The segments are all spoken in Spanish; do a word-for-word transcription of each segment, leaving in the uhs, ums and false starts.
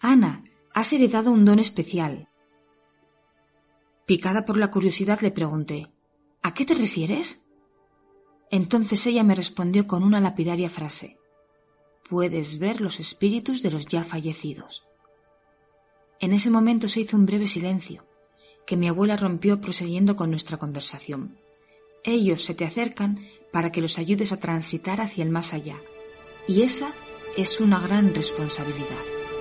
Ana, has heredado un don especial. Picada por la curiosidad le pregunté, ¿a qué te refieres? Entonces ella me respondió con una lapidaria frase, puedes ver los espíritus de los ya fallecidos. En ese momento se hizo un breve silencio, que mi abuela rompió prosiguiendo con nuestra conversación. Ellos se te acercan para que los ayudes a transitar hacia el más allá, y esa es una gran responsabilidad.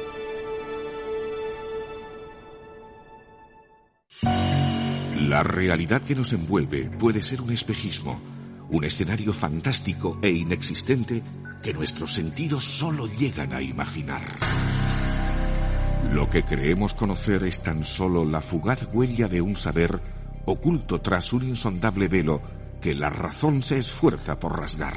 La realidad que nos envuelve puede ser un espejismo, un escenario fantástico e inexistente que nuestros sentidos solo llegan a imaginar. Lo que creemos conocer es tan solo la fugaz huella de un saber oculto tras un insondable velo que la razón se esfuerza por rasgar.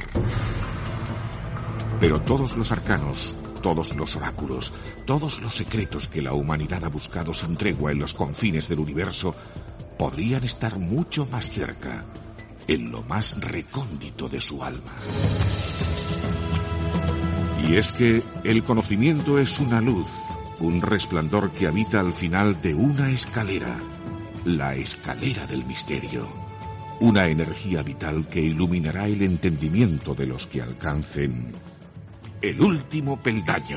Pero todos los arcanos, todos los oráculos, todos los secretos que la humanidad ha buscado sin tregua en los confines del universo podrían estar mucho más cerca, en lo más recóndito de su alma. Y es que el conocimiento es una luz, un resplandor que habita al final de una escalera, la escalera del misterio, una energía vital que iluminará el entendimiento de los que alcancen el último peldaño.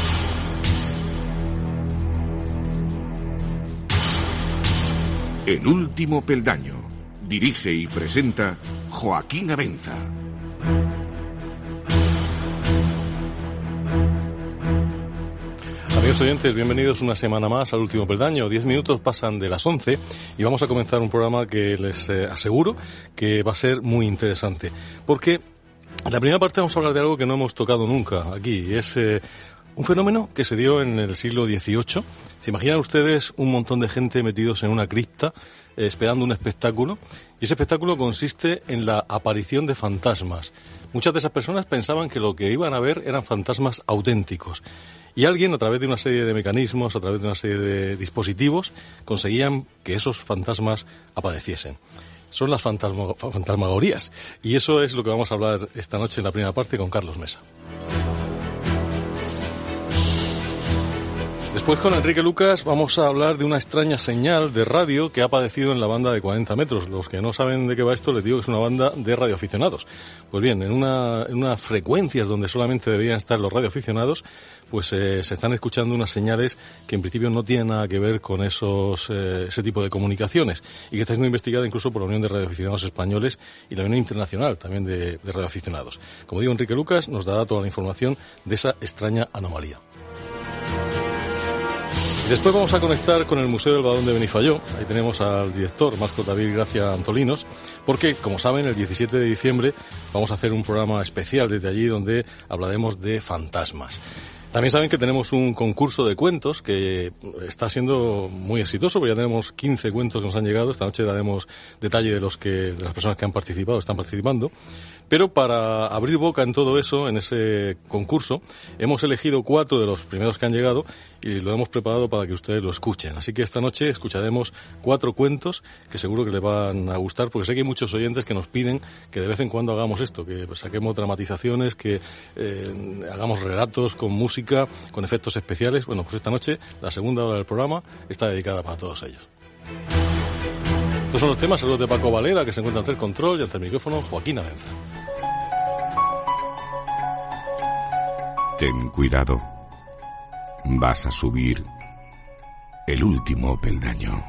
El último peldaño. Dirige y presenta Joaquín Abenza. Amigos oyentes, bienvenidos una semana más al último peldaño. Diez minutos pasan de las once y vamos a comenzar un programa que les eh, aseguro que va a ser muy interesante. Porque en la primera parte vamos a hablar de algo que no hemos tocado nunca aquí. Y es eh, un fenómeno que se dio en el siglo dieciocho. ¿Se imaginan ustedes un montón de gente metidos en una cripta eh, esperando un espectáculo? Y ese espectáculo consiste en la aparición de fantasmas. Muchas de esas personas pensaban que lo que iban a ver eran fantasmas auténticos. Y alguien, a través de una serie de mecanismos, a través de una serie de dispositivos, conseguían que esos fantasmas apareciesen. Son las fantasmo- fantasmagorías. Y eso es lo que vamos a hablar esta noche en la primera parte con Carlos Mesa. Después, con Enrique Lucas, vamos a hablar de una extraña señal de radio que ha aparecido en la banda de cuarenta metros. Los que no saben de qué va esto, les digo que es una banda de radioaficionados. Pues bien, en, una, en unas frecuencias donde solamente deberían estar los radioaficionados, pues eh, se están escuchando unas señales que en principio no tienen nada que ver con esos eh, ese tipo de comunicaciones y que está siendo investigada incluso por la Unión de Radioaficionados Españoles y la Unión Internacional también de, de Radioaficionados. Como digo, Enrique Lucas nos dará toda la información de esa extraña anomalía. Después vamos a conectar con el Museo del Badón de Benifayó. Ahí tenemos al director Marco David Gracia Antolinos, porque, como saben, el diecisiete de diciembre vamos a hacer un programa especial desde allí donde hablaremos de fantasmas. También saben que tenemos un concurso de cuentos que está siendo muy exitoso, porque ya tenemos quince cuentos que nos han llegado. Esta noche daremos detalle de los que, de las personas que han participado, están participando. Pero para abrir boca en todo eso, en ese concurso, hemos elegido cuatro de los primeros que han llegado y lo hemos preparado para que ustedes lo escuchen. Así que esta noche escucharemos cuatro cuentos que seguro que les van a gustar, porque sé que hay muchos oyentes que nos piden que de vez en cuando hagamos esto, que saquemos dramatizaciones, que eh, hagamos relatos con música, con efectos especiales. Bueno, pues esta noche, la segunda hora del programa, está dedicada para todos ellos. Estos son los temas. Saludos de Paco Valera, que se encuentra ante el control, y ante el micrófono Joaquín Abenza. Ten cuidado. Vas a subir el último peldaño.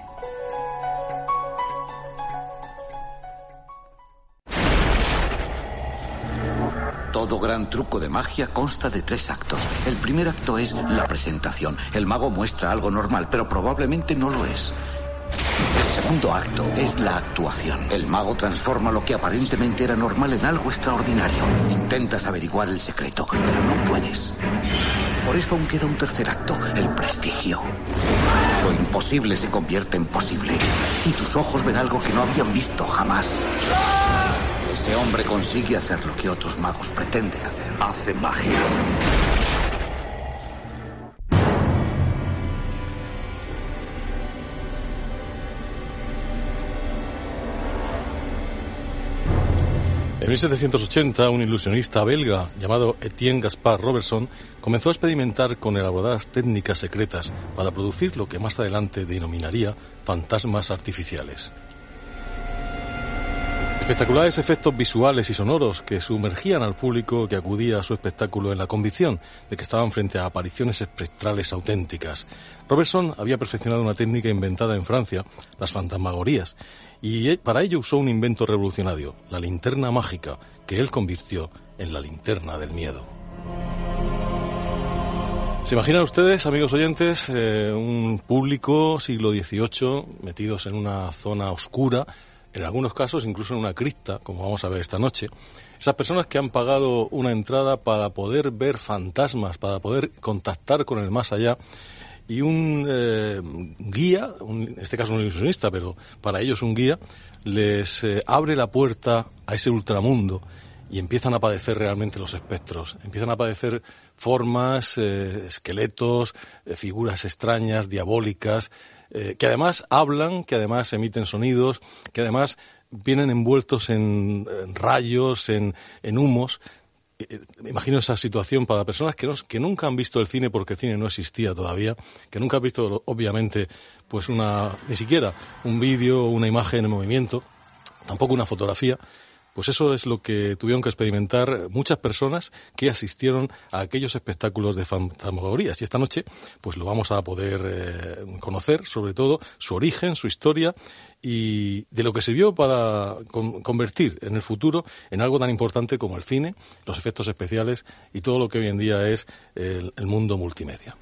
Todo gran truco de magia consta de tres actos. El primer acto es la presentación. El mago muestra algo normal, pero probablemente no lo es. El segundo acto es la actuación. El mago transforma lo que aparentemente era normal en algo extraordinario. Intentas averiguar el secreto, pero no puedes. Por eso aún queda un tercer acto, el prestigio. Lo imposible se convierte en posible. Y tus ojos ven algo que no habían visto jamás. Ese hombre consigue hacer lo que otros magos pretenden hacer. Hace magia. En mil setecientos ochenta, un ilusionista belga llamado Etienne Gaspard Robertson comenzó a experimentar con elaboradas técnicas secretas para producir lo que más adelante denominaría fantasmas artificiales. Espectaculares efectos visuales y sonoros que sumergían al público que acudía a su espectáculo en la convicción de que estaban frente a apariciones espectrales auténticas. Robertson había perfeccionado una técnica inventada en Francia, las fantasmagorías, y para ello usó un invento revolucionario, la linterna mágica, que él convirtió en la linterna del miedo. ¿Se imaginan ustedes, amigos oyentes, eh, un público siglo dieciocho metidos en una zona oscura, en algunos casos incluso en una cripta, como vamos a ver esta noche? Esas personas que han pagado una entrada para poder ver fantasmas, para poder contactar con el más allá, y un eh, guía, un, en este caso un ilusionista, pero para ellos un guía, les eh, abre la puerta a ese ultramundo y empiezan a aparecer realmente los espectros, empiezan a aparecer formas, eh, esqueletos, eh, figuras extrañas, diabólicas, eh, que además hablan, que además emiten sonidos, que además vienen envueltos en, en rayos, en, en humos. Me imagino esa situación para personas que, no, que nunca han visto el cine, porque el cine no existía todavía, que nunca han visto, obviamente, pues una, ni siquiera un vídeo, una imagen en movimiento, tampoco una fotografía. Pues eso es lo que tuvieron que experimentar muchas personas que asistieron a aquellos espectáculos de fantasmagorías. Y esta noche pues lo vamos a poder eh, conocer, sobre todo su origen, su historia y de lo que sirvió para con, convertir en el futuro en algo tan importante como el cine, los efectos especiales y todo lo que hoy en día es el, el mundo multimedia.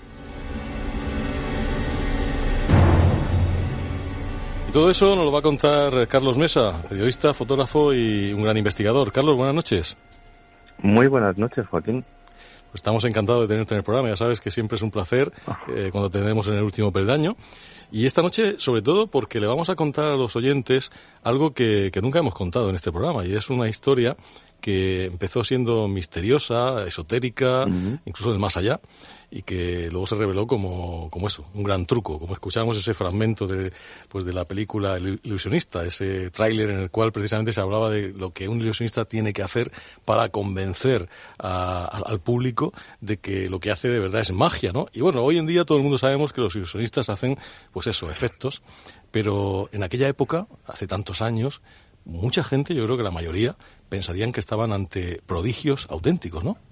Todo eso nos lo va a contar Carlos Mesa, periodista, fotógrafo y un gran investigador. Carlos, buenas noches. Muy buenas noches, Joaquín. Pues estamos encantados de tenerte en el programa. Ya sabes que siempre es un placer eh, cuando te tenemos en el último peldaño. Y esta noche, sobre todo, porque le vamos a contar a los oyentes algo que, que nunca hemos contado en este programa. Y es una historia que empezó siendo misteriosa, esotérica, uh-huh. incluso del más allá, y que luego se reveló como, como eso, un gran truco, como escuchamos ese fragmento de, pues de la película El Ilusionista, ese tráiler en el cual precisamente se hablaba de lo que un ilusionista tiene que hacer para convencer a, a, al público de que lo que hace de verdad es magia, ¿no? Y bueno, hoy en día todo el mundo sabemos que los ilusionistas hacen, pues eso, efectos, pero en aquella época, hace tantos años, mucha gente, yo creo que la mayoría, pensarían que estaban ante prodigios auténticos, ¿no?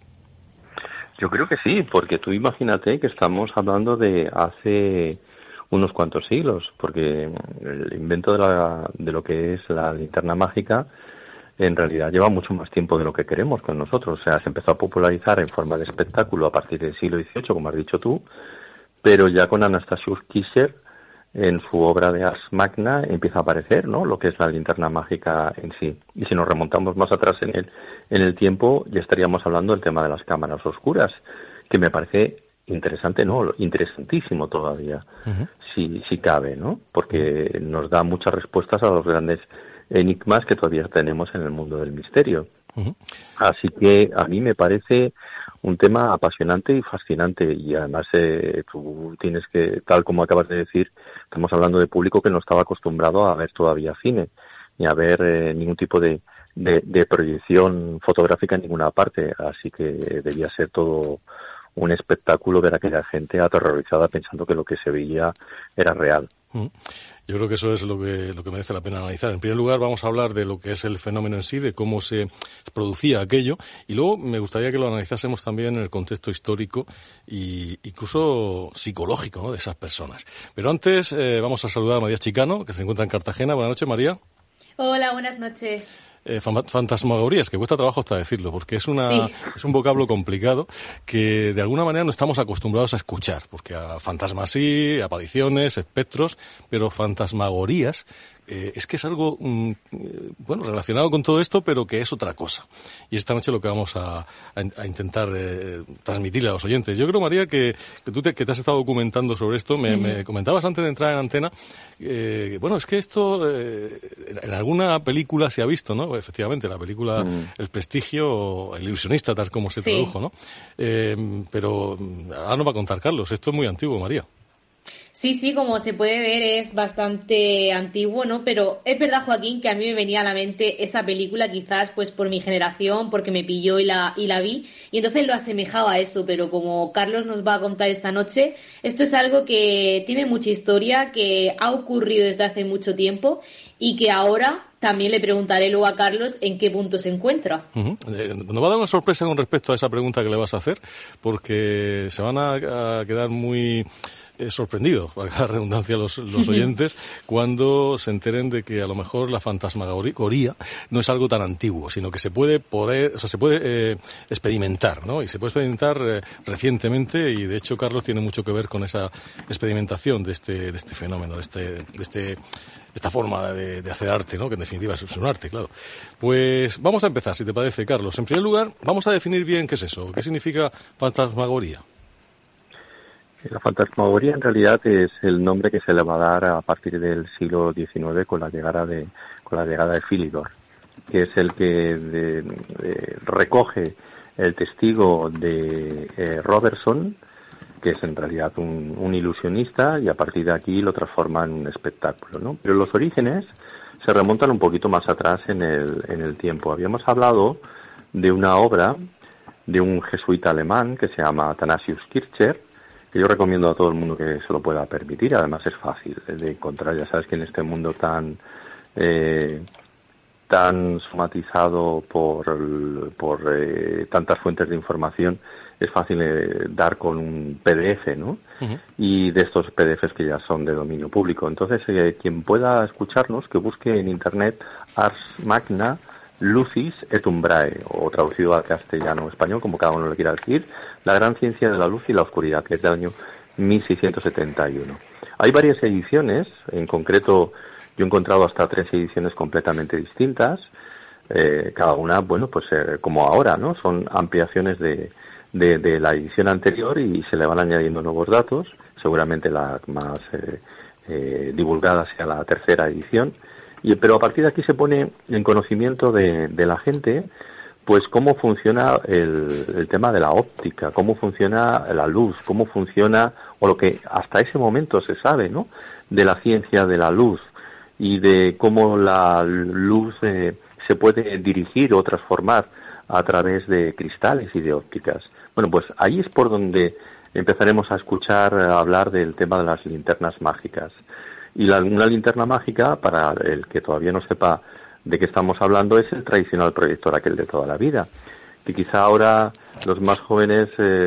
Yo creo que sí, porque tú imagínate que estamos hablando de hace unos cuantos siglos, porque el invento de, la, de lo que es la linterna mágica en realidad lleva mucho más tiempo de lo que queremos con nosotros. O sea, se empezó a popularizar en forma de espectáculo a partir del siglo dieciocho, como has dicho tú, pero ya con Anastasius Kircher, en su obra de Ars Magna, empieza a aparecer, ¿no?, lo que es la linterna mágica en sí. Y si nos remontamos más atrás en el, en el tiempo, ya estaríamos hablando del tema de las cámaras oscuras, que me parece interesante, ¿no?, interesantísimo todavía, uh-huh. si, si cabe, ¿no?, porque nos da muchas respuestas a los grandes enigmas que todavía tenemos en el mundo del misterio. Uh-huh. Así que a mí me parece un tema apasionante y fascinante, y además eh, tú tienes que, tal como acabas de decir, estamos hablando de público que no estaba acostumbrado a ver todavía cine, ni a ver eh, ningún tipo de, de, de proyección fotográfica en ninguna parte, así que debía ser todo un espectáculo ver a aquella gente aterrorizada pensando que lo que se veía era real. Yo creo que eso es lo que, lo que merece la pena analizar. En primer lugar, vamos a hablar de lo que es el fenómeno en sí, de cómo se producía aquello, y luego me gustaría que lo analizásemos también en el contexto histórico e incluso psicológico, ¿no?, de esas personas. Pero antes eh, vamos a saludar a María Chicano, que se encuentra en Cartagena. Buenas noches, María. Hola, buenas noches. Eh, fantasmagorías, que cuesta trabajo hasta decirlo, porque es una sí. es un vocablo complicado que de alguna manera no estamos acostumbrados a escuchar, porque a fantasmas sí, apariciones, espectros, pero fantasmagorías eh, es que es algo mm, bueno, relacionado con todo esto, pero que es otra cosa. Y esta noche lo que vamos a, a, a intentar eh, transmitirle a los oyentes. Yo creo, María, que, que tú te, que te has estado documentando sobre esto, me, mm. me comentabas antes de entrar en antena, eh, bueno, es que esto eh, en alguna película se ha visto, ¿no? Efectivamente, la película mm. El Prestigio, El Ilusionista, tal como se sí. tradujo, ¿no? Eh, pero ahora nos va a contar Carlos, esto es muy antiguo, María. Sí, sí, como se puede ver es bastante antiguo, ¿no? Pero es verdad, Joaquín, que a mí me venía a la mente esa película quizás pues por mi generación, porque me pilló y la, y la vi, y entonces lo asemejaba a eso, pero como Carlos nos va a contar esta noche, esto es algo que tiene mucha historia, que ha ocurrido desde hace mucho tiempo y que ahora también le preguntaré luego a Carlos en qué punto se encuentra. Uh-huh. Eh, nos va a dar una sorpresa con respecto a esa pregunta que le vas a hacer, porque se van a, a quedar muy... Eh, sorprendido, para la redundancia, los, los oyentes, cuando se enteren de que a lo mejor la fantasmagoría no es algo tan antiguo, sino que se puede poder, o sea, se puede eh, experimentar, ¿no? Y se puede experimentar eh, recientemente, y de hecho Carlos tiene mucho que ver con esa experimentación de este, de este fenómeno, de este, de este, esta forma de, de hacer arte, ¿no? Que en definitiva es un arte, claro. Pues vamos a empezar, si te parece, Carlos. En primer lugar, vamos a definir bien qué es eso, qué significa fantasmagoría. La fantasmagoría en realidad es el nombre que se le va a dar a partir del siglo diecinueve con la llegada de con la llegada de Philidor, que es el que de, de, recoge el testigo de eh, Robertson, que es en realidad un, un ilusionista, y a partir de aquí lo transforma en un espectáculo, ¿no? Pero los orígenes se remontan un poquito más atrás en el en el tiempo. Habíamos hablado de una obra de un jesuita alemán que se llama Athanasius Kircher, que yo recomiendo a todo el mundo que se lo pueda permitir. Además es fácil de encontrar. Ya sabes que en este mundo tan eh, tan somatizado por por eh, tantas fuentes de información, es fácil eh, dar con un P D F, ¿no? Uh-huh. Y de estos P D Fs que ya son de dominio público. Entonces, eh, quien pueda escucharnos, que busque en internet Ars Magna Lucis et Umbrae, o traducido al castellano o español, como cada uno le quiera decir, la gran ciencia de la luz y la oscuridad, que es del año mil seiscientos setenta y uno. Hay varias ediciones, en concreto yo he encontrado hasta tres ediciones completamente distintas, eh, cada una, bueno, pues eh, como ahora, ¿no? Son ampliaciones de, de, de la edición anterior y se le van añadiendo nuevos datos, seguramente la más eh, eh, divulgada sea la tercera edición. Y, pero a partir de aquí se pone en conocimiento de, de la gente, pues cómo funciona el, el tema de la óptica, cómo funciona la luz, cómo funciona, o lo que hasta ese momento se sabe, ¿no?, de la ciencia de la luz y de cómo la luz eh, se puede dirigir o transformar a través de cristales y de ópticas. Bueno, pues ahí es por donde empezaremos a escuchar hablar del tema de las linternas mágicas. Y la, una linterna mágica, para el que todavía no sepa de qué estamos hablando, es el tradicional proyector aquel de toda la vida, que quizá ahora los más jóvenes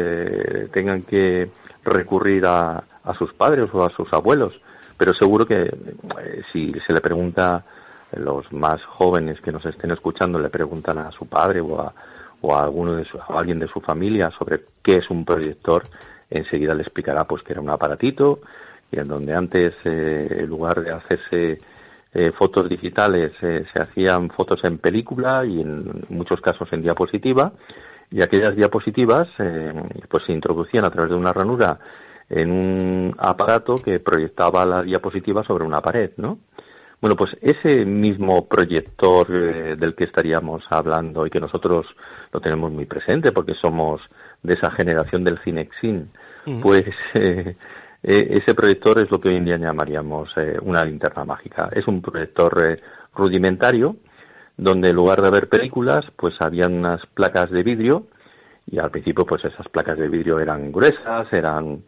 eh, tengan que recurrir a, a sus padres o a sus abuelos, pero seguro que eh, si se le pregunta, eh, los más jóvenes que nos estén escuchando le preguntan a su padre o a, o a alguno de su, a alguien de su familia sobre qué es un proyector, enseguida le explicará pues que era un aparatito, y en donde antes, eh, en lugar de hacerse eh, fotos digitales, eh, se hacían fotos en película y en muchos casos en diapositiva, y aquellas diapositivas eh, pues se introducían a través de una ranura en un aparato que proyectaba la diapositiva sobre una pared, ¿no? Bueno, pues ese mismo proyector eh, del que estaríamos hablando y que nosotros lo tenemos muy presente porque somos de esa generación del Cinexin, uh-huh. pues... Eh, Eh, ese proyector es lo que hoy en día llamaríamos eh, una linterna mágica. Es un proyector eh, rudimentario, donde en lugar de haber películas, pues habían unas placas de vidrio, y al principio pues esas placas de vidrio eran gruesas, eran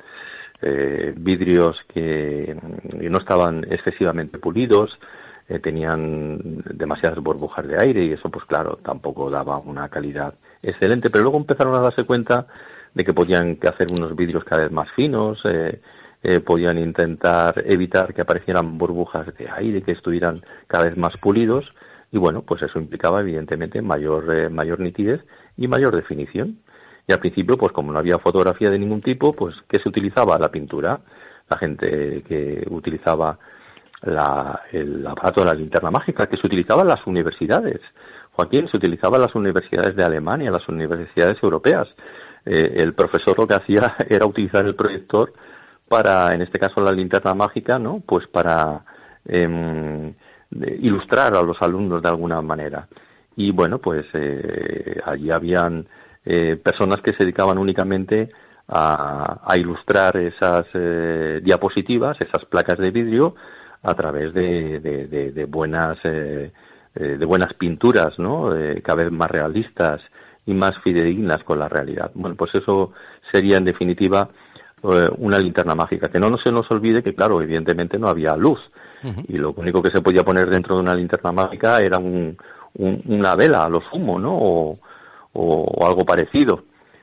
eh, vidrios que, que no estaban excesivamente pulidos, eh, tenían demasiadas burbujas de aire, y eso pues claro, tampoco daba una calidad excelente, pero luego empezaron a darse cuenta de que podían hacer unos vidrios cada vez más finos, eh, eh, podían intentar evitar que aparecieran burbujas de aire, que estuvieran cada vez más pulidos, y bueno, pues eso implicaba evidentemente mayor eh, mayor nitidez y mayor definición. Y al principio, pues como no había fotografía de ningún tipo, pues ¿qué se utilizaba? La pintura. La gente que utilizaba la, el aparato de la linterna mágica, que se utilizaba en las universidades. Joaquín, se utilizaba en las universidades de Alemania, las universidades europeas. Eh, el profesor lo que hacía era utilizar el proyector para, en este caso la linterna mágica, ¿no? Pues para eh, ilustrar a los alumnos de alguna manera. Y bueno, pues eh, allí habían eh, personas que se dedicaban únicamente a, a ilustrar esas eh, diapositivas, esas placas de vidrio, a través de, de, de, de buenas eh, de buenas pinturas, ¿no? Eh, cada vez más realistas y más fidedignas con la realidad. Bueno, pues eso sería en definitiva eh, una linterna mágica. Que no se nos olvide que, claro, evidentemente no había luz. Uh-huh. Y lo único que se podía poner dentro de una linterna mágica era un, un, una vela a lo sumo, ¿no? O, o, o algo parecido.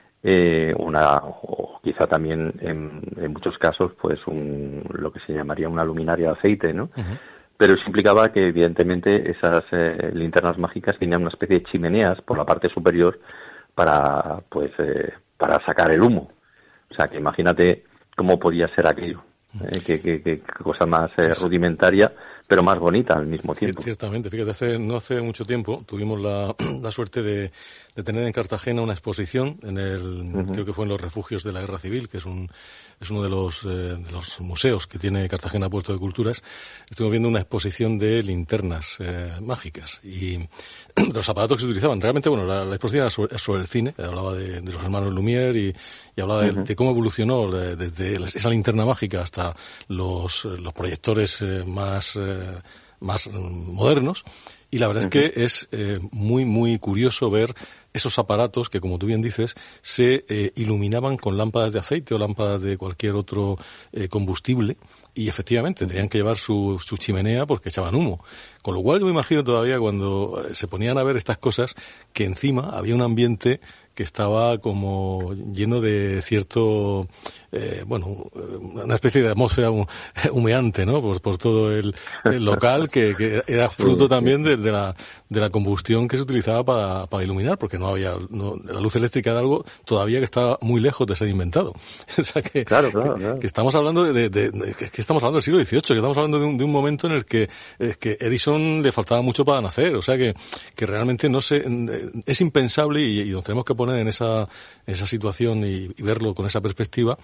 Eh, una, o quizá también en, en muchos casos, pues un, lo que se llamaría una luminaria de aceite, ¿no? Uh-huh. Pero eso implicaba que, evidentemente, esas eh, linternas mágicas tenían una especie de chimeneas por la parte superior para, pues, eh, para sacar el humo. O sea, que imagínate cómo podía ser aquello. Eh, que, que, que cosa más eh, rudimentaria, pero más bonita al mismo tiempo. Ciertamente, fíjate, hace, no hace mucho tiempo tuvimos la, la suerte de, de tener en Cartagena una exposición en el, uh-huh. creo que fue en los refugios de la Guerra Civil, que es un es uno de los, eh, de los museos que tiene Cartagena Puerto de Culturas. Estuvimos viendo una exposición de linternas eh, mágicas y de los aparatos que se utilizaban. Realmente, bueno, la, la exposición era sobre, sobre el cine, hablaba de, de los hermanos Lumière y, y hablaba uh-huh. de, de cómo evolucionó de, desde esa linterna mágica hasta los, los proyectores eh, más, eh, más modernos. Y la verdad uh-huh. es que es eh, muy, muy curioso ver esos aparatos que, como tú bien dices, se eh, iluminaban con lámparas de aceite o lámparas de cualquier otro eh, combustible. Y efectivamente tenían que llevar su, su chimenea porque echaban humo. Con lo cual yo me imagino todavía cuando se ponían a ver estas cosas que encima había un ambiente que estaba como lleno de cierto, eh, bueno, una especie de atmósfera humeante, ¿no? Por, por todo el, el local que, que era fruto también de, de la de la combustión que se utilizaba para, para iluminar, porque no había no, la luz eléctrica era algo todavía que estaba muy lejos de ser inventado. O sea que, claro, claro, claro. que, que estamos hablando de, de, de que estamos hablando del siglo dieciocho, que estamos hablando de un, de un momento en el que, eh, que Edison le faltaba mucho para nacer, o sea que, que realmente no se, es impensable y, y nos tenemos que poner en esa, en esa situación y, y verlo con esa perspectiva,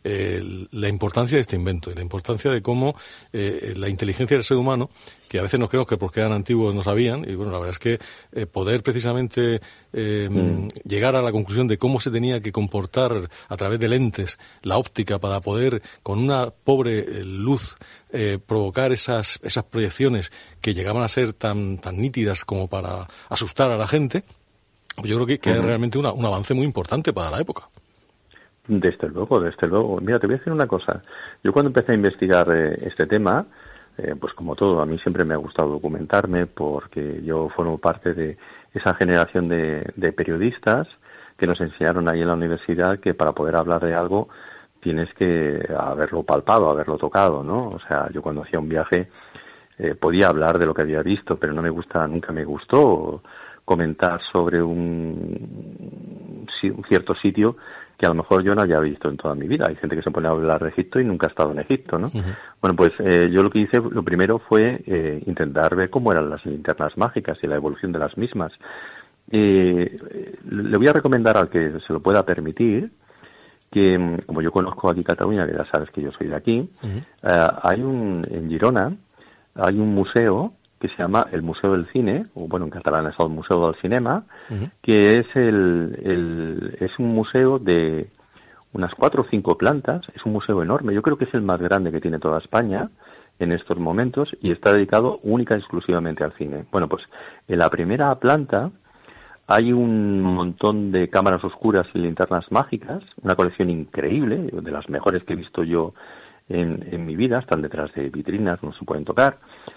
eh, la importancia de este invento y la importancia de cómo eh, la inteligencia del ser humano, que a veces nos creemos que porque eran antiguos no sabían, y bueno, la verdad es que eh, poder precisamente eh, mm. llegar a la conclusión de cómo se tenía que comportar a través de lentes la óptica para poder con una pobre eh, luz eh, provocar esas esas proyecciones que llegaban a ser tan tan nítidas como para asustar a la gente, yo creo que, que uh-huh. es realmente una, un avance muy importante para la época. Desde luego, desde luego. Mira, te voy a decir una cosa. Yo cuando empecé a investigar eh, este tema, eh, pues como todo, a mí siempre me ha gustado documentarme porque yo formo parte de esa generación de, de periodistas que nos enseñaron ahí en la universidad que para poder hablar de algo tienes que haberlo palpado, haberlo tocado, ¿no? O sea, yo cuando hacía un viaje eh, podía hablar de lo que había visto, pero no me gusta, nunca me gustó comentar sobre un, un cierto sitio que a lo mejor yo no haya visto en toda mi vida. Hay gente que se pone a hablar de Egipto y nunca ha estado en Egipto, ¿no? Uh-huh. Bueno, pues eh, yo lo que hice, lo primero fue eh, intentar ver cómo eran las linternas mágicas y la evolución de las mismas. Eh, le voy a recomendar al que se lo pueda permitir que, como yo conozco aquí Cataluña, que ya sabes que yo soy de aquí, uh-huh. eh, hay un, en Girona, hay un museo que se llama el Museo del Cine, o bueno, en catalán es el Museo del Cinema, uh-huh. que es el, el es un museo de unas cuatro o cinco plantas, es un museo enorme, yo creo que es el más grande que tiene toda España en estos momentos y está dedicado única y exclusivamente al cine. Bueno, pues en la primera planta hay un montón de cámaras oscuras y linternas mágicas, una colección increíble, de las mejores que he visto yo en, en mi vida, están detrás de vitrinas, no se pueden tocar.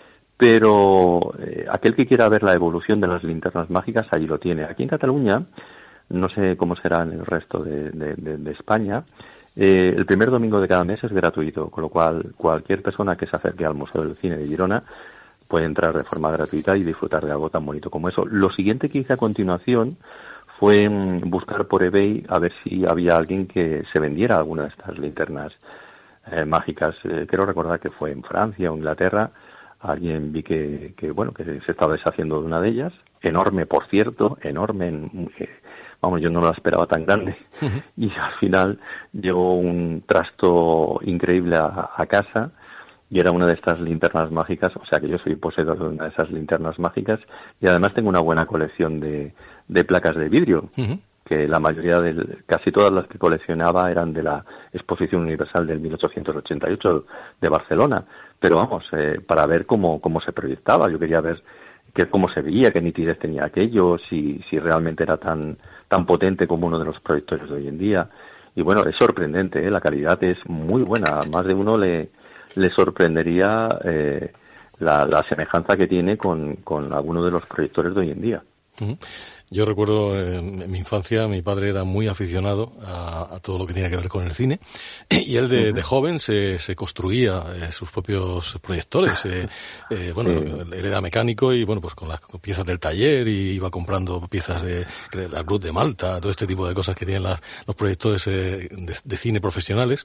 Pero eh, aquel que quiera ver la evolución de las linternas mágicas, allí lo tiene. Aquí en Cataluña, no sé cómo será en el resto de, de, de, de España, eh, el primer domingo de cada mes es gratuito, con lo cual cualquier persona que se acerque al Museo del Cine de Girona puede entrar de forma gratuita y disfrutar de algo tan bonito como eso. Lo siguiente que hice a continuación fue buscar por eBay a ver si había alguien que se vendiera alguna de estas linternas eh, mágicas. Eh, quiero recordar que fue en Francia o Inglaterra. Alguien vi que, que bueno que se estaba deshaciendo de una de ellas, enorme por cierto, enorme, en, eh, vamos, yo no la esperaba tan grande, uh-huh. y al final llegó un trasto increíble a, a casa y era una de estas linternas mágicas, o sea que yo soy poseedor de una de esas linternas mágicas y además tengo una buena colección de, de placas de vidrio. Uh-huh. que la mayoría de, casi todas las que coleccionaba eran de la Exposición Universal del mil ochocientos ochenta y ocho de Barcelona, pero vamos, eh, para ver cómo, cómo se proyectaba, yo quería ver que, cómo se veía, qué nitidez tenía aquello, si, si realmente era tan, tan potente como uno de los proyectores de hoy en día. Y bueno, es sorprendente, ¿eh? La calidad es muy buena, a más de uno le, le sorprendería eh, la, la semejanza que tiene con, con alguno de los proyectores de hoy en día. Uh-huh. Yo recuerdo en, en mi infancia, mi padre era muy aficionado a, a todo lo que tenía que ver con el cine, y él de, uh-huh. de joven se, se construía eh, sus propios proyectores. Eh, eh, bueno, sí. Él era mecánico y bueno, pues con las con piezas del taller, y iba comprando piezas de, de la Cruz de Malta, todo este tipo de cosas que tienen las, los proyectores eh, de, de cine profesionales.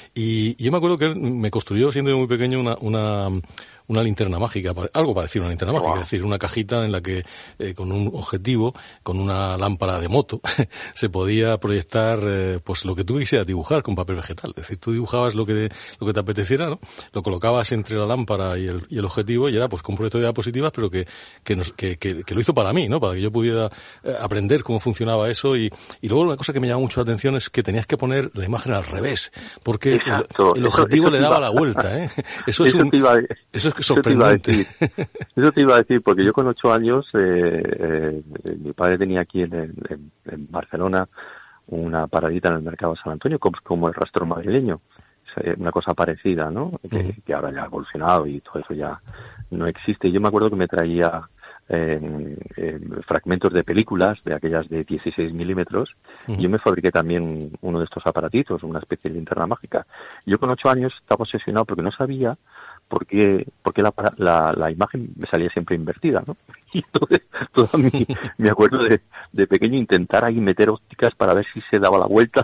Y, y yo me acuerdo que él me construyó, siendo muy pequeño, una, una una linterna mágica, algo parecido a una linterna mágica, wow. Es decir, una cajita en la que eh, con un objetivo, con una lámpara de moto, se podía proyectar eh, pues lo que tú quisieras dibujar con papel vegetal. Es decir, tú dibujabas lo que lo que te apeteciera, ¿no? Lo colocabas entre la lámpara y el, y el objetivo, y era pues con un proyecto de diapositivas, pero que que, nos, que que que lo hizo para mí, ¿no? Para que yo pudiera eh, aprender cómo funcionaba eso. Y, y luego una cosa que me llamó mucho la atención es que tenías que poner la imagen al revés, porque el, el objetivo eso, eso le daba iba. la vuelta, ¿eh? Eso es eso un, iba, eso es sorprendente. Eso te, eso te iba a decir, porque yo con ocho años, eh, eh, mi padre tenía aquí en, en, en Barcelona una paradita en el mercado de San Antonio, como, como el rastro madrileño, una cosa parecida, ¿no? Que, uh-huh. que ahora ya ha evolucionado y todo eso ya no existe. Yo me acuerdo que me traía eh, eh, fragmentos de películas, de aquellas de dieciséis milímetros, uh-huh. y yo me fabriqué también uno de estos aparatitos, una especie de linterna mágica. Yo con ocho años estaba obsesionado porque no sabía porque porque la, la la imagen me salía siempre invertida, ¿no? Y entonces toda mi, me acuerdo de, de pequeño intentar ahí meter ópticas para ver si se daba la vuelta.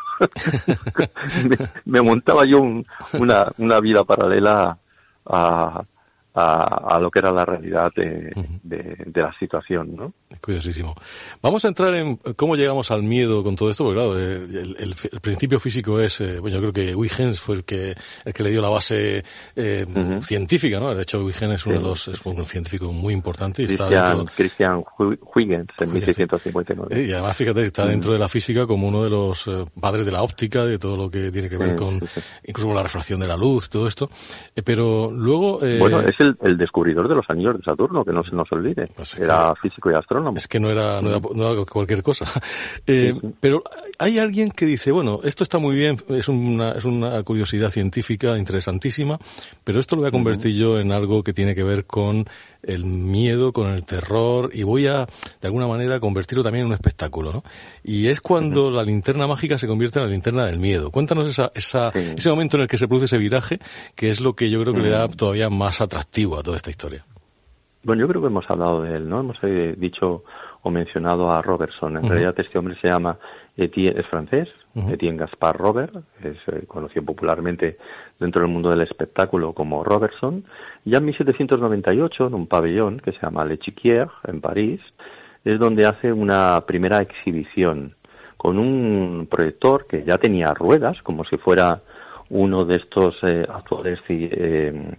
me, me montaba yo un, una una vida paralela a, a a lo que era la realidad de, de, de la situación, ¿no? Curiosísimo. Vamos a entrar en cómo llegamos al miedo con todo esto, porque claro, el, el, el principio físico es, eh, bueno, yo creo que Huygens fue el que el que le dio la base eh, uh-huh. científica, ¿no? De hecho, Huygens es uno sí. de los, es un científico muy importante y Christian, está dentro... Christian Huygens, en mil seiscientos cincuenta y nueve. Y además, fíjate, está uh-huh. dentro de la física como uno de los eh, padres de la óptica, de todo lo que tiene que ver sí, con, sí, sí. incluso con la refracción de la luz, todo esto. Eh, pero luego... Eh, bueno, es el, el descubridor de los anillos de Saturno, que no se nos olvide. Pues era que, físico y astrónomo. Es que no era, no era, no era cualquier cosa. Eh, sí, sí. Pero hay alguien que dice, bueno, esto está muy bien, es una, es una curiosidad científica interesantísima, pero esto lo voy a convertir uh-huh. yo en algo que tiene que ver con el miedo, con el terror, y voy a, de alguna manera, convertirlo también en un espectáculo, ¿no? Y es cuando uh-huh. la linterna mágica se convierte en la linterna del miedo. Cuéntanos esa, esa, sí. ese momento en el que se produce ese viraje, que es lo que yo creo que uh-huh. le da todavía más atractivo a toda esta historia. Bueno, yo creo que hemos hablado de él, ¿no? Hemos eh, dicho o mencionado a Robertson. En uh-huh. realidad este hombre se llama Etienne, es francés, uh-huh. Etienne Gaspard Robert, es eh, conocido popularmente dentro del mundo del espectáculo como Robertson. Ya en mil setecientos noventa y ocho, en un pabellón que se llama Le Chiquier, en París, es donde hace una primera exhibición con un proyector que ya tenía ruedas, como si fuera uno de estos eh, actuales... Eh,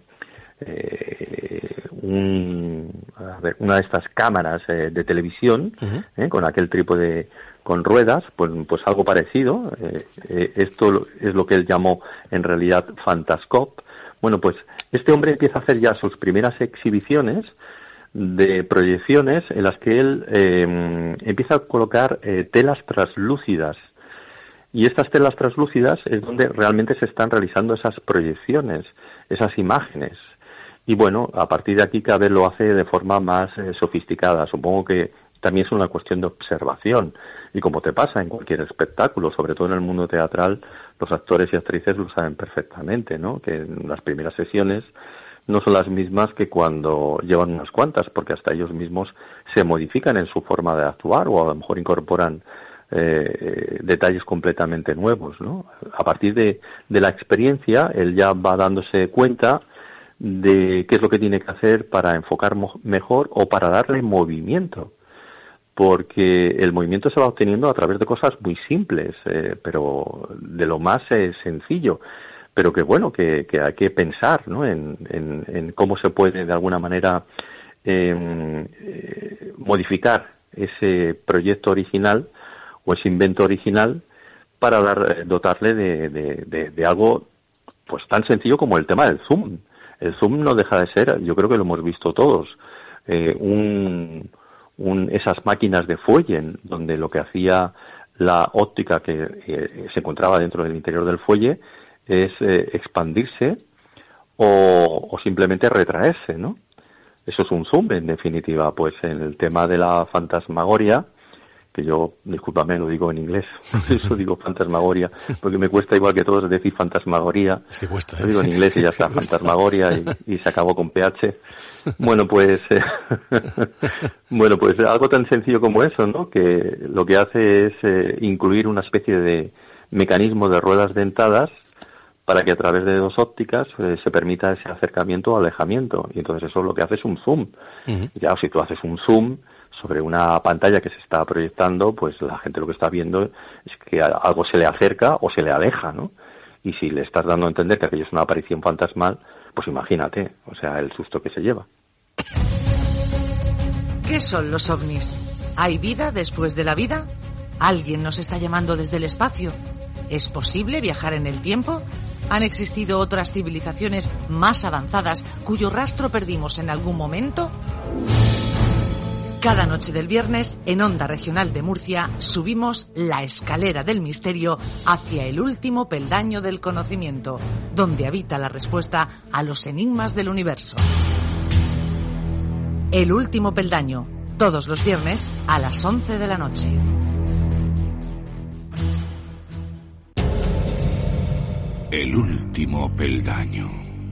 Eh, un, a ver, una de estas cámaras eh, de televisión uh-huh. eh, con aquel trípode con ruedas, pues, pues algo parecido. Eh, eh, esto es lo que él llamó en realidad Fantascope. Bueno, pues este hombre empieza a hacer ya sus primeras exhibiciones de proyecciones en las que él eh, empieza a colocar eh, telas translúcidas. Y estas telas translúcidas es donde realmente se están realizando esas proyecciones, esas imágenes. Y bueno, a partir de aquí cada vez lo hace de forma más eh, sofisticada. Supongo que también es una cuestión de observación. Y como te pasa en cualquier espectáculo, sobre todo en el mundo teatral, los actores y actrices lo saben perfectamente, ¿no? Que en las primeras sesiones no son las mismas que cuando llevan unas cuantas, porque hasta ellos mismos se modifican en su forma de actuar o a lo mejor incorporan eh, detalles completamente nuevos, ¿no? A partir de, de la experiencia, él ya va dándose cuenta de qué es lo que tiene que hacer para enfocar mo- mejor o para darle movimiento, porque el movimiento se va obteniendo a través de cosas muy simples, eh, pero de lo más eh, sencillo, pero que bueno, que, que hay que pensar, ¿no? en, en, en cómo se puede de alguna manera eh, eh, modificar ese proyecto original o ese invento original para dar, dotarle de, de, de, de algo pues tan sencillo como el tema del zoom. El zoom no deja de ser, yo creo que lo hemos visto todos, eh, un, un, esas máquinas de fuelle donde lo que hacía la óptica que eh, se encontraba dentro del interior del fuelle es eh, expandirse o, o simplemente retraerse, ¿no? Eso es un zoom, en definitiva. Pues en el tema de la fantasmagoria, que yo, discúlpame, lo digo en inglés, eso digo fantasmagoria, porque me cuesta igual que todos decir fantasmagoría. Es que cuesta, ¿eh? Lo digo en inglés y ya está, fantasmagoria, y, y se acabó con P H. Bueno, pues, eh, bueno, pues algo tan sencillo como eso, ¿no? Que lo que hace es eh, incluir una especie de mecanismo de ruedas dentadas para que a través de dos ópticas eh, se permita ese acercamiento o alejamiento. Y entonces eso lo que hace es un zoom. Uh-huh. Y claro, si tú haces un zoom sobre una pantalla que se está proyectando, pues la gente lo que está viendo es que algo se le acerca o se le aleja, ¿no? Y si le estás dando a entender que aquello es una aparición fantasmal, pues imagínate, o sea, el susto que se lleva. ¿Qué son los ovnis? ¿Hay vida después de la vida? ¿Alguien nos está llamando desde el espacio? ¿Es posible viajar en el tiempo? ¿Han existido otras civilizaciones más avanzadas cuyo rastro perdimos en algún momento? Cada noche del viernes, en Onda Regional de Murcia, subimos la escalera del misterio hacia el último peldaño del conocimiento, donde habita la respuesta a los enigmas del universo. El último peldaño, todos los viernes a las once de la noche. El último peldaño.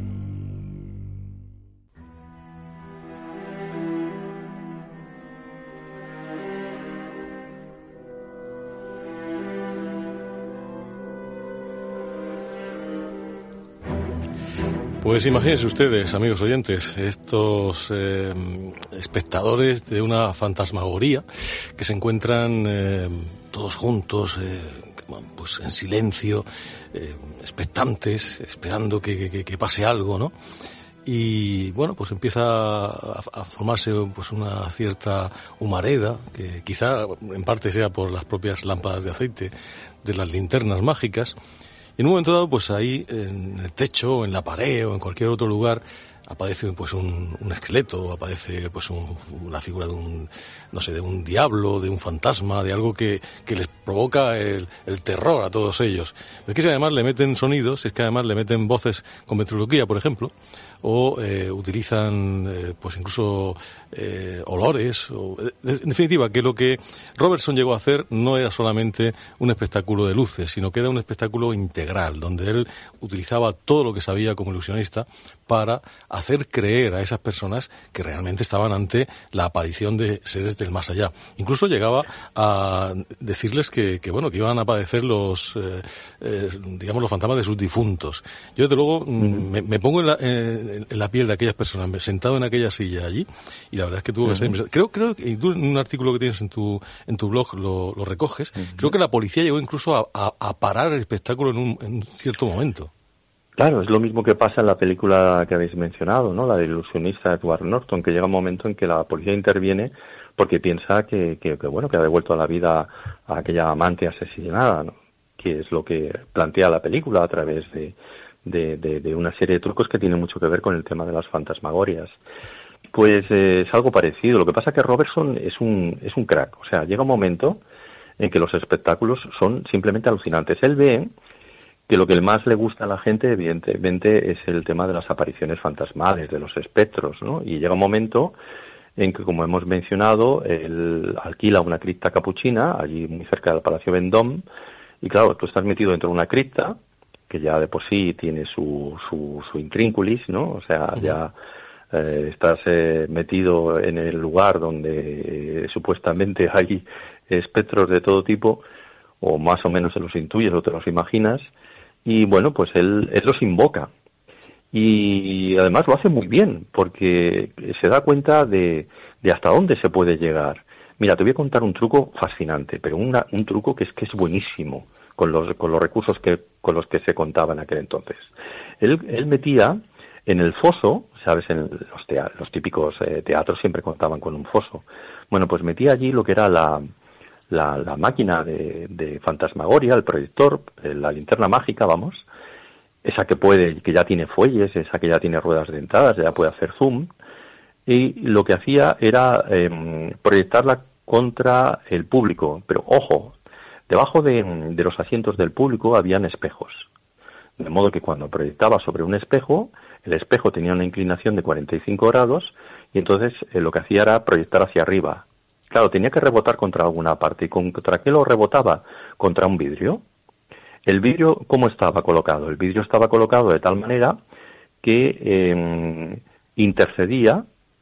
Pues imagínense ustedes, amigos oyentes, estos eh, espectadores de una fantasmagoría que se encuentran eh, todos juntos, eh, pues en silencio, eh, expectantes, esperando que, que, que pase algo, ¿no? Y bueno, pues empieza a, a formarse pues una cierta humareda, que quizá en parte sea por las propias lámparas de aceite de las linternas mágicas. Y en un momento dado, pues ahí en el techo, o en la pared o en cualquier otro lugar aparece pues un, un esqueleto, aparece pues un, una figura de un, no sé, de un diablo, de un fantasma, de algo que, que les provoca el, el terror a todos ellos. Es que si además le meten sonidos, es que además le meten voces con ventriloquía, por ejemplo, o eh, utilizan eh, pues incluso eh, olores, o, en definitiva, que lo que Robertson llegó a hacer no era solamente un espectáculo de luces, sino que era un espectáculo integral, donde él utilizaba todo lo que sabía como ilusionista para hacer creer a esas personas que realmente estaban ante la aparición de seres del más allá. Incluso llegaba a decirles que, que bueno, que iban a padecer los, eh, eh, digamos, los fantasmas de sus difuntos. Yo, desde luego, mm. me, me pongo en la, en, en la piel de aquellas personas, sentado en aquella silla allí, y la verdad es que tuvo que ser impresionante. Creo, creo que, y tú en un artículo que tienes en tu, en tu blog lo, lo recoges, uh-huh. Creo que la policía llegó incluso a, a, a parar el espectáculo en un, en un cierto momento. Claro, es lo mismo que pasa en la película que habéis mencionado, ¿no? La del ilusionista Edward Norton, que llega un momento en que la policía interviene porque piensa que, que, que bueno, que ha devuelto a la vida a aquella amante asesinada, ¿no? Que es lo que plantea la película a través de, de, de, de una serie de trucos que tienen mucho que ver con el tema de las fantasmagorias. Pues eh, es algo parecido. Lo que pasa es que Robertson es un, es un crack. O sea, llega un momento en que los espectáculos son simplemente alucinantes. Él ve que lo que más le gusta a la gente, evidentemente, es el tema de las apariciones fantasmales, de los espectros, ¿no? Y llega un momento en que, como hemos mencionado, él alquila una cripta capuchina, allí muy cerca del Palacio Vendôme, y claro, tú estás metido dentro de una cripta, que ya de por sí tiene su, su, su intrínculis, ¿no? O sea, uh-huh. ya eh, estás eh, metido en el lugar donde eh, supuestamente hay espectros de todo tipo, o más o menos se los intuyes o te los imaginas, y bueno, pues él, él los invoca. Y además lo hace muy bien, porque se da cuenta de, de hasta dónde se puede llegar. Mira, te voy a contar un truco fascinante, pero una, un truco que es que es buenísimo con los, con los recursos que, con los que se contaba en aquel entonces. Él, él metía en el foso, sabes, en los, tea- los típicos eh, teatros siempre contaban con un foso. Bueno, pues metía allí lo que era la, la, la máquina de, de fantasmagoria, el proyector, la linterna mágica, vamos, esa que puede, que ya tiene fuelles, esa que ya tiene ruedas dentadas, ya puede hacer zoom, y lo que hacía era eh, proyectarla contra el público, pero ojo, debajo de, de los asientos del público habían espejos, de modo que cuando proyectaba sobre un espejo, el espejo tenía una inclinación de cuarenta y cinco grados, y entonces eh, lo que hacía era proyectar hacia arriba. Claro, tenía que rebotar contra alguna parte. ¿Y contra qué lo rebotaba? Contra un vidrio. El vidrio, ¿cómo estaba colocado? El vidrio estaba colocado de tal manera que eh, intercedía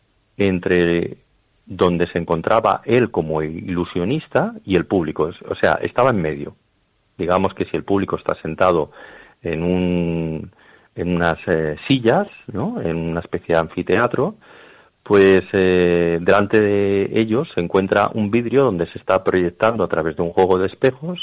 entre donde se encontraba él como ilusionista y el público. O sea, estaba en medio. Digamos que si el público está sentado en un en unas eh, sillas, ¿no?, en una especie de anfiteatro, pues eh, delante de ellos se encuentra un vidrio donde se está proyectando a través de un juego de espejos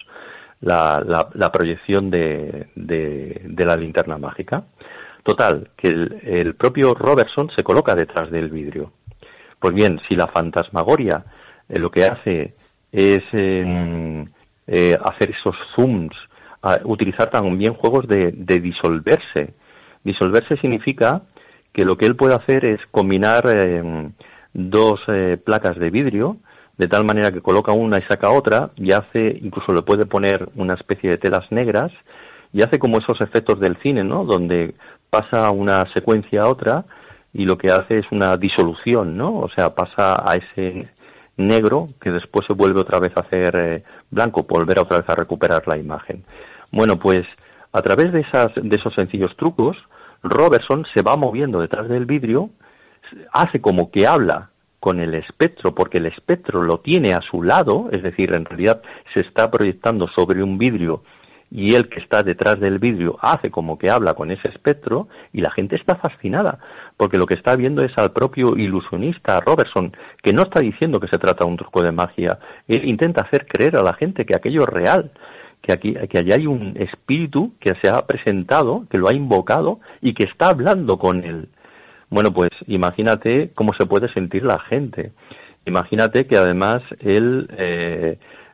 la, la, la proyección de, de, de la linterna mágica. Total, que el, el propio Robertson se coloca detrás del vidrio. Pues bien, si la fantasmagoria eh, lo que hace es eh, eh, hacer esos zooms, a, utilizar también juegos de, de disolverse. Disolverse significa que lo que él puede hacer es combinar eh, dos eh, placas de vidrio, de tal manera que coloca una y saca otra, y hace, incluso le puede poner una especie de telas negras, y hace como esos efectos del cine, ¿no?, donde pasa una secuencia a otra, y lo que hace es una disolución, ¿no?, o sea, pasa a ese negro, que después se vuelve otra vez a hacer eh, blanco, volver otra vez a recuperar la imagen. Bueno, pues, a través de esas, de esos sencillos trucos, Robertson se va moviendo detrás del vidrio, hace como que habla con el espectro, porque el espectro lo tiene a su lado, es decir, en realidad se está proyectando sobre un vidrio y él que está detrás del vidrio hace como que habla con ese espectro y la gente está fascinada, porque lo que está viendo es al propio ilusionista Robertson, que no está diciendo que se trata de un truco de magia, él intenta hacer creer a la gente que aquello es real, que aquí que allá hay un espíritu que se ha presentado, que lo ha invocado y que está hablando con él. Bueno, pues imagínate cómo se puede sentir la gente. Imagínate que además él, eh,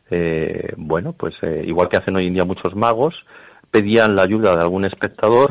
eh, bueno, pues eh, igual que hacen hoy en día muchos magos, pedían la ayuda de algún espectador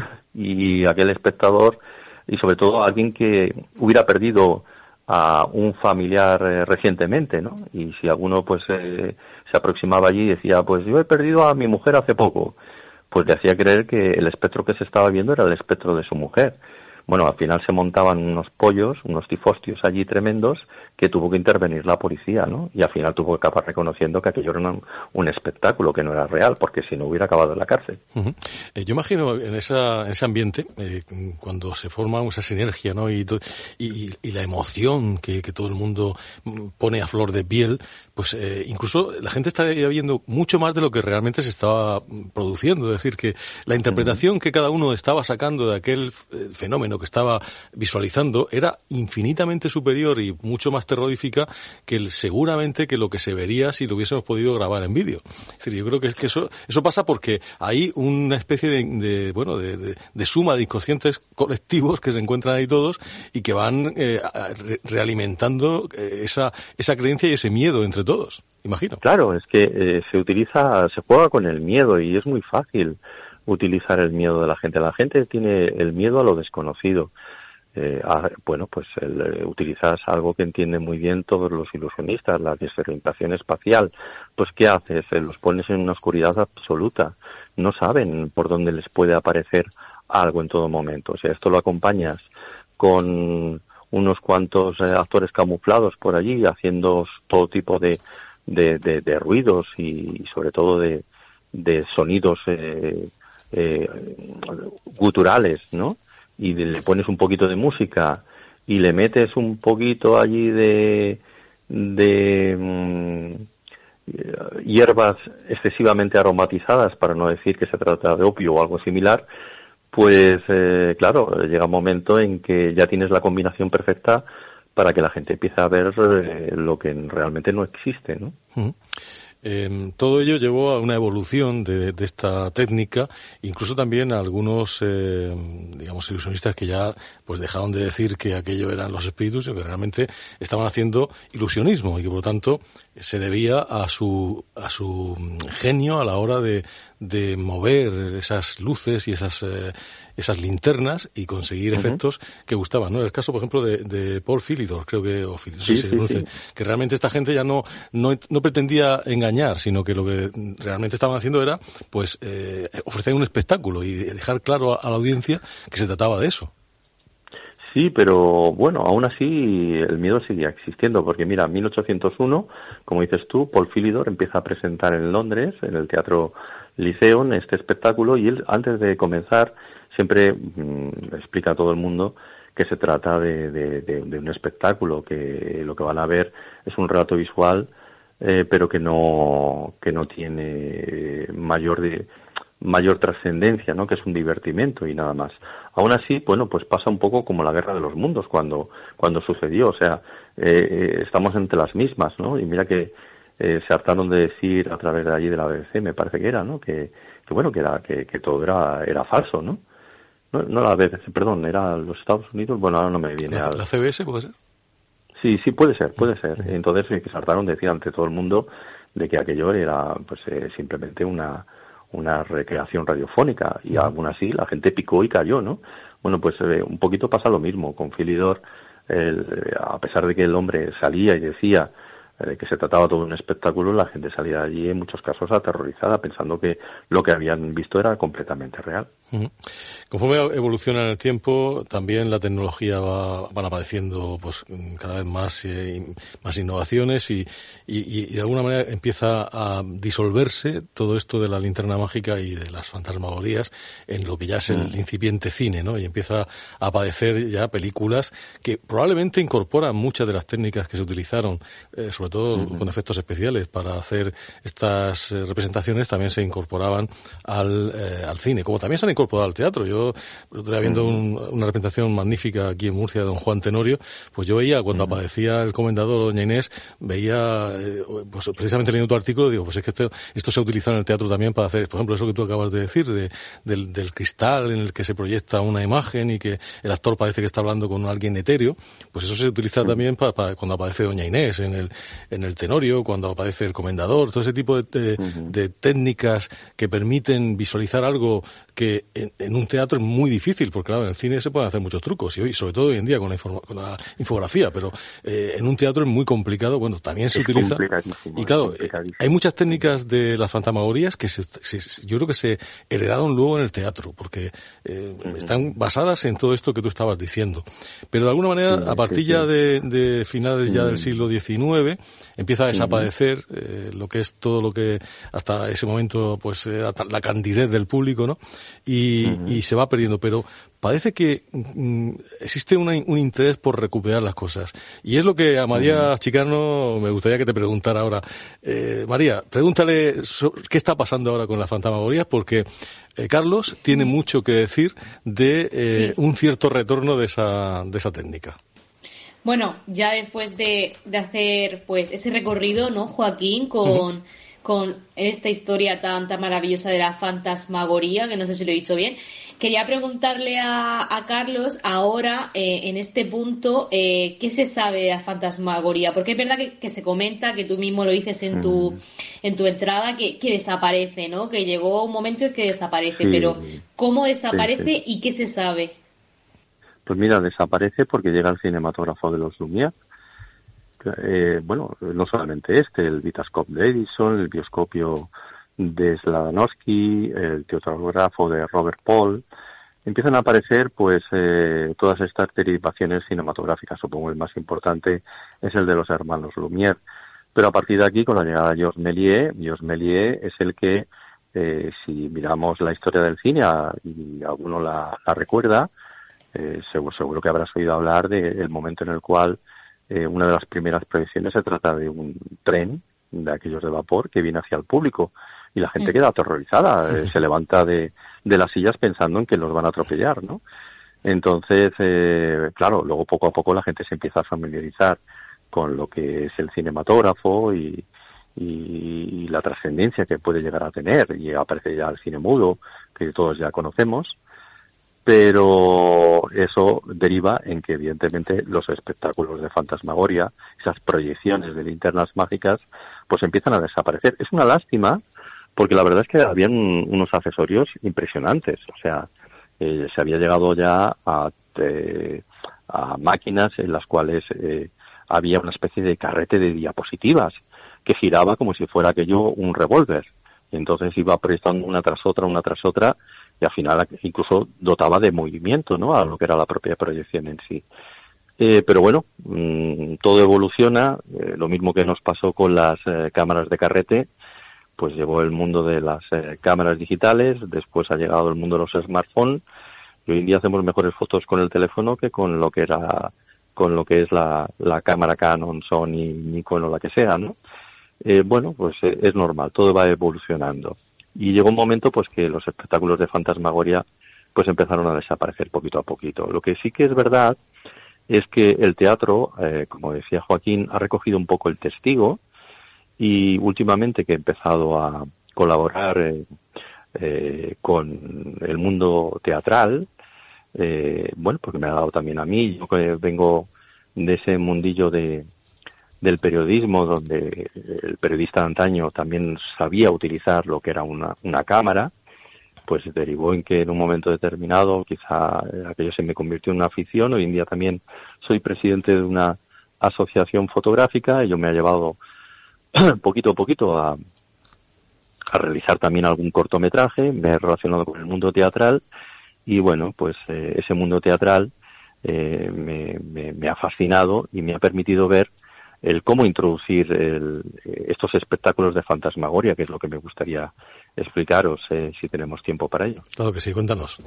y aquel espectador, y sobre todo alguien que hubiera perdido a un familiar eh, recientemente, ¿no? Y si alguno pues eh, se aproximaba allí y decía, pues yo he perdido a mi mujer hace poco, pues le hacía creer que el espectro que se estaba viendo era el espectro de su mujer. Bueno, al final se montaban unos pollos, unos tifostios allí tremendos, que tuvo que intervenir la policía, ¿no? Y al final tuvo que acabar reconociendo que aquello era un, un espectáculo, que no era real, porque si no hubiera acabado en la cárcel. Uh-huh. Eh, yo imagino en, esa, en ese ambiente, eh, cuando se forma esa sinergia, ¿no?, y, y, y la emoción que, que todo el mundo pone a flor de piel, pues eh, incluso la gente está viendo mucho más de lo que realmente se estaba produciendo. Es decir, que la interpretación uh-huh. que cada uno estaba sacando de aquel eh, fenómeno que estaba visualizando era infinitamente superior y mucho más terrorífica que el, seguramente que lo que se vería si lo hubiésemos podido grabar en vídeo. Es decir, yo creo que, que eso eso pasa porque hay una especie de, de bueno de, de, de suma de inconscientes colectivos que se encuentran ahí todos y que van eh, re, realimentando eh, esa esa creencia y ese miedo entre todos, imagino. Claro, es que eh, se utiliza, se juega con el miedo y es muy fácil utilizar el miedo de la gente. La gente tiene el miedo a lo desconocido. Eh, a, bueno, pues el, eh, utilizas algo que entienden muy bien todos los ilusionistas, la desorientación espacial. Pues ¿qué haces? Eh, los pones en una oscuridad absoluta. No saben por dónde les puede aparecer algo en todo momento. O sea, esto lo acompañas con unos cuantos eh, actores camuflados por allí, haciendo todo tipo de, de, de, de ruidos y, y sobre todo de, de sonidos eh, eh, guturales, ¿no? Y le pones un poquito de música y le metes un poquito allí de de mmm, hierbas excesivamente aromatizadas, para no decir que se trata de opio o algo similar, pues eh, claro, llega un momento en que ya tienes la combinación perfecta para que la gente empiece a ver eh, lo que realmente no existe, ¿no? Uh-huh. Eh, todo ello llevó a una evolución de, de esta técnica, incluso también a algunos, eh, digamos, ilusionistas que ya pues dejaron de decir que aquello eran los espíritus, sino que realmente estaban haciendo ilusionismo y que por lo tanto se debía a su a su genio a la hora de, de mover esas luces y esas eh, esas linternas y conseguir uh-huh. efectos que gustaban, ¿no? El caso, por ejemplo, de, de Paul Philidor, creo que, o Philidor, sí, sí, sí, sí. que realmente esta gente ya no, no no pretendía engañar, sino que lo que realmente estaban haciendo era, pues, eh, ofrecer un espectáculo y dejar claro a, a la audiencia que se trataba de eso. Sí, pero bueno, aún así el miedo seguía existiendo, porque mira, en mil ochocientos uno, como dices tú, Paul Philidor empieza a presentar en Londres, en el Teatro Lyceum, este espectáculo, y él, antes de comenzar, siempre mmm, explica a todo el mundo que se trata de, de, de, de un espectáculo, que lo que van a ver es un relato visual, eh, pero que no que no tiene mayor de, mayor trascendencia, ¿no? Que es un divertimento y nada más. Aún así, bueno, pues pasa un poco como la Guerra de los Mundos cuando cuando sucedió, o sea, eh, estamos entre las mismas, ¿no? Y mira que eh, se hartaron de decir a través de allí de la B B C, me parece que era, ¿no? Que, que bueno, que era que, que todo era era falso, ¿no? No, no la B B C, perdón, era los Estados Unidos, bueno, ahora no me viene. ¿La, a... ¿La C B S puede ser? Sí, sí, puede ser, puede ser. Entonces, que se hartaron de decir ante todo el mundo de que aquello era, pues, eh, simplemente una una recreación radiofónica, y aún así la gente picó y cayó, ¿no? Bueno, pues eh, un poquito pasa lo mismo con Philidor, el, a pesar de que el hombre salía y decía eh, que se trataba todo de un espectáculo, la gente salía de allí en muchos casos aterrorizada, pensando que lo que habían visto era completamente real. Uh-huh. Conforme evoluciona en el tiempo, también la tecnología va, van apareciendo pues cada vez más eh, más innovaciones y, y, y de alguna manera empieza a disolverse todo esto de la linterna mágica y de las fantasmagorías en lo que ya es el uh-huh. incipiente cine, ¿no? Y empieza a aparecer ya películas que probablemente incorporan muchas de las técnicas que se utilizaron, eh, sobre todo uh-huh. con efectos especiales para hacer estas eh, representaciones, también se incorporaban al, eh, al cine, como también se han incorporado al teatro. Yo estoy viendo un, una representación magnífica aquí en Murcia de Don Juan Tenorio, pues yo veía cuando uh-huh. aparecía el comendador Doña Inés, veía eh, pues precisamente leyendo tu artículo, digo, pues es que esto, esto se ha utilizado en el teatro también para hacer, por ejemplo, eso que tú acabas de decir, de, del, del cristal en el que se proyecta una imagen y que el actor parece que está hablando con alguien etéreo, pues eso se utiliza uh-huh. también para, para cuando aparece Doña Inés en el, en el Tenorio, cuando aparece el comendador, todo ese tipo de, de, uh-huh. de técnicas que permiten visualizar algo que en, en un teatro es muy difícil, porque claro, en el cine se pueden hacer muchos trucos, y hoy, sobre todo hoy en día con la, informa, con la infografía, pero eh, en un teatro es muy complicado, bueno, también se es utiliza, y claro, eh, hay muchas técnicas de las fantasmagorías que se, se, yo creo que se heredaron luego en el teatro, porque eh, uh-huh. están basadas en todo esto que tú estabas diciendo, pero de alguna manera, sí, a partir sí, ya sí. de, de finales uh-huh. ya del siglo diecinueve, empieza a desaparecer uh-huh. eh, lo que es todo lo que hasta ese momento pues era la candidez del público, ¿no? Y, uh-huh. y se va perdiendo, pero parece que mm, existe una, un interés por recuperar las cosas. Y es lo que a María uh-huh. Chicano me gustaría que te preguntara ahora. Eh, María, pregúntale so, qué está pasando ahora con las fantasmagorías, porque eh, Carlos tiene mucho que decir de eh, sí. un cierto retorno de esa, de esa técnica. Bueno, ya después de, de hacer pues ese recorrido, ¿no, Joaquín, con... Uh-huh. con esta historia tan, tan maravillosa de la fantasmagoría, que no sé si lo he dicho bien, quería preguntarle a, a Carlos ahora, eh, en este punto, eh, ¿qué se sabe de la fantasmagoría? Porque es verdad que, que se comenta, que tú mismo lo dices en tu, mm. en tu entrada, que, que desaparece, ¿no? Que llegó un momento en que desaparece, sí. pero ¿cómo desaparece sí, sí. y qué se sabe? Pues mira, desaparece porque llega el cinematógrafo de los Lumière. Eh, bueno, no solamente este, el Vitascope de Edison, el bioscopio de Sladanowski, el teatrógrafo de Robert Paul, empiezan a aparecer pues eh, todas estas derivaciones cinematográficas. Supongo el más importante es el de los hermanos Lumière, pero a partir de aquí, con la llegada de Georges Méliès, Georges Méliès es el que, eh, si miramos la historia del cine y alguno la, la recuerda, eh, seguro, seguro que habrás oído hablar del momento en el cual Eh, una de las primeras proyecciones se trata de un tren de aquellos de vapor que viene hacia el público y la gente queda aterrorizada, eh, se levanta de, de las sillas pensando en que los van a atropellar, ¿no? Entonces, eh, claro, luego poco a poco la gente se empieza a familiarizar con lo que es el cinematógrafo y, y, y la trascendencia que puede llegar a tener, y aparece ya el cine mudo, que todos ya conocemos, pero eso deriva en que evidentemente los espectáculos de fantasmagoria, esas proyecciones de linternas mágicas, pues empiezan a desaparecer. Es una lástima, porque la verdad es que habían unos accesorios impresionantes, o sea, eh, se había llegado ya a, eh, a máquinas en las cuales eh, había una especie de carrete de diapositivas que giraba como si fuera aquello un revólver. Y entonces iba proyectando una tras otra, una tras otra, y al final incluso dotaba de movimiento, ¿no?, a lo que era la propia proyección en sí. Eh, pero bueno, mmm, todo evoluciona, eh, lo mismo que nos pasó con las eh, cámaras de carrete, pues llegó el mundo de las eh, cámaras digitales, después ha llegado el mundo de los smartphones, y hoy en día hacemos mejores fotos con el teléfono que con lo que era, con lo que es la, la cámara Canon, Sony, Nikon o la que sea, ¿no? Eh, bueno, pues eh, es normal, todo va evolucionando. Y llegó un momento pues que los espectáculos de fantasmagoria pues empezaron a desaparecer poquito a poquito. Lo que sí que es verdad es que el teatro, eh, como decía Joaquín, ha recogido un poco el testigo, y últimamente que he empezado a colaborar eh, eh, con el mundo teatral, eh, bueno, porque me ha dado también a mí, yo que vengo de ese mundillo de del periodismo, donde el periodista de antaño también sabía utilizar lo que era una, una cámara, pues derivó en que en un momento determinado quizá aquello se me convirtió en una afición. Hoy en día también soy presidente de una asociación fotográfica, y yo me ha llevado poquito a poquito a, a realizar también algún cortometraje, me he relacionado con el mundo teatral, y bueno, pues eh, ese mundo teatral eh, me, me, me ha fascinado y me ha permitido ver el cómo introducir el, estos espectáculos de fantasmagoria, que es lo que me gustaría explicaros, eh, si tenemos tiempo para ello. Claro que sí, cuéntanos.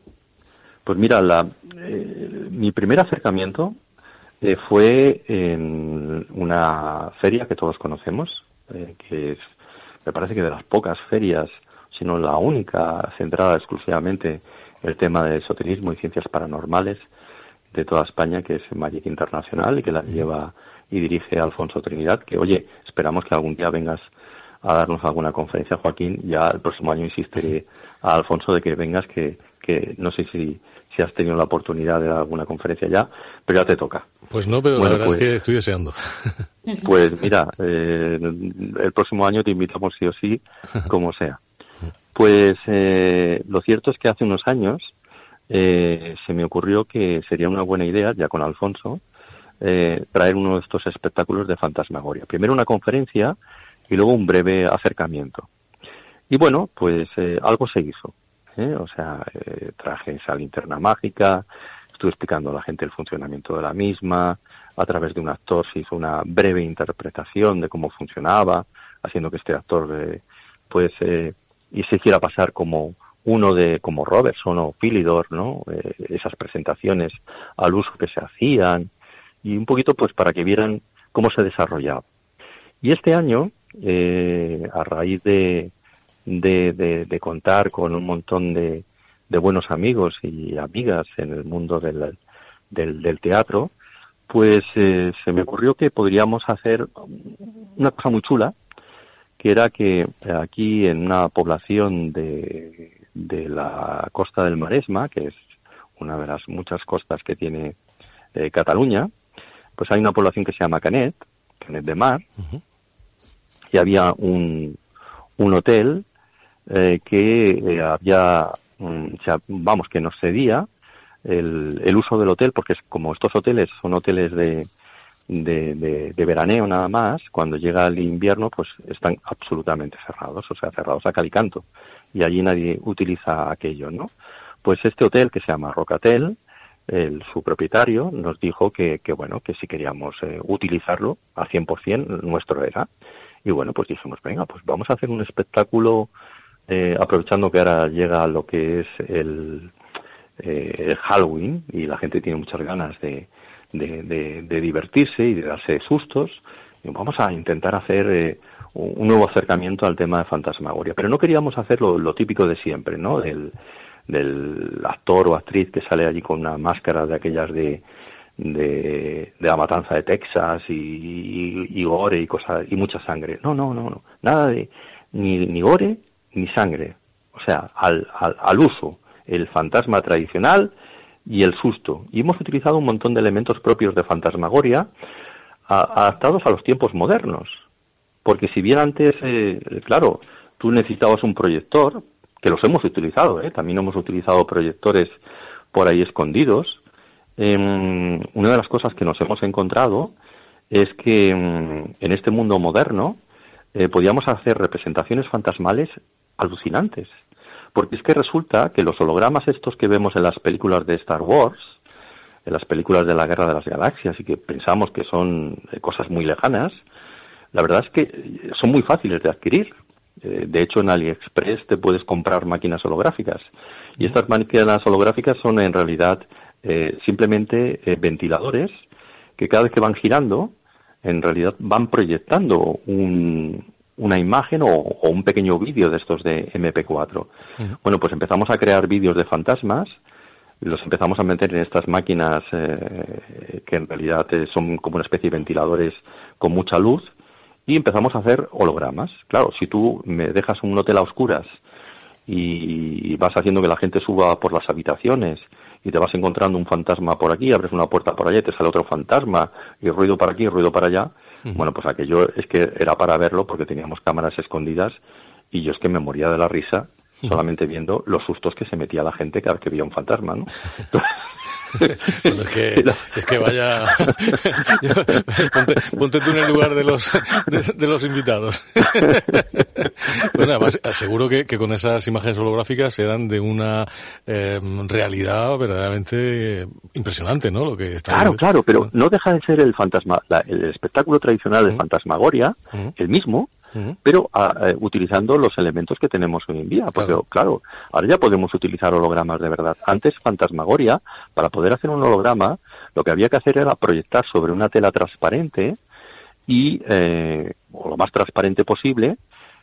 Pues mira, la, eh, mi primer acercamiento eh, fue en una feria que todos conocemos, eh, que es, me parece que de las pocas ferias, si no la única, centrada exclusivamente en el tema de esoterismo y ciencias paranormales de toda España, que es Magic Internacional, y que la lleva y dirige Alfonso Trinidad, que oye, esperamos que algún día vengas a darnos alguna conferencia, Joaquín. Ya el próximo año insistiré a Alfonso de que vengas, que, que no sé si, si has tenido la oportunidad de dar alguna conferencia ya, pero ya te toca. Pues no, pero bueno, la verdad pues, es que estoy deseando. Pues mira, eh, el próximo año te invitamos sí o sí, como sea. Pues eh, lo cierto es que hace unos años eh, se me ocurrió que sería una buena idea, ya con Alfonso, Eh, traer uno de estos espectáculos de fantasmagoria. Primero una conferencia y luego un breve acercamiento. Y bueno, pues eh, algo se hizo. ¿eh? O sea, eh, traje esa linterna mágica, estuve explicando a la gente el funcionamiento de la misma, a través de un actor se hizo una breve interpretación de cómo funcionaba, haciendo que este actor eh, pues eh, y se hiciera pasar como uno de, como Robertson o Philidor, ¿no? Eh, esas presentaciones al uso que se hacían, y un poquito pues para que vieran cómo se desarrollaba. Y este año, eh, a raíz de, de, de, de contar con un montón de, de buenos amigos y amigas en el mundo del, del, del teatro, pues eh, se me ocurrió que podríamos hacer una cosa muy chula, que era que aquí en una población de, de la costa del Maresma, que es una de las muchas costas que tiene eh, Cataluña, pues hay una población que se llama Canet, Canet de Mar, uh-huh. y había un, un hotel eh, que eh, había, um, o sea, vamos, que nos cedía el, el uso del hotel, porque es, como estos hoteles son hoteles de, de, de, de veraneo nada más, cuando llega el invierno pues están absolutamente cerrados, o sea, cerrados a cal y canto, y allí nadie utiliza aquello, ¿no? Pues este hotel, que se llama Rocatel, el, su propietario nos dijo que, que bueno, que si queríamos eh, utilizarlo a cien por ciento, nuestro era. Y bueno, pues dijimos, venga, pues vamos a hacer un espectáculo, eh, aprovechando que ahora llega lo que es el, eh, el Halloween, y la gente tiene muchas ganas de, de, de, de divertirse y de darse sustos. Y vamos a intentar hacer eh, un nuevo acercamiento al tema de fantasmagoria. Pero no queríamos hacer lo, lo típico de siempre, ¿no? Del, del actor o actriz que sale allí con una máscara de aquellas de, de, de la matanza de Texas y, y, y gore y cosas y mucha sangre. No, no, no, no, nada de ni, ni gore ni sangre. O sea, al, al, al uso, el fantasma tradicional y el susto. Y hemos utilizado un montón de elementos propios de fantasmagoria a, adaptados a los tiempos modernos. Porque si bien antes, eh, claro, tú necesitabas un proyector, que los hemos utilizado, ¿eh? También hemos utilizado proyectores por ahí escondidos. Eh, una de las cosas que nos hemos encontrado es que en este mundo moderno eh, podíamos hacer representaciones fantasmales alucinantes. Porque es que resulta que los hologramas estos que vemos en las películas de Star Wars, en las películas de la Guerra de las Galaxias, y que pensamos que son cosas muy lejanas, la verdad es que son muy fáciles de adquirir. De hecho, en AliExpress te puedes comprar máquinas holográficas. Y estas máquinas holográficas son en realidad eh, simplemente eh, ventiladores que cada vez que van girando, en realidad van proyectando un... una imagen o, o un pequeño vídeo de estos de eme pe cuatro. Uh-huh. Bueno, pues empezamos a crear vídeos de fantasmas, los empezamos a meter en estas máquinas eh, que en realidad eh, son como una especie de ventiladores con mucha luz, y empezamos a hacer hologramas. Claro, si tú me dejas un hotel a oscuras y vas haciendo que la gente suba por las habitaciones y te vas encontrando un fantasma por aquí, abres una puerta por allá y te sale otro fantasma, y ruido para aquí, ruido para allá. Uh-huh. Bueno, pues aquello es que era para verlo porque teníamos cámaras escondidas y yo es que me moría de la risa solamente viendo los sustos que se metía la gente cada vez que veía un fantasma, ¿no? Bueno, es que, es que vaya... ponte, ponte tú en el lugar de los de, de los invitados. Bueno, además, aseguro que, que con esas imágenes holográficas eran de una eh, realidad verdaderamente impresionante, ¿no? Lo que está Claro, viendo. Claro, pero no deja de ser el fantasma, la, el espectáculo tradicional de uh-huh. fantasmagoria, uh-huh. el mismo, uh-huh. pero a, a, utilizando los elementos que tenemos hoy en día. Porque, claro. claro, ahora ya podemos utilizar hologramas de verdad. Antes, fantasmagoria, para poder hacer un holograma, lo que había que hacer era proyectar sobre una tela transparente y, eh, o lo más transparente posible,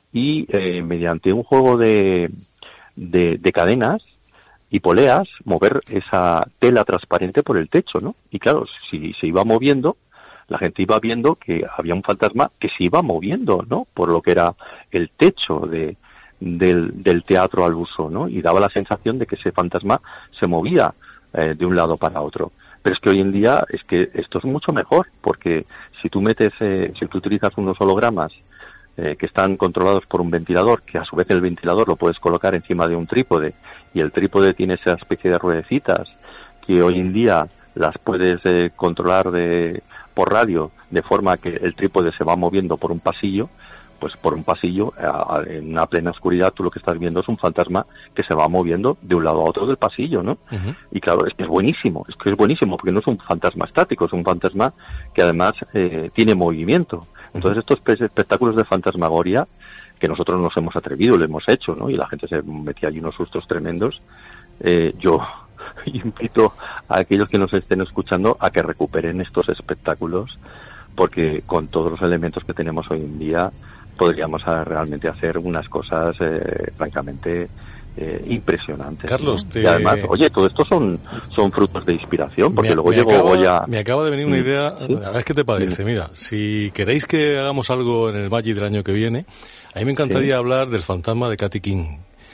y eh, mediante un juego de, de, de cadenas y poleas, mover esa tela transparente por el techo, ¿no? Y claro, si se iba moviendo, la gente iba viendo que había un fantasma que se iba moviendo, ¿no? Por lo que era el techo de, del, del teatro al uso, ¿no? Y daba la sensación de que ese fantasma se movía eh, de un lado para otro. Pero es que hoy en día es que esto es mucho mejor, porque si tú metes, eh, si tú utilizas unos hologramas eh, que están controlados por un ventilador, que a su vez el ventilador lo puedes colocar encima de un trípode, y el trípode tiene esa especie de ruedecitas que hoy en día las puedes eh, controlar de por radio, de forma que el trípode se va moviendo por un pasillo, pues por un pasillo, a, a, en una plena oscuridad, tú lo que estás viendo es un fantasma que se va moviendo de un lado a otro del pasillo, ¿no? Uh-huh. Y claro, es que es buenísimo, es que es buenísimo, porque no es un fantasma estático, es un fantasma que además eh, tiene movimiento. Entonces uh-huh. estos espectáculos de fantasmagoria, que nosotros nos hemos atrevido, lo hemos hecho, ¿no? Y la gente se metía allí unos sustos tremendos, eh, yo invito a aquellos que nos estén escuchando a que recuperen estos espectáculos, porque con todos los elementos que tenemos hoy en día podríamos realmente hacer unas cosas eh, francamente eh, impresionantes. Carlos, ¿no? te... Y además, oye, todo esto son son frutos de inspiración, porque me, luego me llegó acaba, Goya... Me acaba de venir una idea, ¿Sí? a ver qué te parece. Sí. Mira, si queréis que hagamos algo en el Magic del año que viene, a mí me encantaría sí. hablar del fantasma de Katy King.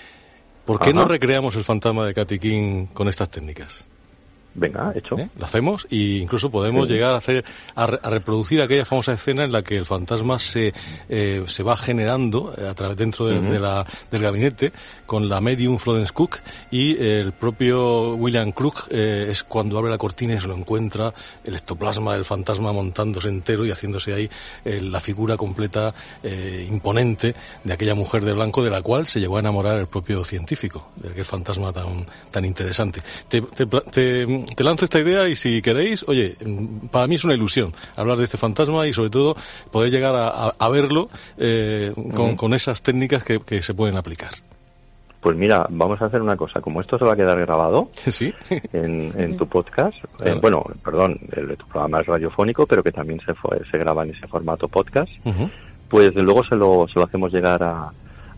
¿Por qué Ajá. no recreamos el fantasma de Katy King con estas técnicas? Venga, hecho. ¿Eh? Lo hacemos e incluso podemos sí. llegar a hacer a, re, a reproducir aquella famosa escena en la que el fantasma se eh, se va generando a través dentro de, uh-huh. de la, del gabinete con la medium Florence Cook, y eh, el propio William Crook eh, es cuando abre la cortina y se lo encuentra el ectoplasma del fantasma montándose entero y haciéndose ahí eh, la figura completa eh, imponente de aquella mujer de blanco, de la cual se llegó a enamorar el propio científico, de aquel fantasma tan tan interesante. Te, te, te Te lanzo esta idea y si queréis, oye, para mí es una ilusión hablar de este fantasma y sobre todo poder llegar a, a, a verlo eh, con, uh-huh. con esas técnicas que, que se pueden aplicar. Pues mira, vamos a hacer una cosa. Como esto se va a quedar grabado ¿Sí? en, en tu podcast, claro. eh, bueno, perdón, el, tu programa es radiofónico, pero que también se, fue, se graba en ese formato podcast, uh-huh. pues luego se lo, se lo hacemos llegar a...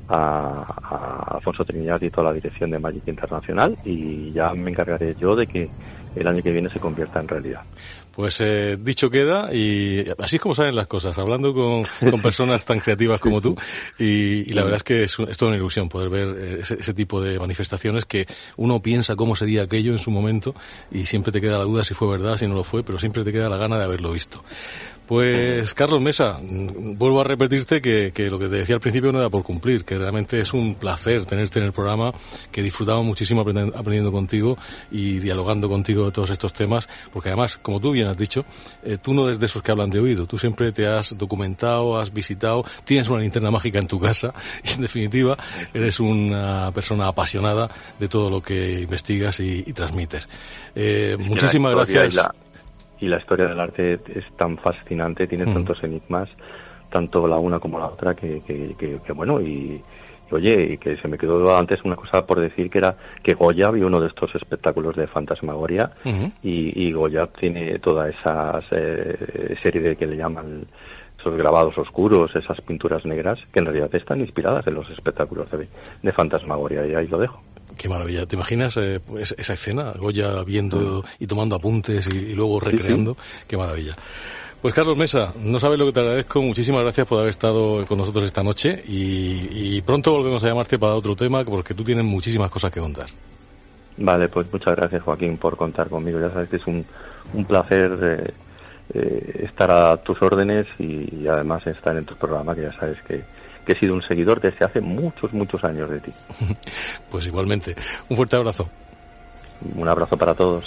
A, a Alfonso Trinidad y toda la dirección de Magic Internacional, y ya me encargaré yo de que el año que viene se convierta en realidad. Pues eh, dicho queda, y así es como salen las cosas, hablando con, con personas tan creativas como tú, y, y la verdad es que es, es toda una ilusión poder ver ese, ese tipo de manifestaciones que uno piensa cómo sería aquello en su momento, y siempre te queda la duda si fue verdad, si no lo fue, pero siempre te queda la gana de haberlo visto. Pues, Carlos Mesa, vuelvo a repetirte que, que lo que te decía al principio no era por cumplir, que realmente es un placer tenerte en el programa, que disfrutamos muchísimo aprendiendo contigo y dialogando contigo de todos estos temas, porque además, como tú bien has dicho, eh, tú no eres de esos que hablan de oído, tú siempre te has documentado, has visitado, tienes una linterna mágica en tu casa y, en definitiva, eres una persona apasionada de todo lo que investigas y, y transmites. Eh, muchísimas gracias. Y la historia del arte es tan fascinante, tiene mm. tantos enigmas, tanto la una como la otra, que, que, que, que bueno, y, y oye, y que se me quedó antes una cosa por decir, que era que Goya vio uno de estos espectáculos de fantasmagoria, uh-huh. y, y Goya tiene toda esa eh, serie de que le llaman esos grabados oscuros, esas pinturas negras, que en realidad están inspiradas en los espectáculos de, de fantasmagoria, y ahí lo dejo. Qué maravilla. ¿Te imaginas eh, pues, esa escena? Goya viendo y tomando apuntes y, y luego recreando. Sí, sí. Qué maravilla. Pues Carlos Mesa, no sabes lo que te agradezco. Muchísimas gracias por haber estado con nosotros esta noche y, y pronto volvemos a llamarte para otro tema porque tú tienes muchísimas cosas que contar. Vale, pues muchas gracias, Joaquín, por contar conmigo. Ya sabes que es un, un placer eh, eh, estar a tus órdenes y, y además estar en tu programa, que ya sabes que que he sido un seguidor desde hace muchos, muchos años de ti. Pues igualmente. Un fuerte abrazo. Un abrazo para todos.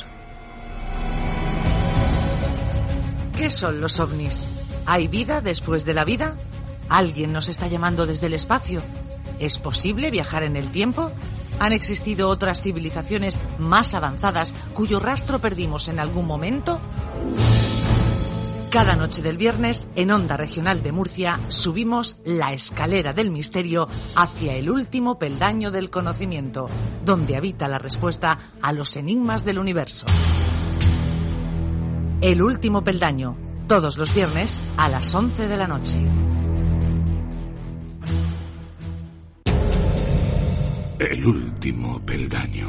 ¿Qué son los ovnis? ¿Hay vida después de la vida? ¿Alguien nos está llamando desde el espacio? ¿Es posible viajar en el tiempo? ¿Han existido otras civilizaciones más avanzadas cuyo rastro perdimos en algún momento? Cada noche del viernes, en Onda Regional de Murcia, subimos la escalera del misterio hacia el último peldaño del conocimiento, donde habita la respuesta a los enigmas del universo. El último peldaño, todos los viernes a las once de la noche. El último peldaño.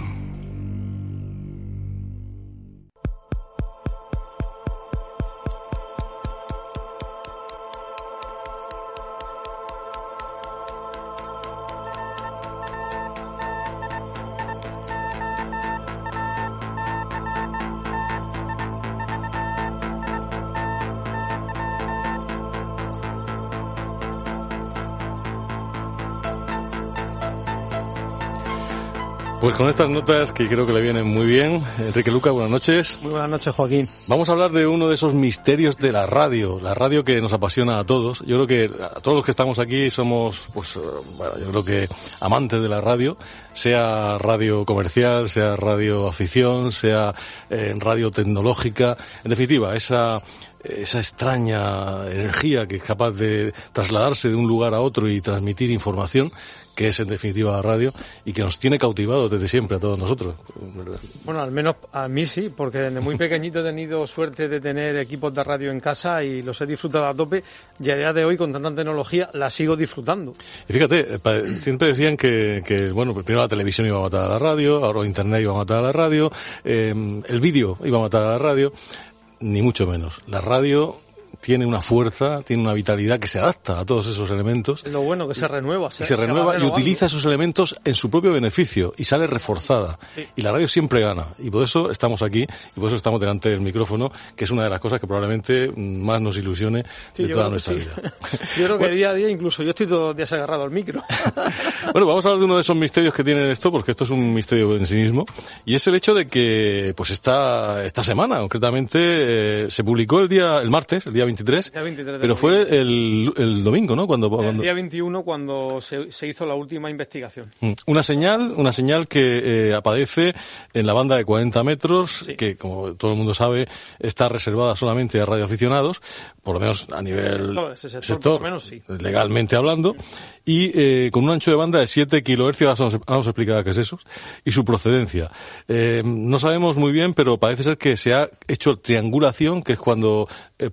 Pues con estas notas que creo que le vienen muy bien, Enrique Luca, buenas noches. Muy buenas noches, Joaquín. Vamos a hablar de uno de esos misterios de la radio, la radio que nos apasiona a todos. Yo creo que a todos los que estamos aquí somos, pues, bueno, yo creo que amantes de la radio, sea radio comercial, sea radio afición, sea eh, radio tecnológica, en definitiva, esa esa extraña energía que es capaz de trasladarse de un lugar a otro y transmitir información, que es en definitiva la radio, y que nos tiene cautivados desde siempre a todos nosotros. Bueno, al menos a mí sí, porque desde muy pequeñito he tenido suerte de tener equipos de radio en casa y los he disfrutado a tope, y a día de hoy con tanta tecnología la sigo disfrutando. Y fíjate, siempre decían que, que bueno, primero la televisión iba a matar a la radio, ahora internet iba a matar a la radio, eh, el vídeo iba a matar a la radio, ni mucho menos. La radio tiene una fuerza, tiene una vitalidad que se adapta a todos esos elementos. Lo bueno que se renueva. Se, y se, se renueva y utiliza esos elementos en su propio beneficio y sale reforzada. Sí. Y la radio siempre gana. Y por eso estamos aquí y por eso estamos delante del micrófono, que es una de las cosas que probablemente más nos ilusione sí, de toda nuestra sí. vida. Yo creo que bueno, día a día, incluso yo estoy todos los días agarrado al micro. Bueno, vamos a hablar de uno de esos misterios que tiene esto, porque esto es un misterio en sí mismo, y es el hecho de que, pues esta, esta semana, concretamente, eh, se publicó el día, el martes, el día veintitrés, pero fue el, el domingo, ¿no? Cuando, cuando... El día veintiuno, cuando se, se hizo la última investigación. Una señal, una señal que eh, aparece en la banda de cuarenta metros, sí. que, como todo el mundo sabe, está reservada solamente a radioaficionados, por lo menos a nivel sector, ese sector, sector por lo menos, sí. legalmente hablando, y eh, con un ancho de banda de siete kilohercios, vamos, vamos a explicar qué es eso, y su procedencia. Eh, no sabemos muy bien, pero parece ser que se ha hecho triangulación, que es cuando eh, por varias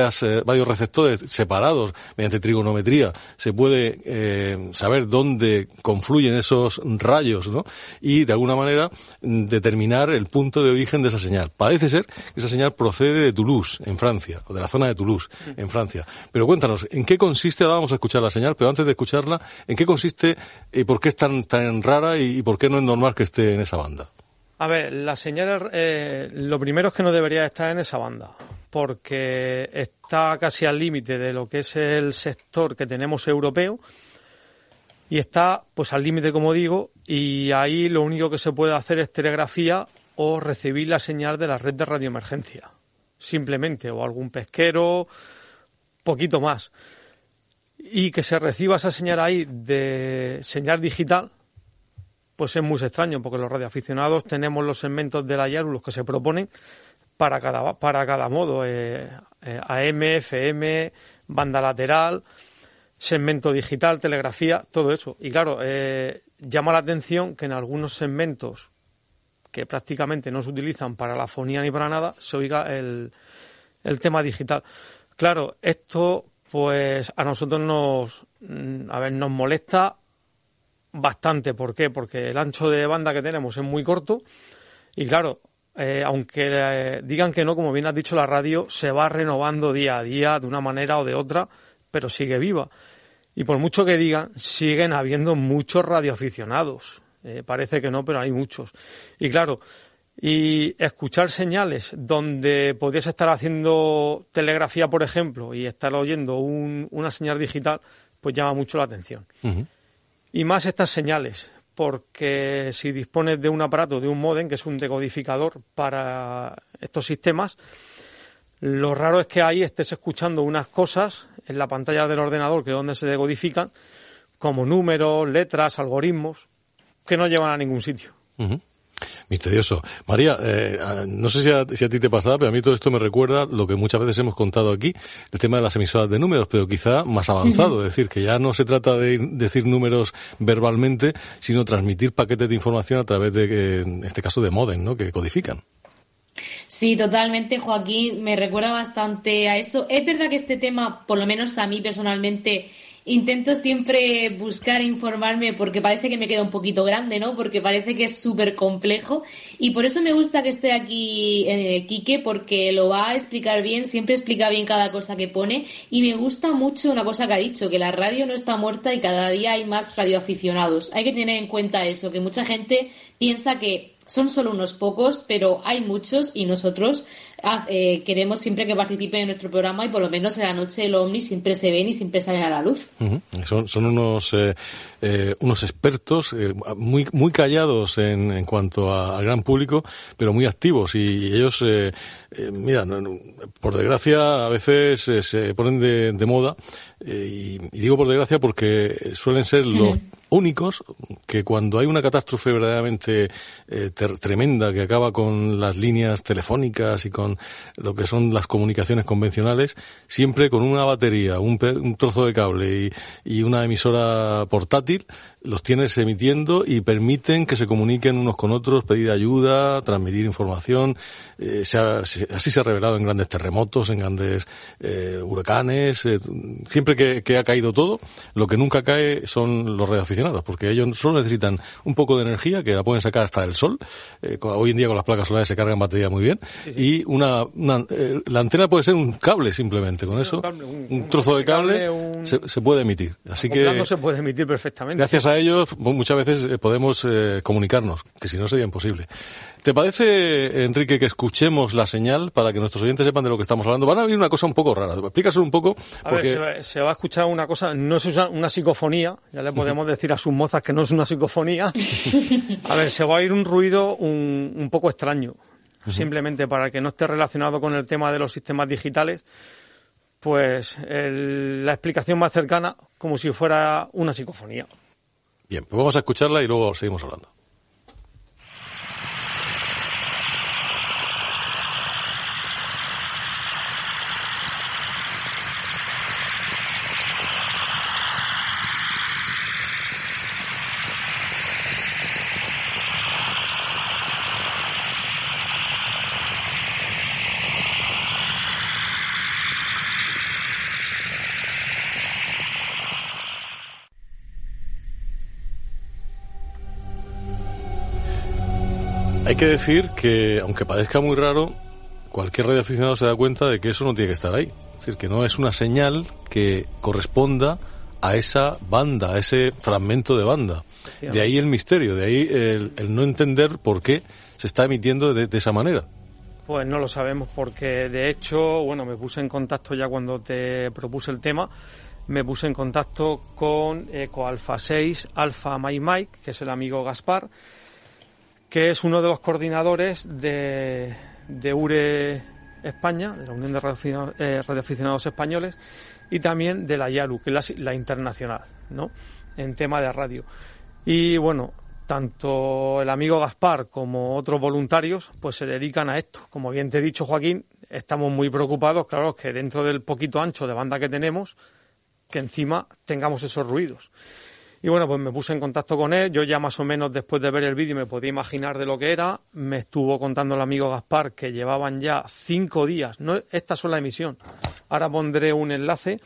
varias, eh, varios receptores separados mediante trigonometría, se puede eh, saber dónde confluyen esos rayos, ¿no? Y de alguna manera determinar el punto de origen de esa señal. Parece ser que esa señal procede de Toulouse, en Francia, o de la zona de Toulouse, en Francia. Pero cuéntanos, ¿en qué consiste? Ahora vamos a escuchar la señal, pero antes de escucharla, ¿en qué consiste y por qué es tan, tan rara y, y por qué no es normal que esté en esa banda? A ver, la señal, eh, lo primero es que no debería estar en esa banda, porque está casi al límite de lo que es el sector que tenemos europeo, y está pues al límite, como digo, y ahí lo único que se puede hacer es telegrafía o recibir la señal de la red de radioemergencia, simplemente, o algún pesquero, poquito más. Y que se reciba esa señal ahí de señal digital, pues es muy extraño, porque los radioaficionados tenemos los segmentos de la Yarus, los que se proponen para cada, para cada modo, eh, eh, A M, F M, banda lateral, segmento digital, telegrafía, todo eso. Y claro, eh, llama la atención que en algunos segmentos que prácticamente no se utilizan para la fonía ni para nada, se oiga el, el tema digital. Claro, esto pues a nosotros nos, a ver, nos molesta bastante. ¿Por qué? Porque el ancho de banda que tenemos es muy corto y claro, eh, aunque eh, digan que no, como bien has dicho, la radio se va renovando día a día de una manera o de otra, pero sigue viva. Y por mucho que digan, siguen habiendo muchos radioaficionados. Eh, parece que no, pero hay muchos. Y claro, y escuchar señales donde podrías estar haciendo telegrafía, por ejemplo, y estar oyendo un, una señal digital, pues llama mucho la atención. Uh-huh. Y más estas señales, porque si dispones de un aparato, de un módem, que es un decodificador para estos sistemas, lo raro es que ahí estés escuchando unas cosas en la pantalla del ordenador, que es donde se decodifican, como números, letras, algoritmos, que no llevan a ningún sitio. Uh-huh. Misterioso. María, eh, no sé si a, si a ti te pasaba, pero a mí todo esto me recuerda lo que muchas veces hemos contado aquí, el tema de las emisoras de números, pero quizá más avanzado, uh-huh. Es decir, que ya no se trata de decir números verbalmente, sino transmitir paquetes de información a través de, en este caso, de módem, ¿no?, que codifican. Sí, totalmente, Joaquín, me recuerda bastante a eso. Es verdad que este tema, por lo menos a mí personalmente, intento siempre buscar informarme porque parece que me queda un poquito grande, ¿no? Porque parece que es súper complejo y por eso me gusta que esté aquí eh, Quique, porque lo va a explicar bien, siempre explica bien cada cosa que pone y me gusta mucho una cosa que ha dicho, que la radio no está muerta y cada día hay más radioaficionados. Hay que tener en cuenta eso, que mucha gente piensa que son solo unos pocos, pero hay muchos y nosotros eh, queremos siempre que participen en nuestro programa y por lo menos en la noche del OVNI siempre se ven y siempre salen a la luz. Uh-huh. Son, son unos eh, eh, unos expertos eh, muy muy callados en, en cuanto a, al gran público, pero muy activos y, y ellos, eh, eh, mira, no, no, por desgracia a veces eh, se ponen de, de moda eh, y, y digo por desgracia porque suelen ser los uh-huh. únicos que cuando hay una catástrofe verdaderamente eh, ter- tremenda que acaba con las líneas telefónicas y con lo que son las comunicaciones convencionales, siempre con una batería, un, pe- un trozo de cable y, y una emisora portátil, los tienes emitiendo y permiten que se comuniquen unos con otros, pedir ayuda, transmitir información. Eh, se ha, se, así se ha revelado en grandes terremotos, en grandes eh, huracanes. Eh, siempre que, que ha caído todo, lo que nunca cae son los radioaficionados, porque ellos solo necesitan un poco de energía, que la pueden sacar hasta del sol. Eh, hoy en día con las placas solares se cargan batería muy bien. Sí, sí. Y una, una eh, la antena puede ser un cable simplemente, con eso, un, cable, un, un trozo de cable, cable un... se, se puede emitir. Así que se puede emitir perfectamente. Gracias a ellos muchas veces podemos eh, comunicarnos, que si no sería imposible. ¿Te parece, Enrique, que escuchemos la señal para que nuestros oyentes sepan de lo que estamos hablando? Van a oír una cosa un poco rara. Explícaselo un poco. A porque... ver, se va, se va a escuchar una cosa, no es una, una psicofonía, ya le podemos decir a sus mozas que no es una psicofonía. A ver, se va a oír un ruido un, un poco extraño. Uh-huh. Simplemente para que no esté relacionado con el tema de los sistemas digitales, pues el, la explicación más cercana como si fuera una psicofonía. Bien, pues vamos a escucharla y luego seguimos hablando. Hay que decir que, aunque parezca muy raro, cualquier radioaficionado se da cuenta de que eso no tiene que estar ahí. Es decir, que no es una señal que corresponda a esa banda, a ese fragmento de banda. De ahí el misterio, de ahí el, el no entender por qué se está emitiendo de, de esa manera. Pues no lo sabemos, porque de hecho, bueno, me puse en contacto ya cuando te propuse el tema, me puse en contacto con Eco Alfa seis, Alfa Mike Mike, que es el amigo Gaspar, que es uno de los coordinadores de, de U R E España, de la Unión de Radioaficionados, eh, Radioaficionados Españoles, y también de la IALU, que es la, la internacional, ¿no?, en tema de radio. Y bueno, tanto el amigo Gaspar como otros voluntarios pues se dedican a esto. Como bien te he dicho, Joaquín, estamos muy preocupados, claro, que dentro del poquito ancho de banda que tenemos, que encima tengamos esos ruidos. Y bueno, pues me puse en contacto con él. Yo ya más o menos después de ver el vídeo me podía imaginar de lo que era. Me estuvo contando el amigo Gaspar que llevaban ya cinco días, no esta sola emisión, ahora pondré un enlace.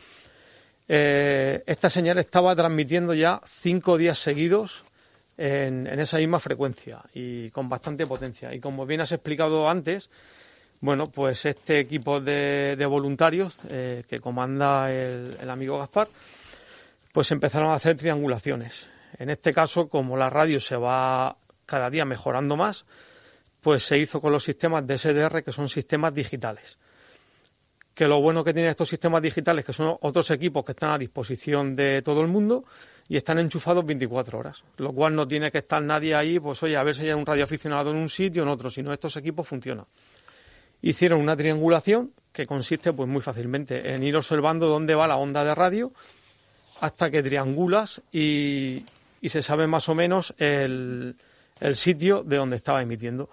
Eh, esta señal estaba transmitiendo ya cinco días seguidos en, en esa misma frecuencia y con bastante potencia. Y como bien has explicado antes, bueno, pues este equipo de, de voluntarios eh, que comanda el, el amigo Gaspar, pues empezaron a hacer triangulaciones. En este caso, como la radio se va cada día mejorando más, pues se hizo con los sistemas de S D R, que son sistemas digitales. Que lo bueno que tienen estos sistemas digitales, que son otros equipos que están a disposición de todo el mundo y están enchufados veinticuatro horas, lo cual no tiene que estar nadie ahí, pues oye, a ver si hay un radioaficionado en un sitio o en otro, sino estos equipos funcionan. Hicieron una triangulación que consiste pues muy fácilmente en ir observando dónde va la onda de radio hasta que triangulas y, y se sabe más o menos el, el sitio de donde estaba emitiendo.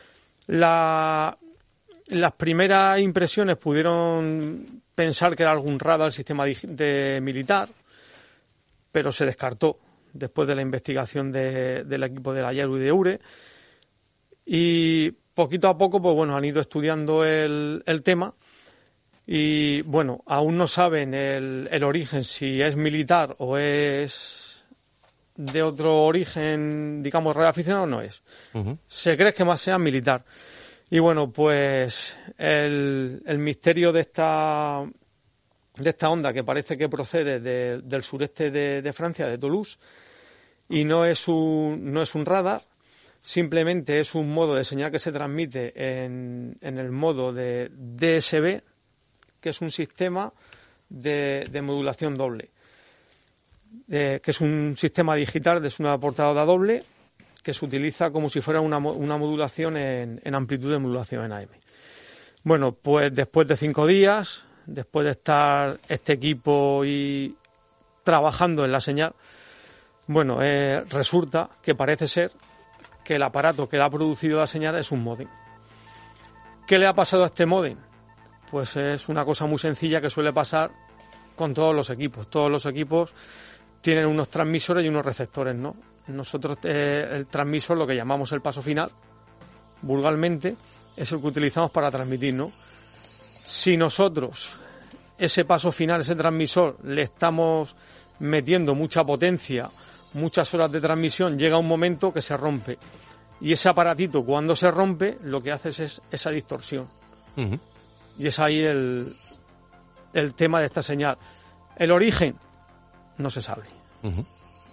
La... Las primeras impresiones pudieron pensar que era algún radar del sistema de militar, pero se descartó después de la investigación de, del equipo de la IALU y de U R E. Y poquito a poco, pues bueno, han ido estudiando el, el tema y bueno, aún no saben el, el origen, si es militar o es de otro origen, digamos, radioaficionado, no es. Uh-huh. Se cree que más sea militar. Y bueno, pues el, el misterio de esta de esta onda que parece que procede de, del sureste de, de Francia, de Toulouse, y no es un no es un radar, simplemente es un modo de señal que se transmite en, en el modo de D S B, que es un sistema de, de modulación doble, eh, que es un sistema digital de una portada doble, que se utiliza como si fuera una, una modulación en, en amplitud de modulación en A M. Bueno, pues después de cinco días, después de estar este equipo y trabajando en la señal, bueno, eh, resulta que parece ser que el aparato que le ha producido la señal es un módem. ¿Qué le ha pasado a este módem? Pues es una cosa muy sencilla que suele pasar con todos los equipos. Todos los equipos tienen unos transmisores y unos receptores, ¿no? Nosotros eh, el transmisor, lo que llamamos el paso final, vulgarmente, es el que utilizamos para transmitir, ¿no? Si nosotros ese paso final, ese transmisor, le estamos metiendo mucha potencia, muchas horas de transmisión, llega un momento que se rompe. Y ese aparatito, cuando se rompe, lo que hace es esa distorsión. Uh-huh. Y es ahí el, el tema de esta señal. El origen no se sabe. Uh-huh.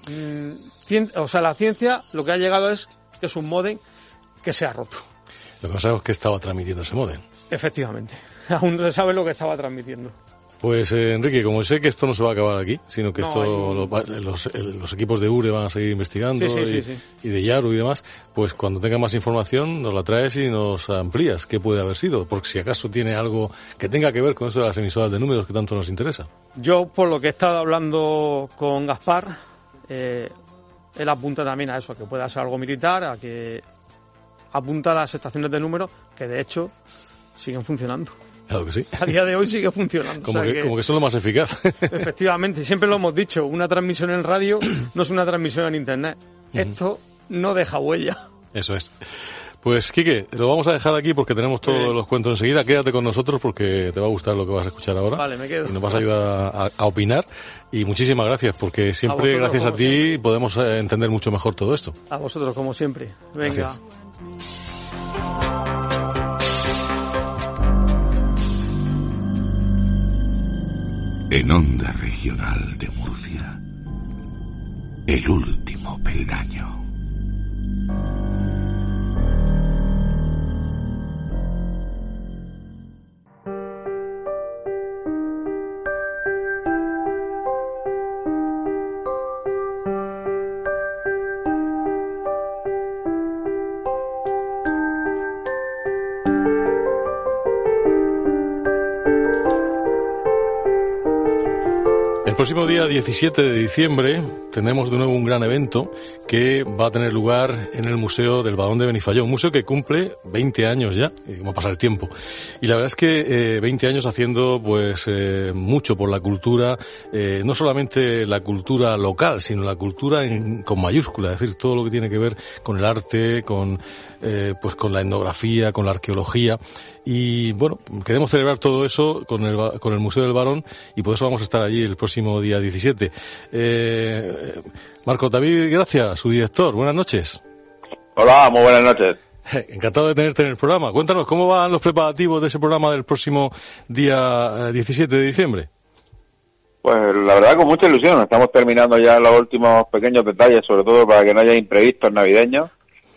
O sea, la ciencia lo que ha llegado es que es un módem que se ha roto. Lo que no sabemos es que estaba transmitiendo ese módem. Efectivamente. Aún no se sabe lo que estaba transmitiendo. Pues eh, Enrique, como sé que esto no se va a acabar aquí, sino que no, esto hay... lo, los, el, los equipos de U R E van a seguir investigando, sí, sí, y, sí, sí. y de IALU y demás, pues cuando tenga más información nos la traes y nos amplías qué puede haber sido, porque si acaso tiene algo que tenga que ver con eso de las emisoras de números que tanto nos interesa. Yo, por lo que he estado hablando con Gaspar, eh, él apunta también a eso, a que pueda ser algo militar, a que apunta a las estaciones de números que de hecho siguen funcionando. Claro que sí. A día de hoy sigue funcionando. Como, o sea que, que, como que son lo más eficaz. Efectivamente, siempre lo hemos dicho, una transmisión en radio no es una transmisión en internet. Uh-huh. Esto no deja huella. Eso es. Pues, Quique, lo vamos a dejar aquí porque tenemos todos sí. los cuentos enseguida. Quédate con nosotros porque te va a gustar lo que vas a escuchar ahora. Vale, me quedo. Y nos vas a ayudar a, a opinar. Y muchísimas gracias porque siempre, a gracias a ti, siempre. podemos entender mucho mejor todo esto. A vosotros, como siempre. Venga. Gracias. En Onda Regional de Murcia, el último peldaño. El próximo día diecisiete de diciembre tenemos de nuevo un gran evento que va a tener lugar en el Museo del Badón de Benifayó, un museo que cumple veinte años ya, y cómo pasa el tiempo. Y la verdad es que eh, veinte años haciendo pues eh, mucho por la cultura, eh, no solamente la cultura local, sino la cultura en, con mayúscula, es decir, todo lo que tiene que ver con el arte, con eh, pues con la etnografía, con la arqueología. Y bueno, queremos celebrar todo eso con el, con el Museo del Barón y por eso vamos a estar allí el próximo día diecisiete. Eh, Marco David Gracia, su director, buenas noches. Hola, muy buenas noches. Encantado de tenerte en el programa. Cuéntanos, ¿cómo van los preparativos de ese programa del próximo día diecisiete de diciembre? Pues la verdad con mucha ilusión. Estamos terminando ya los últimos pequeños detalles, sobre todo para que no haya imprevistos navideños.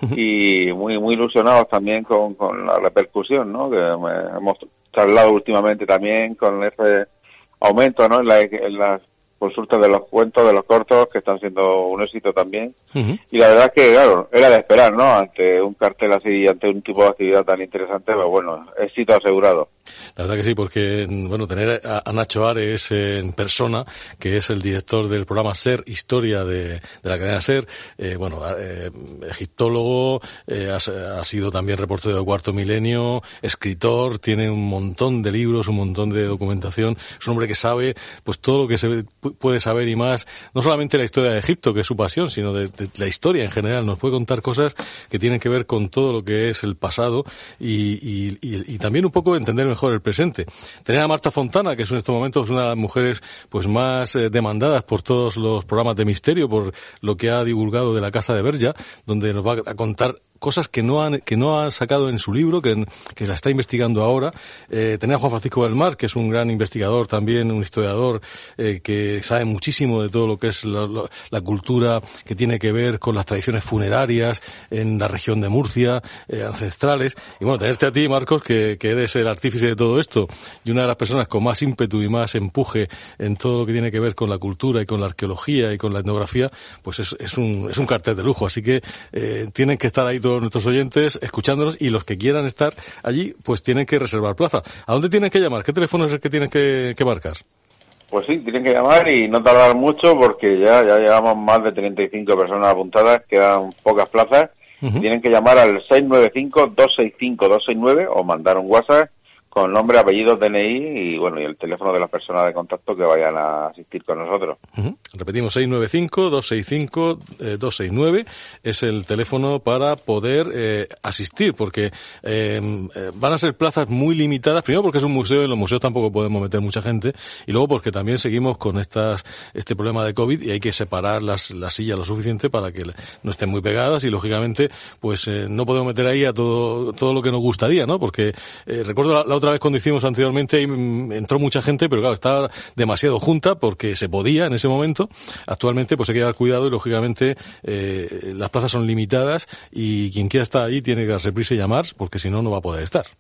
Y muy muy ilusionados también con, con la repercusión, ¿no? Que me, hemos charlado últimamente también con ese aumento, ¿no? En, la, en las consultas de los cuentos, de los cortos, que están siendo un éxito también. Uh-huh. Y la verdad es que, claro, era de esperar, ¿no? Ante un cartel así, ante un tipo de actividad tan interesante, pero bueno, éxito asegurado. La verdad que sí, porque, bueno, tener a, a Nacho Ares en persona, que es el director del programa SER, Historia de, de la cadena SER, eh, bueno, eh, egiptólogo, eh, ha, ha sido también reportero de Cuarto Milenio, escritor, tiene un montón de libros, un montón de documentación, es un hombre que sabe, pues todo lo que se puede saber y más, no solamente la historia de Egipto, que es su pasión, sino de, de la historia en general. Nos puede contar cosas que tienen que ver con todo lo que es el pasado y, y, y, y también un poco entender mejor el presente. Tener a Marta Fontana, que es en estos momentos una de las mujeres pues más eh, demandadas por todos los programas de misterio, por lo que ha divulgado de la Casa de Berja, donde nos va a contar cosas que no han que no ha sacado en su libro, que, que la está investigando ahora. Eh, tener a Juan Francisco del Mar, que es un gran investigador también, un historiador eh, que sabe muchísimo de todo lo que es la, la, la cultura que tiene que ver con las tradiciones funerarias en la región de Murcia, eh, ancestrales. Y bueno, tenerte a ti, Marcos, que, que eres el artífice de todo esto y una de las personas con más ímpetu y más empuje en todo lo que tiene que ver con la cultura y con la arqueología y con la etnografía, pues es, es un es un cartel de lujo. Así que eh, tienen que estar ahí todos nuestros oyentes escuchándonos y los que quieran estar allí pues tienen que reservar plaza. ¿A dónde tienen que llamar? ¿Qué teléfono es el que tienen que, que marcar? Pues sí, tienen que llamar y no tardar mucho porque ya ya llevamos más de treinta y cinco personas apuntadas, quedan pocas plazas. Uh-huh. Tienen que llamar al seis nueve cinco, dos seis cinco, dos seis nueve o mandar un WhatsApp con nombre, apellido, D N I y bueno y el teléfono de las personas de contacto que vayan a asistir con nosotros. Uh-huh. Repetimos, seis nueve cinco, dos seis cinco, dos seis nueve es el teléfono para poder eh, asistir, porque eh, van a ser plazas muy limitadas, primero porque es un museo y en los museos tampoco podemos meter mucha gente, y luego porque también seguimos con estas este problema de COVID y hay que separar las, las sillas lo suficiente para que no estén muy pegadas y lógicamente pues eh, no podemos meter ahí a todo todo lo que nos gustaría, ¿no? Porque eh, recuerdo la, la otra vez cuando hicimos anteriormente entró mucha gente, pero claro, estaba demasiado junta porque se podía en ese momento. Actualmente pues hay que dar cuidado y lógicamente eh, las plazas son limitadas y quien quiera estar ahí tiene que darse prisa y llamar porque si no, no va a poder estar.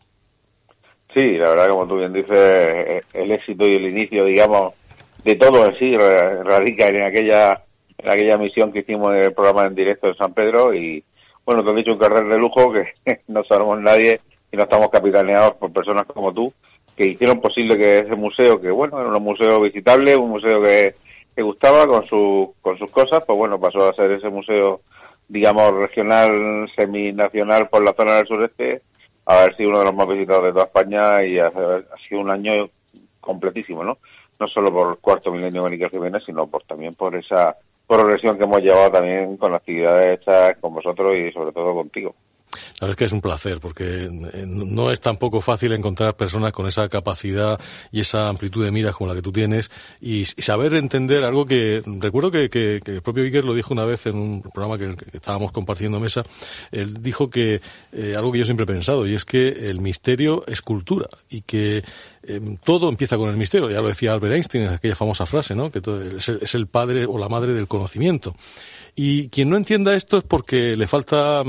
Sí, la verdad, como tú bien dices, el éxito y el inicio, digamos, de todo en sí radica en aquella, en aquella misión que hicimos en el programa en directo de San Pedro y bueno, te he dicho un carril de lujo que no sabemos nadie y no estamos capitaneados por personas como tú, que hicieron posible que ese museo, que bueno, era un museo visitable, un museo que, que gustaba con, su, con sus cosas, pues bueno, pasó a ser ese museo, digamos, regional, seminacional por la zona del sureste, a haber sido uno de los más visitados de toda España y ha, ha sido un año completísimo, ¿no? No solo por Cuarto Milenio Benito Jiménez, sino por también por esa progresión que hemos llevado también con las actividades hechas con vosotros y sobre todo contigo. La verdad es que es un placer, porque no es tampoco fácil encontrar personas con esa capacidad y esa amplitud de miras como la que tú tienes, y, y saber entender algo que recuerdo que, que, que el propio Iker lo dijo una vez en un programa que, que estábamos compartiendo mesa. Él dijo que eh, algo que yo siempre he pensado, y es que el misterio es cultura, y que eh, todo empieza con el misterio. Ya lo decía Albert Einstein en aquella famosa frase, ¿no? Que todo, es, el, es el padre o la madre del conocimiento. Y quien no entienda esto es porque le falta,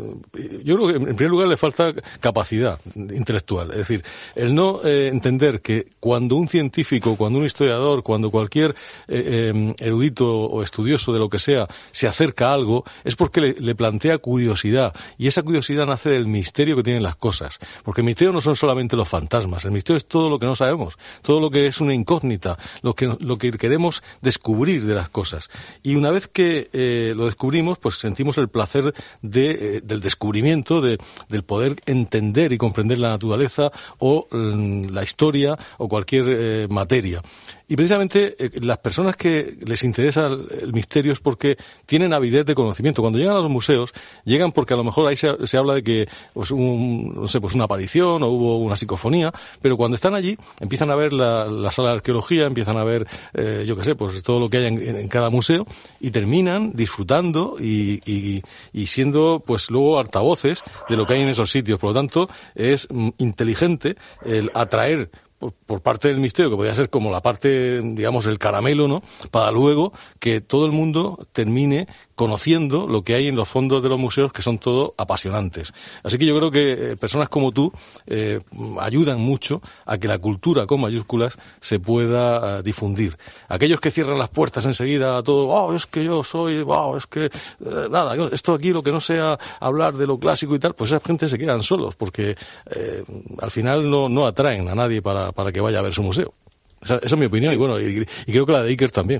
yo creo que en primer lugar le falta capacidad intelectual. Es decir, el no eh, entender que cuando un científico, cuando un historiador, cuando cualquier eh, eh, erudito o estudioso de lo que sea se acerca a algo, es porque le, le plantea curiosidad. Y esa curiosidad nace del misterio que tienen las cosas. Porque el misterio no son solamente los fantasmas, el misterio es todo lo que no sabemos, todo lo que es una incógnita, lo que, lo que queremos descubrir de las cosas. Y una vez que eh, lo descubrimos, pues sentimos el placer de, eh, del descubrimiento, de, del poder entender y comprender la naturaleza o mm, la historia o cualquier eh, materia. Y precisamente eh, las personas que les interesa el, el misterio es porque tienen avidez de conocimiento. Cuando llegan a los museos, llegan porque a lo mejor ahí se, se habla de que pues un, no sé, pues una aparición o hubo una psicofonía, pero cuando están allí empiezan a ver la, la sala de arqueología, empiezan a ver, eh, yo qué sé, pues todo lo que hay en, en cada museo, y terminan disfrutando y, y, y siendo pues luego altavoces de lo que hay en esos sitios. Por lo tanto, es mm, inteligente el atraer Por, por parte del misterio, que podría ser como la parte, digamos, el caramelo, ¿no? Para luego que todo el mundo termine conociendo lo que hay en los fondos de los museos, que son todo apasionantes. Así que yo creo que eh, personas como tú eh, ayudan mucho a que la cultura con mayúsculas se pueda uh, difundir. Aquellos que cierran las puertas enseguida a todo, oh, es que yo soy, wow, es que, eh, nada, yo, esto aquí lo que no sea hablar de lo clásico y tal, pues esa gente se quedan solos, porque eh, al final no, no atraen a nadie para para que vaya a ver su museo. Esa, esa es mi opinión, y bueno, y, y creo que la de Iker también.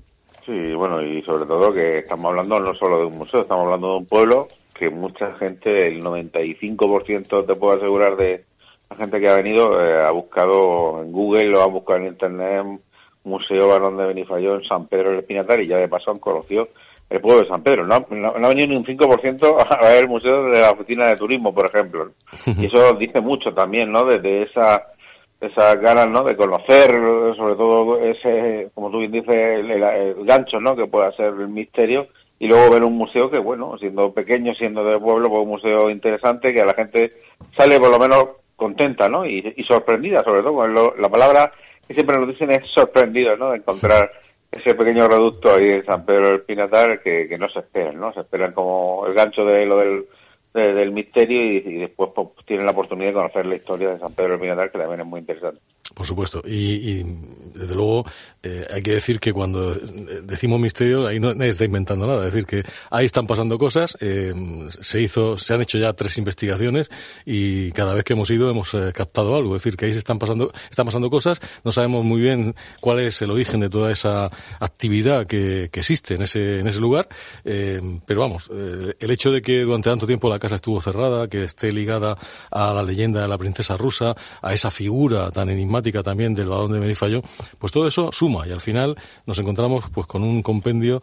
Sí, bueno, y sobre todo que estamos hablando no solo de un museo, estamos hablando de un pueblo que mucha gente, el noventa y cinco por ciento te puedo asegurar de la gente que ha venido, eh, ha buscado en Google o ha buscado en Internet Museo Barón de Benifayó en San Pedro del Espinatar, y ya de paso han conocido el pueblo de San Pedro. No, no, no ha venido ni un cinco por ciento a ver el museo de la oficina de turismo, por ejemplo. Y eso dice mucho también, ¿no? Desde esa esas ganas, ¿no?, de conocer, sobre todo ese, como tú bien dices, el, el, el gancho, ¿no?, que pueda ser el misterio, y luego ver un museo que, bueno, siendo pequeño, siendo del pueblo, pues un museo interesante, que a la gente sale por lo menos contenta, ¿no?, y, y sorprendida, sobre todo, con lo, la palabra que siempre nos dicen es sorprendido, ¿no?, de encontrar ese pequeño reducto ahí en San Pedro del Pinatar que, que no se esperan, ¿no?, se esperan como el gancho de lo del De, del misterio, y, y después pues, tienen la oportunidad de conocer la historia de San Pedro del Pinatar, que también es muy interesante. Por supuesto, y, y desde luego eh, hay que decir que cuando decimos misterio, ahí no nadie está inventando nada, es decir, que ahí están pasando cosas, eh, se hizo, se han hecho ya tres investigaciones, y cada vez que hemos ido hemos eh, captado algo, es decir, que ahí se están pasando, están pasando cosas, no sabemos muy bien cuál es el origen de toda esa actividad que, que existe en ese, en ese lugar, eh, pero vamos, eh, el hecho de que durante tanto tiempo la casa estuvo cerrada, que esté ligada a la leyenda de la princesa rusa, a esa figura tan enigmática también del Barón de Benifayó, pues todo eso suma, y al final nos encontramos pues con un compendio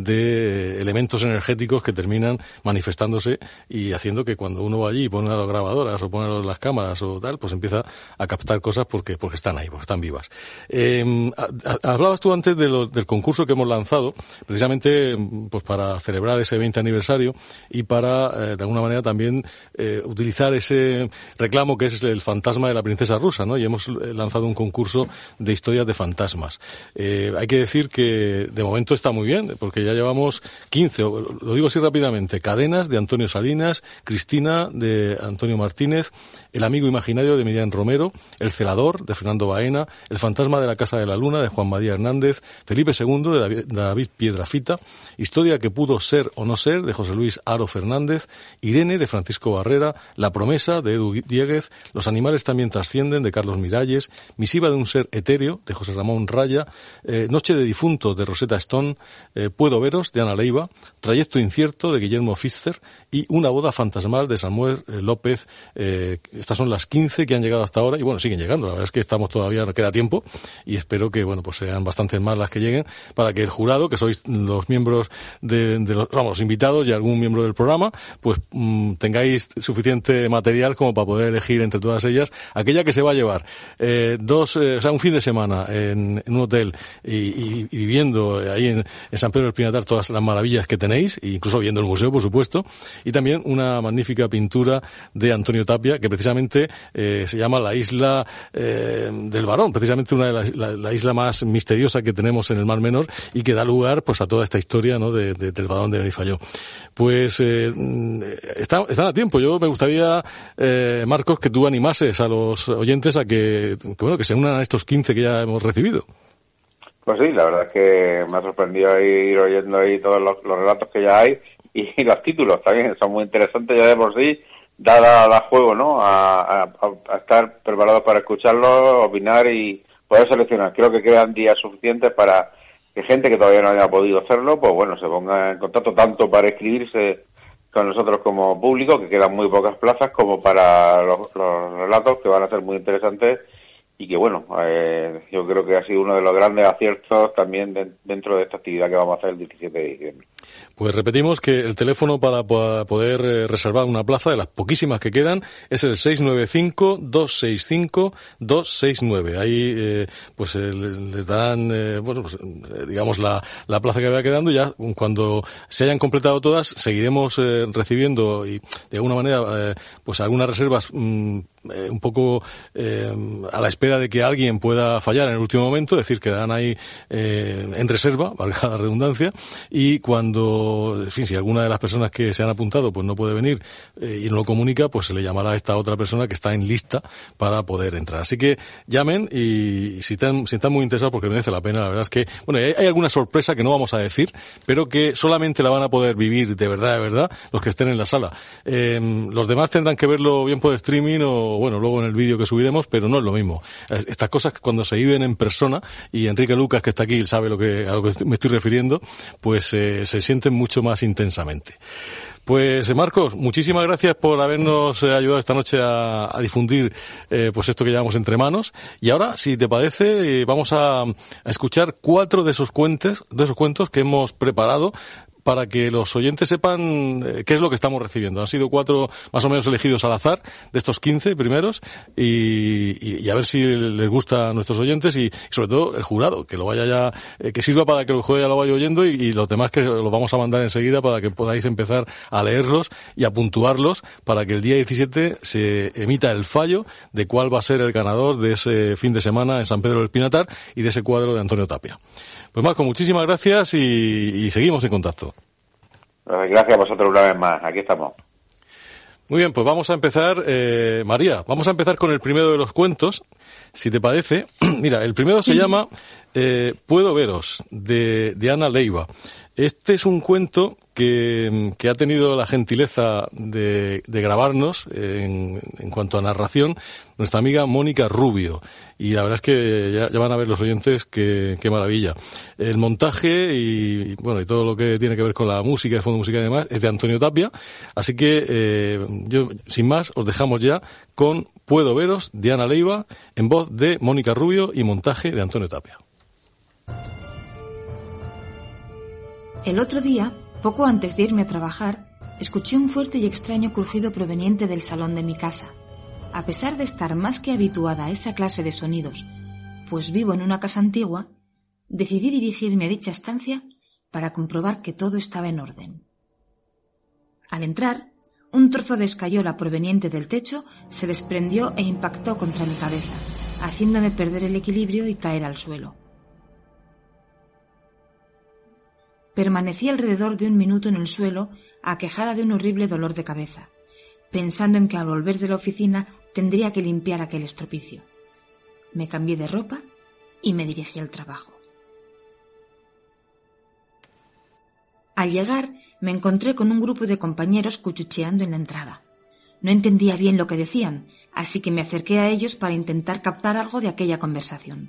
de elementos energéticos que terminan manifestándose y haciendo que cuando uno va allí y pone las grabadoras o pone las cámaras o tal, pues empieza a captar cosas porque porque están ahí, porque están vivas. Eh, hablabas tú antes de lo, del concurso que hemos lanzado, precisamente pues para celebrar ese veinte aniversario y para, eh, de alguna manera, también eh, utilizar ese reclamo que es el fantasma de la princesa rusa, ¿no? Y hemos lanzado un concurso de historias de fantasmas. Eh, hay que decir que de momento está muy bien, porque ya llevamos quince, lo digo así rápidamente: Cadenas, de Antonio Salinas; Cristina, de Antonio Martínez; El amigo imaginario, de Miriam Romero; El celador, de Fernando Baena; El fantasma de la casa de la luna, de Juan María Hernández; Felipe segundo, de David, David Piedrafita; Historia que pudo ser o no ser, de José Luis Aro Fernández; Irene, de Francisco Barrera; La promesa, de Edu Dieguez; Los animales también trascienden, de Carlos Miralles; Misiva de un ser etéreo, de José Ramón Raya, eh, Noche de difunto, de Rosetta Stone, eh, Puedo veros, de Ana Leiva, Trayecto incierto, de Guillermo Fister, y Una boda fantasmal, de Samuel eh, López. Eh, estas son las quince que han llegado hasta ahora, y bueno, siguen llegando. La verdad es que estamos todavía, no queda tiempo, y espero que, bueno, pues sean bastantes más las que lleguen, para que el jurado, que sois los miembros de, de los, vamos, los invitados y algún miembro del programa, pues mmm, tengáis suficiente material como para poder elegir entre todas ellas aquella que se va a llevar eh, dos, eh, o sea, un fin de semana en, en un hotel y, y, y viviendo ahí en, en San Pedro del Pinatar todas las maravillas que tenéis, e incluso viendo el museo, por supuesto, y también una magnífica pintura de Antonio Tapia, que precisamente eh, se llama la isla eh, del Barón, precisamente una de las, la, la isla más misteriosa que tenemos en el Mar Menor, y que da lugar pues a toda esta historia, ¿no?, de, de, del Barón de Benifayó. Pues eh, está, están a tiempo. Yo me gustaría, eh, Marcos, que tú animases a los oyentes a que, que, bueno, que se unan a estos quince que ya hemos recibido. Pues sí, la verdad es que me ha sorprendido ir oyendo ahí todos los, los relatos que ya hay, y, y los títulos también son muy interesantes ya de por sí, dada la juego, ¿no?, a, a, a estar preparados para escucharlo, opinar y poder seleccionar. Creo que quedan días suficientes para que gente que todavía no haya podido hacerlo, pues bueno, se ponga en contacto tanto para inscribirse con nosotros como público, que quedan muy pocas plazas, como para los, los relatos, que van a ser muy interesantes, y que bueno, eh, yo creo que ha sido uno de los grandes aciertos también de, dentro de esta actividad que vamos a hacer el diecisiete de diciembre. Pues repetimos que el teléfono para, para poder eh, reservar una plaza, de las poquísimas que quedan, es el seis nueve cinco, dos seis cinco, dos seis nueve. Ahí eh, pues eh, les darán, eh, bueno, pues, eh, digamos la, la plaza que vaya quedando. Ya cuando se hayan completado todas, seguiremos eh, recibiendo, y de alguna manera eh, pues algunas reservas mmm, Eh, un poco eh, a la espera de que alguien pueda fallar en el último momento, es decir, quedarán ahí eh, en reserva, valga la redundancia, y cuando, en fin, si alguna de las personas que se han apuntado pues no puede venir eh, y no lo comunica, pues se le llamará a esta otra persona que está en lista para poder entrar. Así que llamen, y si están, si están muy interesados, porque merece la pena. La verdad es que, bueno, hay, hay alguna sorpresa que no vamos a decir, pero que solamente la van a poder vivir de verdad, de verdad, los que estén en la sala. Eh, los demás tendrán que verlo bien por streaming o, bueno, luego en el vídeo que subiremos, pero no es lo mismo. Estas cosas cuando se viven en persona, y Enrique Lucas, que está aquí, sabe lo que, a lo que me estoy refiriendo, pues eh, se sienten mucho más intensamente. Pues Marcos, muchísimas gracias por habernos ayudado esta noche a, a difundir eh, pues esto que llevamos entre manos. Y ahora, si te parece, eh, vamos a, a escuchar cuatro de esos cuentos, de esos cuentos que hemos preparado, para que los oyentes sepan eh, qué es lo que estamos recibiendo. Han sido cuatro más o menos elegidos al azar, de estos quince primeros, y, y, y a ver si les gusta a nuestros oyentes, y, y sobre todo el jurado, que lo vaya ya, eh, que sirva para que el jurado ya lo vaya oyendo, y, y los demás que los vamos a mandar enseguida para que podáis empezar a leerlos y a puntuarlos, para que el día diecisiete se emita el fallo de cuál va a ser el ganador de ese fin de semana en San Pedro del Pinatar y de ese cuadro de Antonio Tapia. Pues Marco, muchísimas gracias, y, y seguimos en contacto. Gracias a vosotros una vez más, aquí estamos. Muy bien, pues vamos a empezar, eh, María, vamos a empezar con el primero de los cuentos, si te parece. Mira, el primero se llama eh, Puedo veros, de, de Ana Leiva. Este es un cuento que, que ha tenido la gentileza de, de grabarnos en, en cuanto a narración nuestra amiga Mónica Rubio, y la verdad es que ya, ya van a ver los oyentes qué, qué maravilla. El montaje y, bueno, y todo lo que tiene que ver con la música, el fondo musical y demás, es de Antonio Tapia, así que eh, yo, sin más, os dejamos ya con Puedo veros, de Ana Leiva, en voz de Mónica Rubio y montaje de Antonio Tapia. El otro día, poco antes de irme a trabajar, escuché un fuerte y extraño crujido proveniente del salón de mi casa. A pesar de estar más que habituada a esa clase de sonidos, pues vivo en una casa antigua, decidí dirigirme a dicha estancia para comprobar que todo estaba en orden. Al entrar, un trozo de escayola proveniente del techo se desprendió e impactó contra mi cabeza, haciéndome perder el equilibrio y caer al suelo. Permanecí alrededor de un minuto en el suelo, aquejada de un horrible dolor de cabeza, pensando en que al volver de la oficina tendría que limpiar aquel estropicio. Me cambié de ropa y me dirigí al trabajo. Al llegar, me encontré con un grupo de compañeros cuchicheando en la entrada. No entendía bien lo que decían, así que me acerqué a ellos para intentar captar algo de aquella conversación.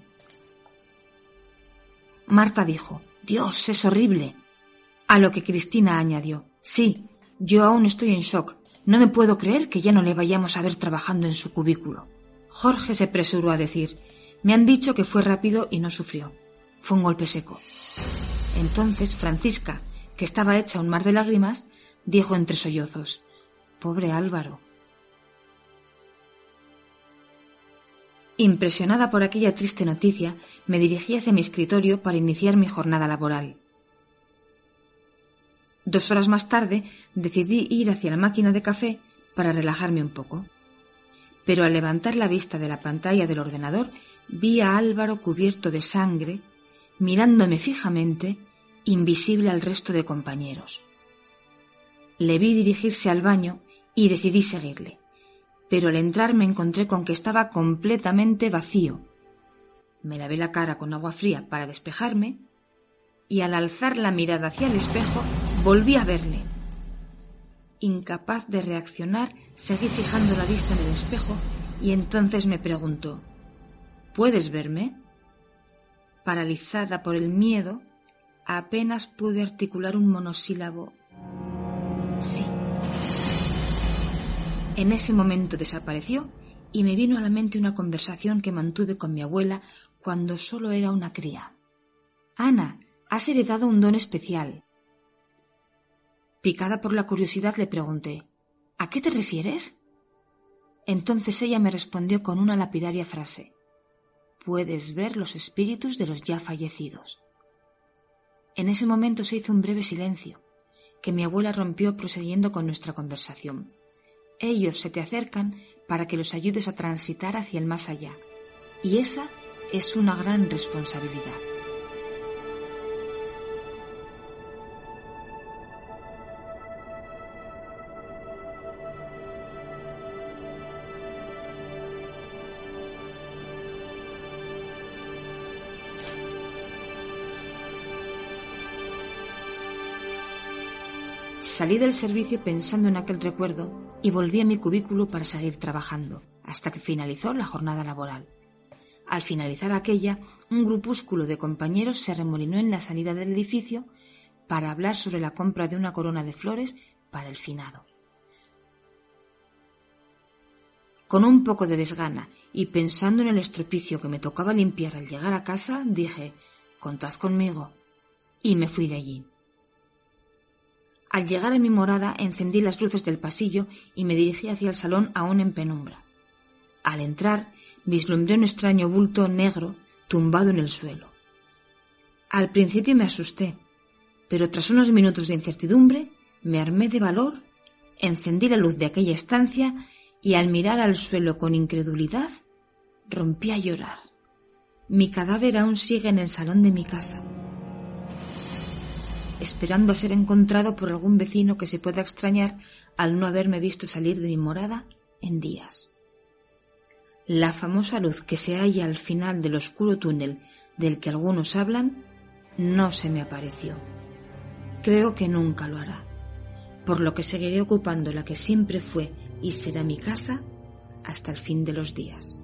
Marta dijo: «Dios, es horrible». A lo que Cristina añadió: «Sí, yo aún estoy en shock. No me puedo creer que ya no le vayamos a ver trabajando en su cubículo». Jorge se apresuró a decir: «Me han dicho que fue rápido y no sufrió. Fue un golpe seco». Entonces Francisca, que estaba hecha un mar de lágrimas, dijo entre sollozos: «Pobre Álvaro». Impresionada por aquella triste noticia, me dirigí hacia mi escritorio para iniciar mi jornada laboral. Dos horas más tarde decidí ir hacia la máquina de café para relajarme un poco. Pero al levantar la vista de la pantalla del ordenador, vi a Álvaro cubierto de sangre, mirándome fijamente, invisible al resto de compañeros. Le vi dirigirse al baño y decidí seguirle, pero al entrar me encontré con que estaba completamente vacío. Me lavé la cara con agua fría para despejarme y al alzar la mirada hacia el espejo volví a verle. Incapaz de reaccionar, seguí fijando la vista en el espejo y entonces me preguntó: ¿puedes verme? Paralizada por el miedo, apenas pude articular un monosílabo: sí. En ese momento desapareció y me vino a la mente una conversación que mantuve con mi abuela cuando solo era una cría. «Ana, has heredado un don especial». Picada por la curiosidad le pregunté: «¿A qué te refieres?». Entonces ella me respondió con una lapidaria frase: «Puedes ver los espíritus de los ya fallecidos». En ese momento se hizo un breve silencio, que mi abuela rompió prosiguiendo con nuestra conversación. Ellos se te acercan para que los ayudes a transitar hacia el más allá, y esa es una gran responsabilidad. Salí del servicio pensando en aquel recuerdo y volví a mi cubículo para seguir trabajando, hasta que finalizó la jornada laboral. Al finalizar aquella, un grupúsculo de compañeros se arremolinó en la salida del edificio para hablar sobre la compra de una corona de flores para el finado. Con un poco de desgana y pensando en el estropicio que me tocaba limpiar al llegar a casa, dije: «Contad conmigo», y me fui de allí. Al llegar a mi morada encendí las luces del pasillo y me dirigí hacia el salón aún en penumbra. Al entrar vislumbré un extraño bulto negro tumbado en el suelo. Al principio me asusté, pero tras unos minutos de incertidumbre me armé de valor, encendí la luz de aquella estancia y al mirar al suelo con incredulidad rompí a llorar. Mi cadáver aún sigue en el salón de mi casa, esperando a ser encontrado por algún vecino que se pueda extrañar al no haberme visto salir de mi morada en días. La famosa luz que se halla al final del oscuro túnel del que algunos hablan no se me apareció. Creo que nunca lo hará, por lo que seguiré ocupando la que siempre fue y será mi casa hasta el fin de los días.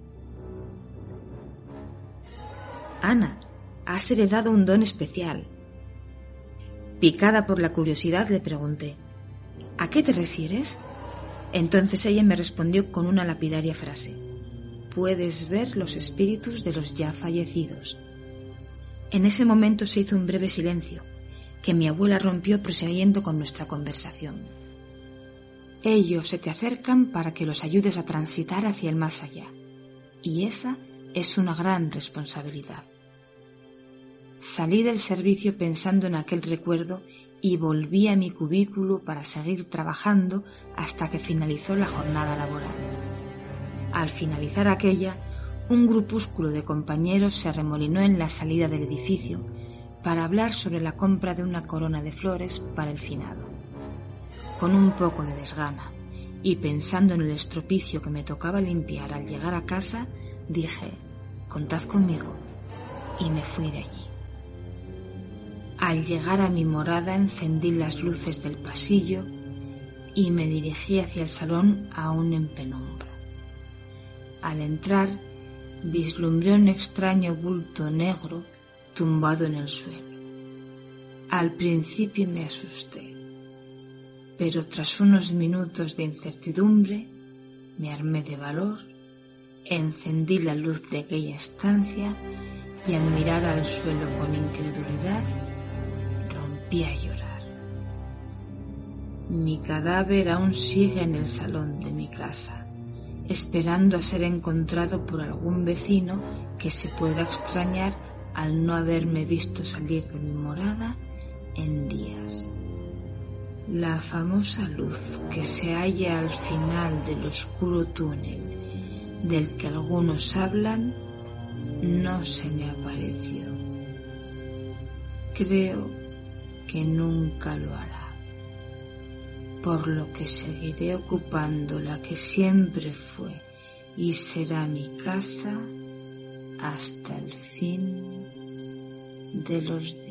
Ana, has heredado un don especial. Picada por la curiosidad le pregunté: ¿a qué te refieres? Entonces ella me respondió con una lapidaria frase: puedes ver los espíritus de los ya fallecidos. En ese momento se hizo un breve silencio, que mi abuela rompió prosiguiendo con nuestra conversación. Ellos se te acercan para que los ayudes a transitar hacia el más allá, y esa es una gran responsabilidad. Salí del servicio pensando en aquel recuerdo y volví a mi cubículo para seguir trabajando hasta que finalizó la jornada laboral. Al finalizar aquella, un grupúsculo de compañeros se arremolinó en la salida del edificio para hablar sobre la compra de una corona de flores para el finado. Con un poco de desgana y pensando en el estropicio que me tocaba limpiar al llegar a casa, dije: contad conmigo, y me fui de allí. Al llegar a mi morada encendí las luces del pasillo y me dirigí hacia el salón aún en penumbra. Al entrar, vislumbré un extraño bulto negro tumbado en el suelo. Al principio me asusté, pero tras unos minutos de incertidumbre me armé de valor, encendí la luz de aquella estancia y al mirar al suelo con incredulidad rompí a llorar. Mi cadáver aún sigue en el salón de mi casa, esperando a ser encontrado por algún vecino que se pueda extrañar al no haberme visto salir de mi morada en días. La famosa luz que se halla al final del oscuro túnel del que algunos hablan no se me apareció. Creo que nunca lo hará, por lo que seguiré ocupando la que siempre fue y será mi casa hasta el fin de los días.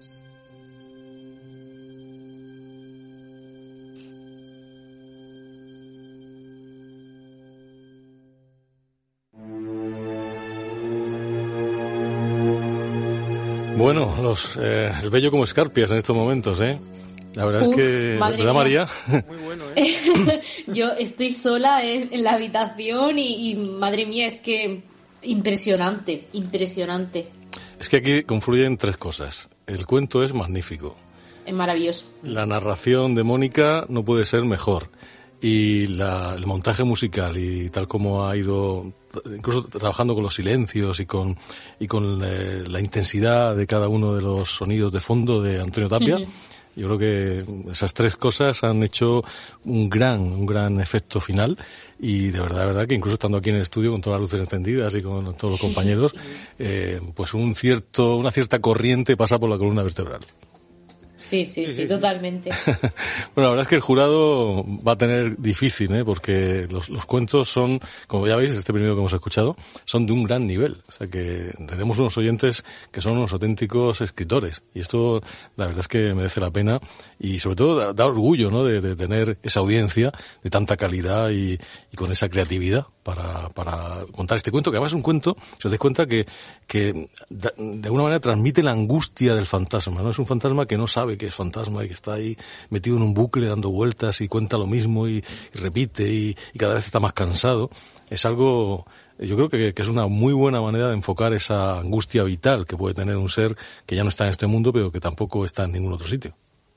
Bueno, los, eh, el bello como escarpias en estos momentos, ¿eh? La verdad Uf, es que, ¿verdad, María? Muy bueno, ¿eh? Yo estoy sola en, en la habitación y, y, madre mía, es que impresionante, impresionante. Es que aquí confluyen tres cosas. El cuento es magnífico. Es maravilloso. La narración de Mónica no puede ser mejor. Y la, el montaje musical y tal como ha ido, incluso trabajando con los silencios y con y con eh, la intensidad de cada uno de los sonidos de fondo de Antonio Tapia, uh-huh. Yo creo que esas tres cosas han hecho un gran un gran efecto final y de verdad, de verdad que incluso estando aquí en el estudio con todas las luces encendidas y con todos los compañeros, eh, pues un cierto una cierta corriente pasa por la columna vertebral. Sí, sí, sí, sí, sí, totalmente. Bueno, la verdad es que el jurado va a tener difícil, ¿eh? Porque los, los cuentos son, como ya veis, este primero que hemos escuchado, son de un gran nivel. O sea que tenemos unos oyentes que son unos auténticos escritores. Y esto, la verdad es que merece la pena. Y sobre todo da, da orgullo, ¿no? De, de tener esa audiencia de tanta calidad y, y con esa creatividad para, para contar este cuento, que además es un cuento, si os dais cuenta, que, que de, de alguna manera transmite la angustia del fantasma, ¿no? Es un fantasma que no sabe que es fantasma y que está ahí metido en un bucle dando vueltas y cuenta lo mismo y, y repite y, y cada vez está más cansado. Es algo, yo creo que, que es una muy buena manera de enfocar esa angustia vital que puede tener un ser que ya no está en este mundo pero que tampoco está en ningún otro sitio.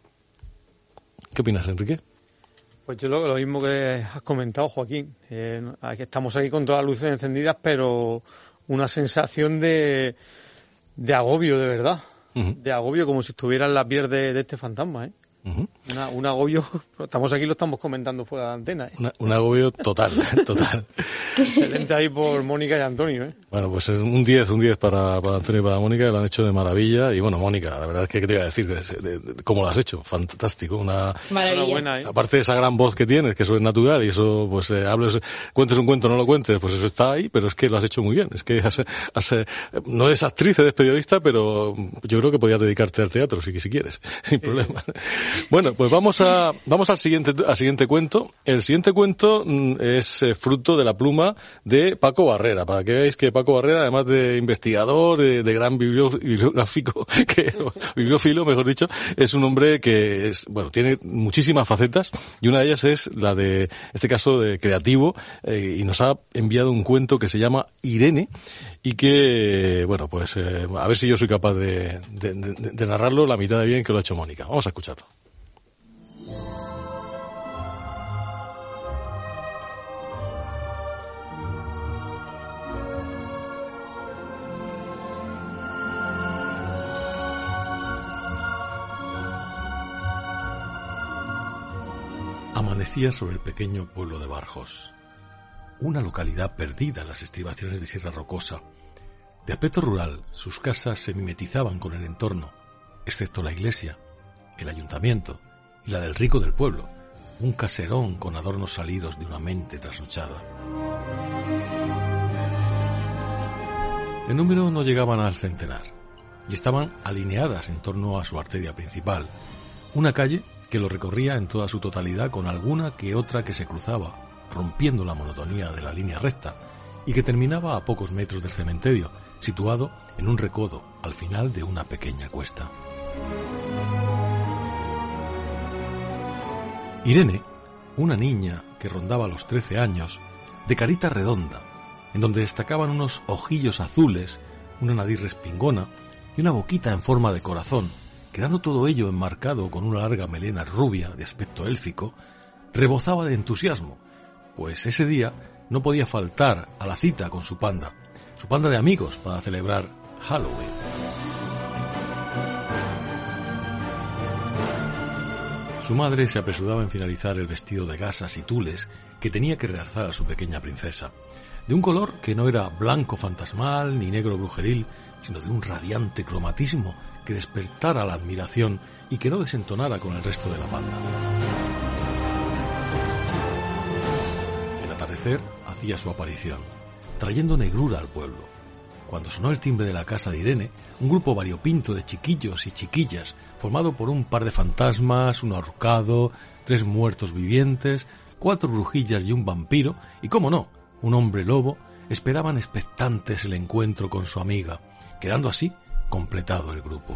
¿Qué opinas, Enrique? Pues yo lo, lo mismo que has comentado, Joaquín. Eh, estamos aquí con todas las luces encendidas, pero una sensación de, de agobio, de verdad. Uh-huh. De agobio, como si estuviera en la piel de, de este fantasma, ¿eh? Uh-huh. Una, un agobio, estamos aquí, lo estamos comentando fuera de la antena, ¿eh? Una, un agobio total, total. Excelente ahí por Mónica y Antonio, ¿eh? Bueno, pues un diez, un diez para, para Antonio y para Mónica, que lo han hecho de maravilla. Y bueno, Mónica, la verdad es que qué te iba a decir, de, de, de, ¿cómo lo has hecho? Fantástico, una maravilla. Una buena, ¿eh? Aparte de esa gran voz que tienes, que eso es natural, y eso, pues, eh, hables, cuentes un cuento, no lo cuentes, pues eso está ahí, pero es que lo has hecho muy bien. Es que has, has, no eres actriz, eres periodista, pero yo creo que podías dedicarte al teatro, si, si quieres, sin sí. problema. Bueno, pues vamos a vamos al siguiente al siguiente cuento. El siguiente cuento es eh, fruto de la pluma de Paco Barrera, para que veáis que Paco Barrera, además de investigador, de, de gran bibliográfico, que, bibliófilo, mejor dicho, es un hombre que es, bueno, tiene muchísimas facetas y una de ellas es la de, este caso, de creativo, eh, y nos ha enviado un cuento que se llama Irene y que, bueno, pues eh, a ver si yo soy capaz de, de, de, de narrarlo la mitad de bien que lo ha hecho Mónica. Vamos a escucharlo. Amanecía sobre el pequeño pueblo de Barjos, una localidad perdida en las estribaciones de Sierra Rocosa. De aspecto rural, sus casas se mimetizaban con el entorno, excepto la iglesia, el ayuntamiento y la del rico del pueblo, un caserón con adornos salidos de una mente trasnochada. En número no llegaban al centenar y estaban alineadas en torno a su arteria principal, una calle que lo recorría en toda su totalidad con alguna que otra que se cruzaba, rompiendo la monotonía de la línea recta y que terminaba a pocos metros del cementerio, situado en un recodo al final de una pequeña cuesta. Irene, una niña que rondaba los trece años, de carita redonda, en donde destacaban unos ojillos azules, una nariz respingona y una boquita en forma de corazón, quedando todo ello enmarcado con una larga melena rubia de aspecto élfico, rebozaba de entusiasmo, pues ese día no podía faltar a la cita con su panda, su panda de amigos para celebrar Halloween. Su madre se apresuraba en finalizar el vestido de gasas y tules que tenía que realzar a su pequeña princesa, de un color que no era blanco fantasmal ni negro brujeril, sino de un radiante cromatismo que despertara la admiración y que no desentonara con el resto de la banda. El atardecer hacía su aparición, trayendo negrura al pueblo. Cuando sonó el timbre de la casa de Irene, un grupo variopinto de chiquillos y chiquillas, formado por un par de fantasmas, un ahorcado, tres muertos vivientes, cuatro brujillas y un vampiro, y cómo no, un hombre lobo, esperaban expectantes el encuentro con su amiga, quedando así completado el grupo.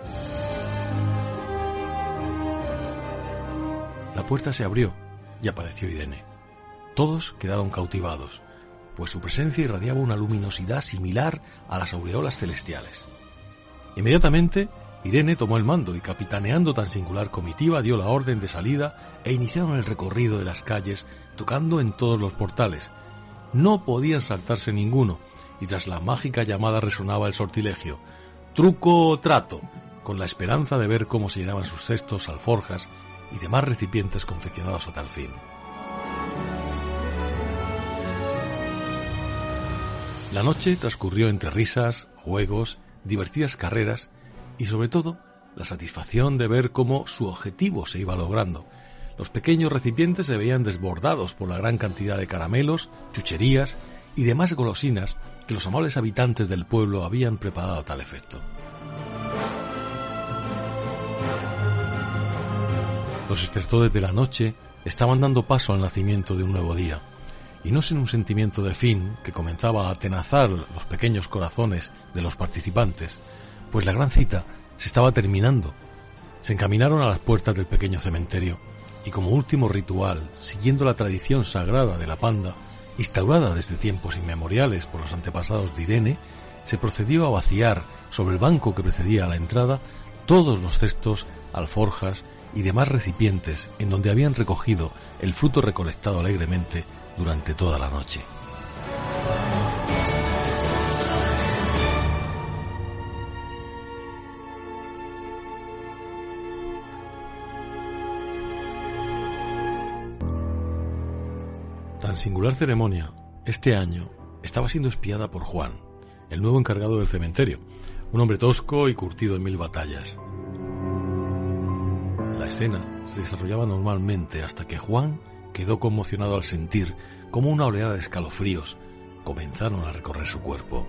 La puerta se abrió y apareció Irene. Todos quedaron cautivados, pues su presencia irradiaba una luminosidad similar a las aureolas celestiales. Inmediatamente, Irene tomó el mando y, capitaneando tan singular comitiva, dio la orden de salida e iniciaron el recorrido de las calles, tocando en todos los portales. No podían saltarse ninguno, y tras la mágica llamada resonaba el sortilegio: truco o trato, con la esperanza de ver cómo se llenaban sus cestos, alforjas y demás recipientes confeccionados a tal fin. La noche transcurrió entre risas, juegos, divertidas carreras y sobre todo la satisfacción de ver cómo su objetivo se iba logrando. Los pequeños recipientes se veían desbordados por la gran cantidad de caramelos, chucherías y demás golosinas que los amables habitantes del pueblo habían preparado a tal efecto. Los estertores de la noche estaban dando paso al nacimiento de un nuevo día, y no sin un sentimiento de fin que comenzaba a atenazar los pequeños corazones de los participantes, pues la gran cita se estaba terminando. Se encaminaron a las puertas del pequeño cementerio y, como último ritual, siguiendo la tradición sagrada de la panda, instaurada desde tiempos inmemoriales por los antepasados de Irene, se procedió a vaciar sobre el banco que precedía a la entrada todos los cestos, alforjas y demás recipientes en donde habían recogido el fruto recolectado alegremente durante toda la noche. Tan singular ceremonia, este año, estaba siendo espiada por Juan, el nuevo encargado del cementerio, un hombre tosco y curtido en mil batallas. La escena se desarrollaba normalmente hasta que Juan quedó conmocionado al sentir cómo una oleada de escalofríos comenzaron a recorrer su cuerpo.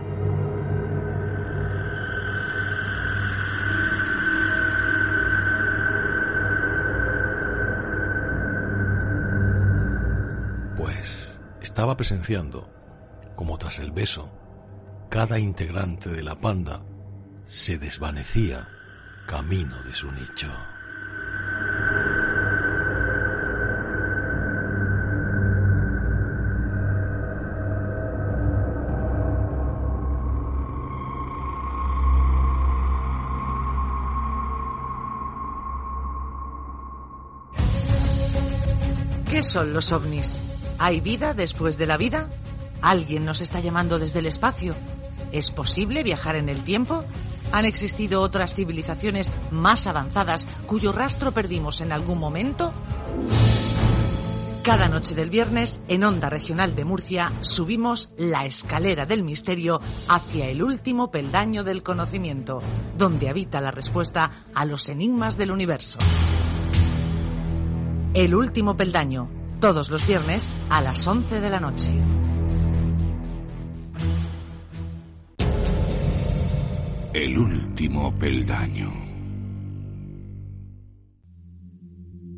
Pues estaba presenciando cómo tras el beso cada integrante de la panda se desvanecía camino de su nicho. ¿Qué son los ovnis? ¿Hay vida después de la vida? ¿Alguien nos está llamando desde el espacio? ¿Es posible viajar en el tiempo? ¿Han existido otras civilizaciones más avanzadas cuyo rastro perdimos en algún momento? Cada noche del viernes, en Onda Regional de Murcia, subimos la escalera del misterio hacia el último peldaño del conocimiento, donde habita la respuesta a los enigmas del universo. El último peldaño, todos los viernes a las once de la noche. El último peldaño.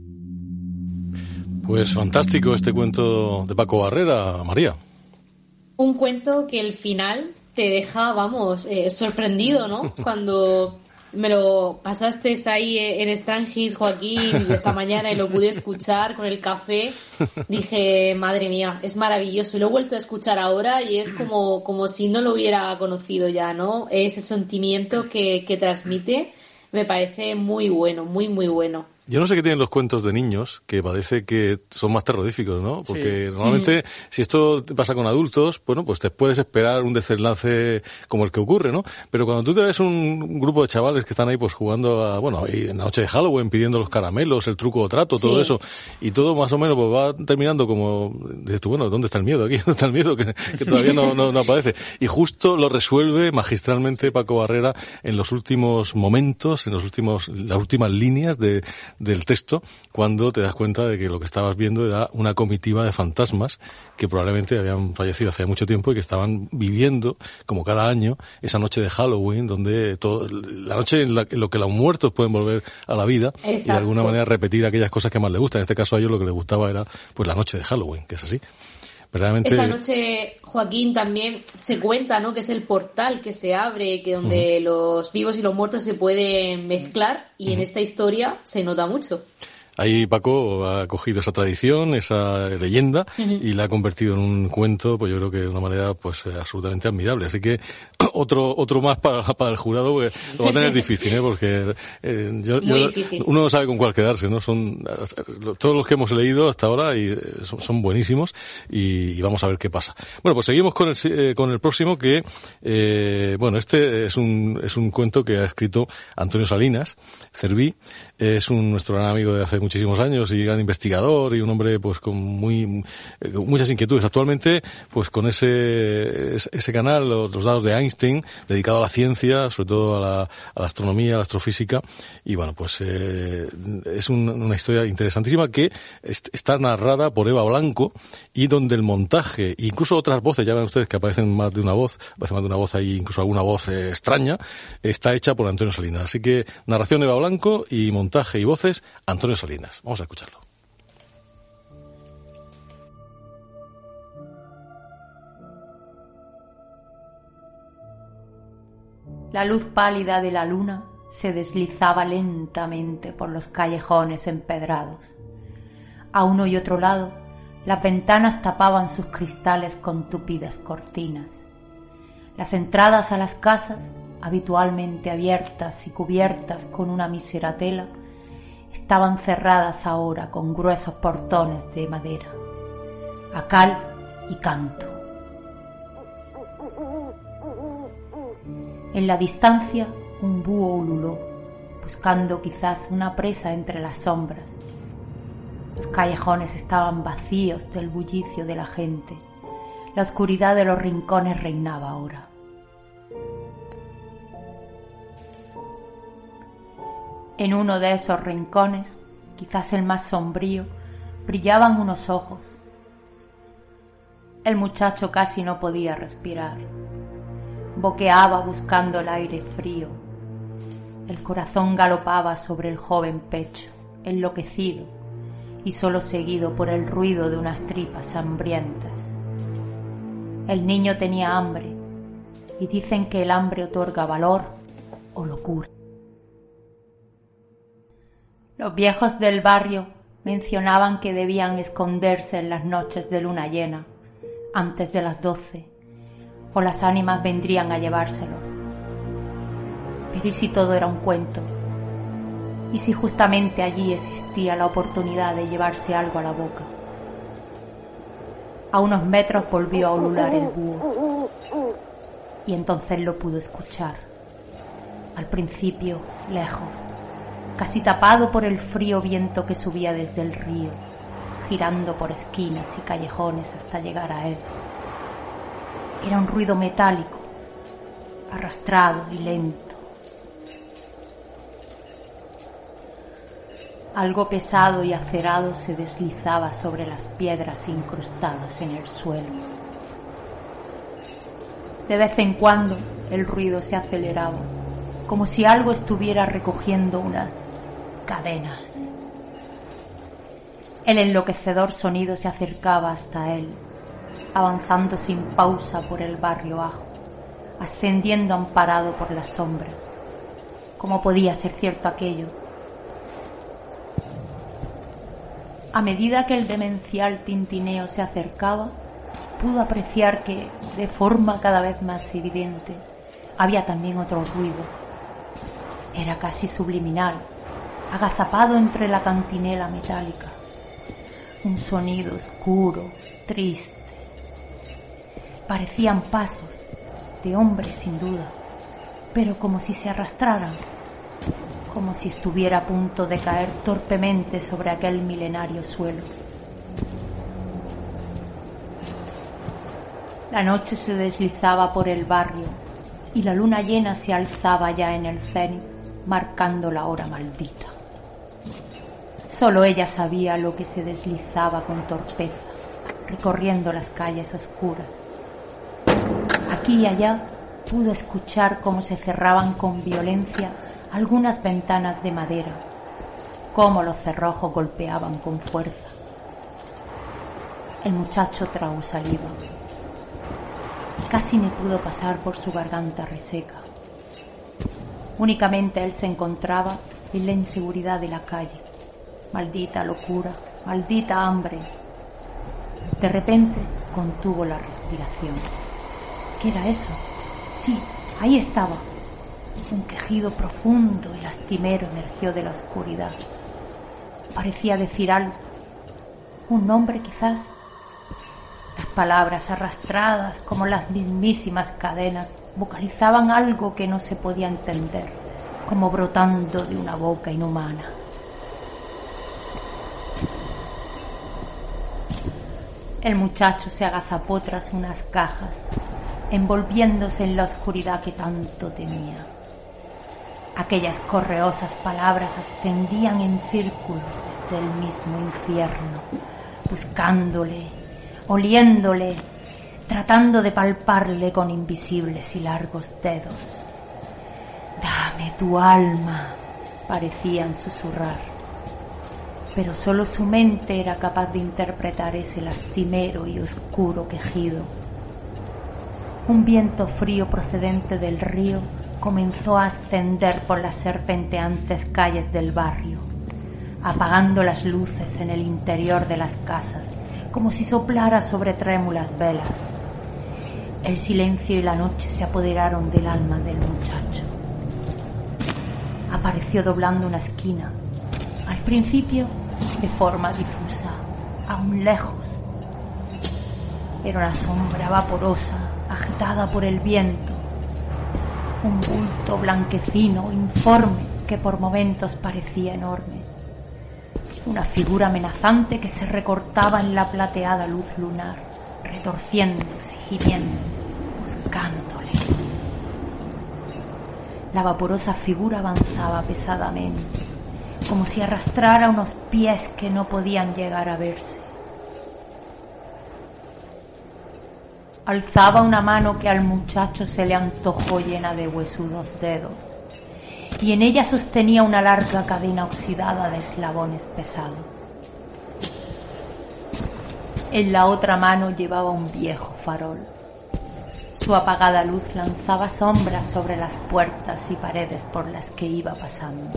Pues fantástico este cuento de Paco Barrera, María. Un cuento que el final te deja, vamos, eh, sorprendido, ¿no? Cuando me lo pasaste ahí en Strangis, Joaquín, esta mañana y lo pude escuchar con el café, dije, madre mía, es maravilloso. Y lo he vuelto a escuchar ahora y es como, como si no lo hubiera conocido ya, ¿no? Ese sentimiento que, que transmite me parece muy bueno, muy, muy bueno. Yo no sé qué tienen los cuentos de niños, que parece que son más terroríficos, ¿no? Porque sí. Normalmente, mm. si esto pasa con adultos, bueno, pues te puedes esperar un desenlace como el que ocurre, ¿no? Pero cuando tú te ves un grupo de chavales que están ahí pues jugando a, bueno, en la noche de Halloween, pidiendo los caramelos, el truco o trato, sí. todo eso, y todo más o menos pues va terminando como, dices tú, bueno, ¿dónde está el miedo aquí? ¿Dónde está el miedo? Que, que todavía no, no, no aparece. Y justo lo resuelve magistralmente Paco Barrera en los últimos momentos, en los últimos, las últimas líneas de del texto, cuando te das cuenta de que lo que estabas viendo era una comitiva de fantasmas que probablemente habían fallecido hace mucho tiempo y que estaban viviendo, como cada año, esa noche de Halloween, donde todo, la noche en, la, en lo que los muertos pueden volver a la vida. Exacto. Y de alguna manera repetir aquellas cosas que más les gustan. En este caso a ellos lo que les gustaba era pues la noche de Halloween, que es así. Verdaderamente... Esa noche, Joaquín, también se cuenta, ¿no?, que es el portal que se abre, que donde uh-huh. los vivos y los muertos se pueden mezclar, y uh-huh. en esta historia se nota mucho. Ahí Paco ha cogido esa tradición, esa leyenda, uh-huh. y la ha convertido en un cuento, pues yo creo que de una manera pues absolutamente admirable. Así que otro otro más para, para el jurado, porque lo va a tener difícil, ¿eh? Porque eh, yo, yo, uno no sabe con cuál quedarse, ¿no? Son todos los que hemos leído hasta ahora y son, son buenísimos, y, y vamos a ver qué pasa. Bueno, pues seguimos con el eh, con el próximo, que eh, bueno, este es un es un cuento que ha escrito Antonio Salinas Cerví. Es un nuestro gran amigo de hace muchísimos años y gran investigador y un hombre pues con muy con muchas inquietudes. Actualmente pues con ese ese canal, los, los dados de Einstein, dedicado a la ciencia, sobre todo a la, a la astronomía, a la astrofísica, y bueno, pues eh, es un, una historia interesantísima que est- está narrada por Eva Blanco, y donde el montaje, incluso otras voces, ya ven ustedes que aparecen más de una voz, aparece más de una voz ahí, incluso alguna voz eh, extraña, está hecha por Antonio Salinas. Así que narración Eva Blanco y montaje y voces Antonio Salinas. Vamos a escucharlo. La luz pálida de la luna se deslizaba lentamente por los callejones empedrados. A uno y otro lado, las ventanas tapaban sus cristales con tupidas cortinas. Las entradas a las casas, habitualmente abiertas y cubiertas con una mísera tela, estaban cerradas ahora con gruesos portones de madera, a cal y canto. En la distancia, un búho ululó, buscando quizás una presa entre las sombras. Los callejones estaban vacíos del bullicio de la gente. La oscuridad de los rincones reinaba ahora. En uno de esos rincones, quizás el más sombrío, brillaban unos ojos. El muchacho casi no podía respirar. Boqueaba buscando el aire frío. El corazón galopaba sobre el joven pecho, enloquecido y solo seguido por el ruido de unas tripas hambrientas. El niño tenía hambre, y dicen que el hambre otorga valor o locura. Los viejos del barrio mencionaban que debían esconderse en las noches de luna llena, antes de las doce, o las ánimas vendrían a llevárselos. Pero ¿y si todo era un cuento? ¿Y si justamente allí existía la oportunidad de llevarse algo a la boca? A unos metros volvió a ulular el búho, y entonces lo pudo escuchar. Al principio, lejos, casi tapado por el frío viento que subía desde el río, girando por esquinas y callejones hasta llegar a él. Era un ruido metálico, arrastrado y lento. Algo pesado y acerado se deslizaba sobre las piedras incrustadas en el suelo. De vez en cuando el ruido se aceleraba, como si algo estuviera recogiendo unas cadenas. El enloquecedor sonido se acercaba hasta él, avanzando sin pausa por el barrio bajo, ascendiendo amparado por las sombras. ¿Cómo podía ser cierto aquello? A medida que el demencial tintineo se acercaba, pudo apreciar que, de forma cada vez más evidente, había también otro ruido. Era casi subliminal, agazapado entre la cantinela metálica. Un sonido oscuro, triste. Parecían pasos, de hombres sin duda, pero como si se arrastraran, como si estuviera a punto de caer torpemente sobre aquel milenario suelo. La noche se deslizaba por el barrio y la luna llena se alzaba ya en el cenit, marcando la hora maldita. Solo ella sabía lo que se deslizaba con torpeza, recorriendo las calles oscuras. Aquí y allá pudo escuchar cómo se cerraban con violencia algunas ventanas de madera, cómo los cerrojos golpeaban con fuerza. El muchacho tragó saliva. Casi ni pudo pasar por su garganta reseca. Únicamente él se encontraba en la inseguridad de la calle. Maldita locura, maldita hambre. De repente contuvo la respiración. ¿Qué era eso? Sí, ahí estaba. Un quejido profundo y lastimero emergió de la oscuridad. Parecía decir algo. Un nombre quizás. Las palabras arrastradas como las mismísimas cadenas vocalizaban algo que no se podía entender, como brotando de una boca inhumana. El muchacho se agazapó tras unas cajas, envolviéndose en la oscuridad que tanto temía. Aquellas correosas palabras ascendían en círculos desde el mismo infierno, buscándole, oliéndole, tratando de palparle con invisibles y largos dedos. «Dame tu alma», parecían susurrar, pero solo su mente era capaz de interpretar ese lastimero y oscuro quejido. Un viento frío procedente del río comenzó a ascender por las serpenteantes calles del barrio, apagando las luces en el interior de las casas, como si soplara sobre trémulas velas. El silencio y la noche se apoderaron del alma del muchacho. Apareció doblando una esquina, al principio de forma difusa, aún lejos. Era una sombra vaporosa, agitada por el viento, un bulto blanquecino, informe, que por momentos parecía enorme. Una figura amenazante que se recortaba en la plateada luz lunar, retorciéndose, gimiendo, buscándole. La vaporosa figura avanzaba pesadamente, como si arrastrara unos pies que no podían llegar a verse. Alzaba una mano que al muchacho se le antojó llena de huesudos dedos, y en ella sostenía una larga cadena oxidada de eslabones pesados. En la otra mano llevaba un viejo farol. Su apagada luz lanzaba sombras sobre las puertas y paredes por las que iba pasando.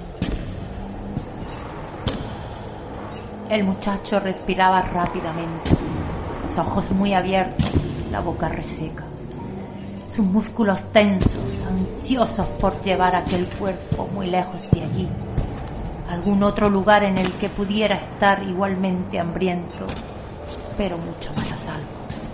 El muchacho respiraba rápidamente, los ojos muy abiertos, la boca reseca. Sus músculos tensos, ansiosos por llevar aquel cuerpo muy lejos de allí, algún otro lugar en el que pudiera estar igualmente hambriento, pero mucho más a salvo.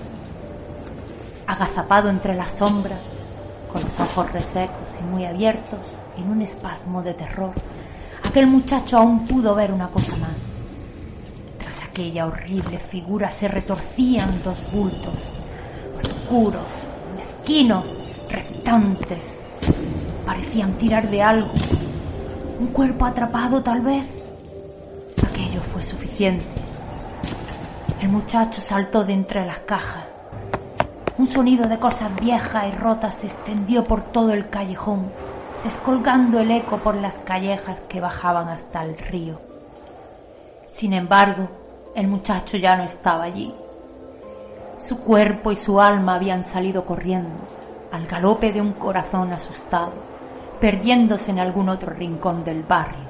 Agazapado entre las sombras, con los ojos resecos y muy abiertos, en un espasmo de terror, aquel muchacho aún pudo ver una cosa más. Tras aquella horrible figura se retorcían dos bultos, oscuros, mezquinos, reptantes. Parecían tirar de algo. Un cuerpo atrapado, tal vez. Aquello fue suficiente. El muchacho saltó de entre las cajas. Un sonido de cosas viejas y rotas se extendió por todo el callejón, descolgando el eco por las callejas que bajaban hasta el río. Sin embargo, el muchacho ya no estaba allí. Su cuerpo y su alma habían salido corriendo, al galope de un corazón asustado, perdiéndose en algún otro rincón del barrio.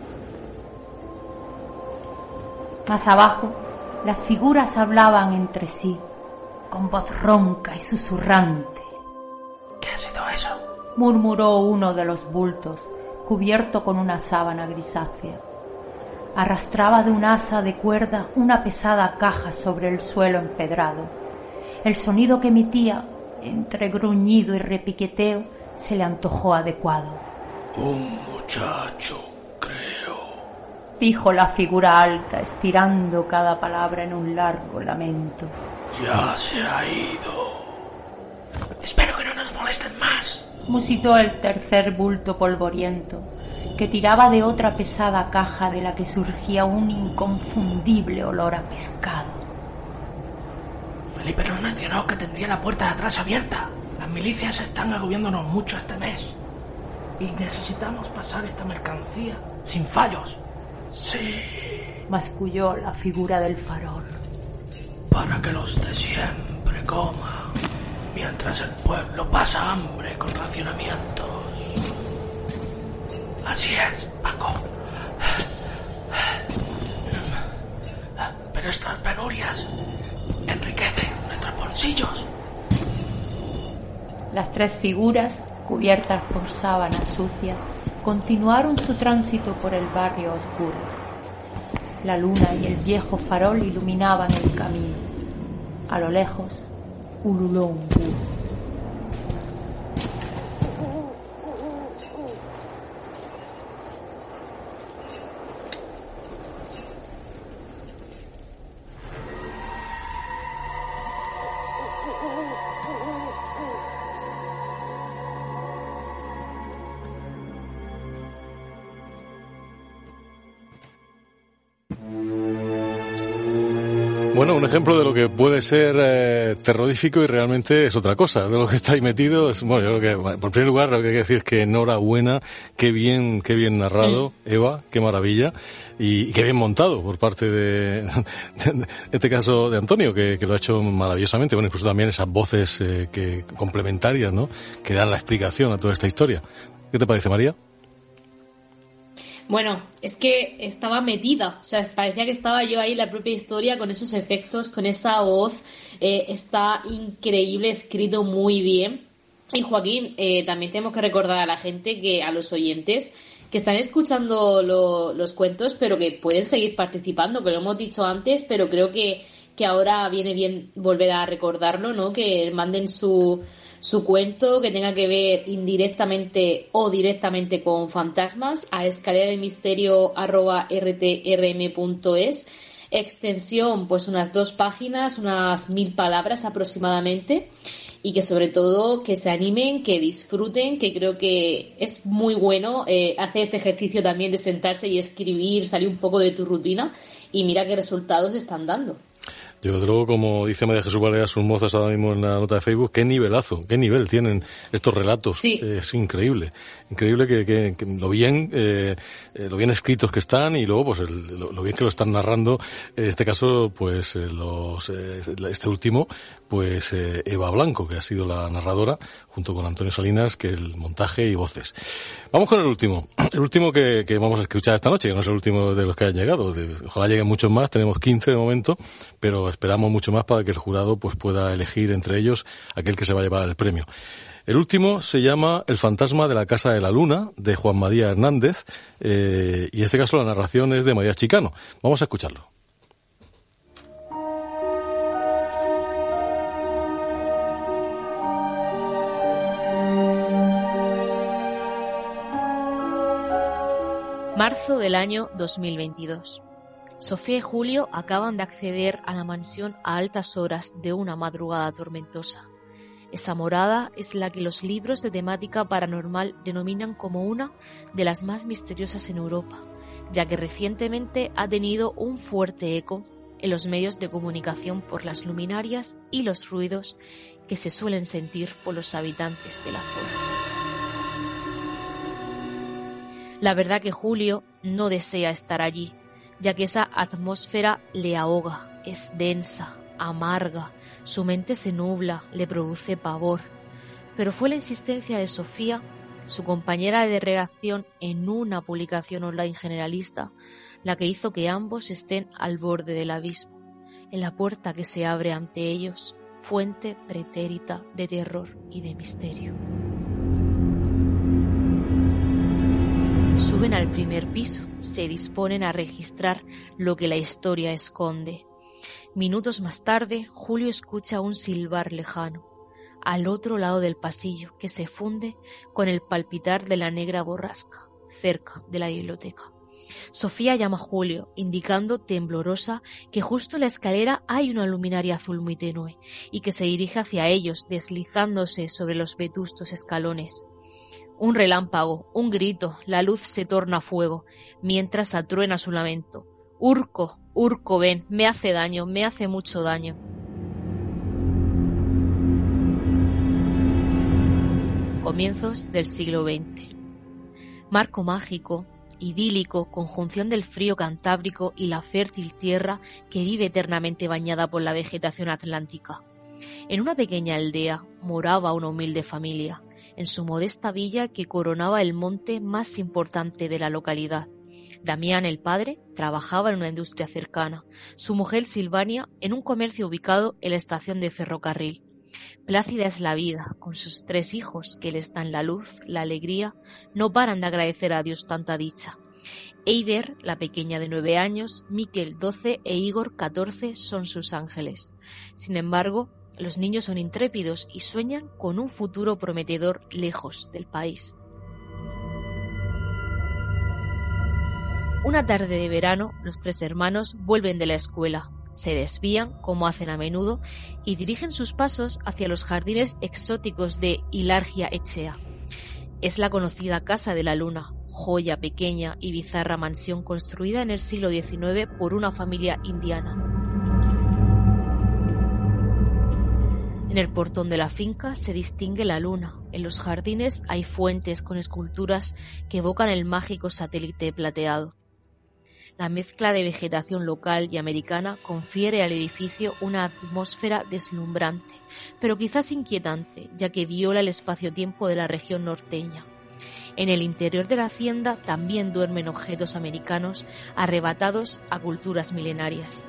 Más abajo, las figuras hablaban entre sí, con voz ronca y susurrante. ¿Qué ha sido eso?, murmuró uno de los bultos, cubierto con una sábana grisácea. Arrastraba de un asa de cuerda una pesada caja sobre el suelo empedrado. El sonido que emitía, entre gruñido y repiqueteo, se le antojó adecuado. Un muchacho, creo, dijo la figura alta, estirando cada palabra en un largo lamento. Ya se ha ido. Espero que no nos molesten más, musitó el tercer bulto polvoriento, que tiraba de otra pesada caja de la que surgía un inconfundible olor a pescado. Felipe nos mencionó que tendría la puerta de atrás abierta. Las milicias están agobiándonos mucho este mes y necesitamos pasar esta mercancía sin fallos. Sí, masculló la figura del farol. Para que los de siempre coman, mientras el pueblo pasa hambre con racionamientos. Así es, Paco. Pero estas penurias enriquecen nuestros bolsillos. Las tres figuras, cubiertas por sábanas sucias, continuaron su tránsito por el barrio oscuro. La luna y el viejo farol iluminaban el camino. A lo lejos, ululó un búho. Bueno, un ejemplo de lo que puede ser eh, terrorífico y realmente es otra cosa. De lo que está ahí metido, es, bueno, yo creo que, bueno, por primer lugar, lo que hay que decir es que enhorabuena, qué bien, qué bien narrado, Eva, qué maravilla, y, y qué bien montado por parte de, de, en este caso, de Antonio, que, que lo ha hecho maravillosamente. Bueno, incluso también esas voces eh, que complementarias, ¿no?, que dan la explicación a toda esta historia. ¿Qué te parece, María? Bueno, es que estaba metida, o sea, parecía que estaba yo ahí en la propia historia con esos efectos, con esa voz, eh, está increíble, escrito muy bien. Y Joaquín, eh, también tenemos que recordar a la gente, que a los oyentes, que están escuchando lo, los cuentos, pero que pueden seguir participando, que lo hemos dicho antes, pero creo que, que ahora viene bien volver a recordarlo, ¿no? Que manden su... su cuento que tenga que ver indirectamente o directamente con fantasmas a escalera de misterio arroba r t r m punto es, extensión pues unas dos páginas, unas mil palabras aproximadamente, y que sobre todo que se animen, que disfruten, que creo que es muy bueno eh, hacer este ejercicio también de sentarse y escribir, salir un poco de tu rutina, y mira qué resultados están dando. Yo, desde luego, como dice María Jesús Valera, sus mozas ahora mismo en la nota de Facebook, qué nivelazo, qué nivel tienen estos relatos. Sí. Eh, es increíble, increíble que, que, que lo bien, eh, lo bien escritos que están, y luego, pues, el, lo, lo bien que lo están narrando. En este caso, pues, eh, los, eh, este último, pues, eh, Eva Blanco, que ha sido la narradora, junto con Antonio Salinas, que el montaje y voces. Vamos con el último, el último que, que vamos a escuchar esta noche, que no es el último de los que han llegado. Ojalá lleguen muchos más, tenemos quince de momento, pero esperamos mucho más para que el jurado pues pueda elegir entre ellos aquel que se va a llevar el premio. El último se llama El fantasma de la Casa de la Luna, de Juan María Hernández, eh, y en este caso la narración es de María Chicano. Vamos a escucharlo. Marzo del año dos mil veintidós. Sofía y Julio acaban de acceder a la mansión a altas horas de una madrugada tormentosa. Esa morada es la que los libros de temática paranormal denominan como una de las más misteriosas en Europa, ya que recientemente ha tenido un fuerte eco en los medios de comunicación por las luminarias y los ruidos que se suelen sentir por los habitantes de la zona. La verdad que Julio no desea estar allí, ya que esa atmósfera le ahoga, es densa, amarga, su mente se nubla, le produce pavor. Pero fue la insistencia de Sofía, su compañera de redacción en una publicación online generalista, la que hizo que ambos estén al borde del abismo, en la puerta que se abre ante ellos, fuente pretérita de terror y de misterio. Suben al primer piso, se disponen a registrar lo que la historia esconde. Minutos más tarde, Julio escucha un silbar lejano, al otro lado del pasillo, que se funde con el palpitar de la negra borrasca, cerca de la biblioteca. Sofía llama a Julio, indicando temblorosa que justo en la escalera hay una luminaria azul muy tenue y que se dirige hacia ellos, deslizándose sobre los vetustos escalones. Un relámpago, un grito, la luz se torna fuego, mientras atruena su lamento. Urco, Urco, ven, me hace daño, me hace mucho daño. Comienzos del siglo veinte. Marco mágico, idílico, conjunción del frío cantábrico y la fértil tierra que vive eternamente bañada por la vegetación atlántica. En una pequeña aldea moraba una humilde familia, en su modesta villa que coronaba el monte más importante de la localidad. Damián, el padre, trabajaba en una industria cercana, su mujer Silvania en un comercio ubicado en la estación de ferrocarril. Plácida es la vida, con sus tres hijos que les dan la luz, la alegría, no paran de agradecer a Dios tanta dicha. Eider, la pequeña de nueve años, Miquel, doce e Igor, catorce, son sus ángeles. Sin embargo, los niños son intrépidos y sueñan con un futuro prometedor lejos del país. Una tarde de verano, los tres hermanos vuelven de la escuela. Se desvían, como hacen a menudo, y dirigen sus pasos hacia los jardines exóticos de Hilargia Echea. Es la conocida Casa de la Luna, joya pequeña y bizarra mansión construida en el siglo diecinueve por una familia indiana. En el portón de la finca se distingue la luna. En los jardines hay fuentes con esculturas que evocan el mágico satélite plateado. La mezcla de vegetación local y americana confiere al edificio una atmósfera deslumbrante, pero quizás inquietante, ya que viola el espacio-tiempo de la región norteña. En el interior de la hacienda también duermen objetos americanos arrebatados a culturas milenarias.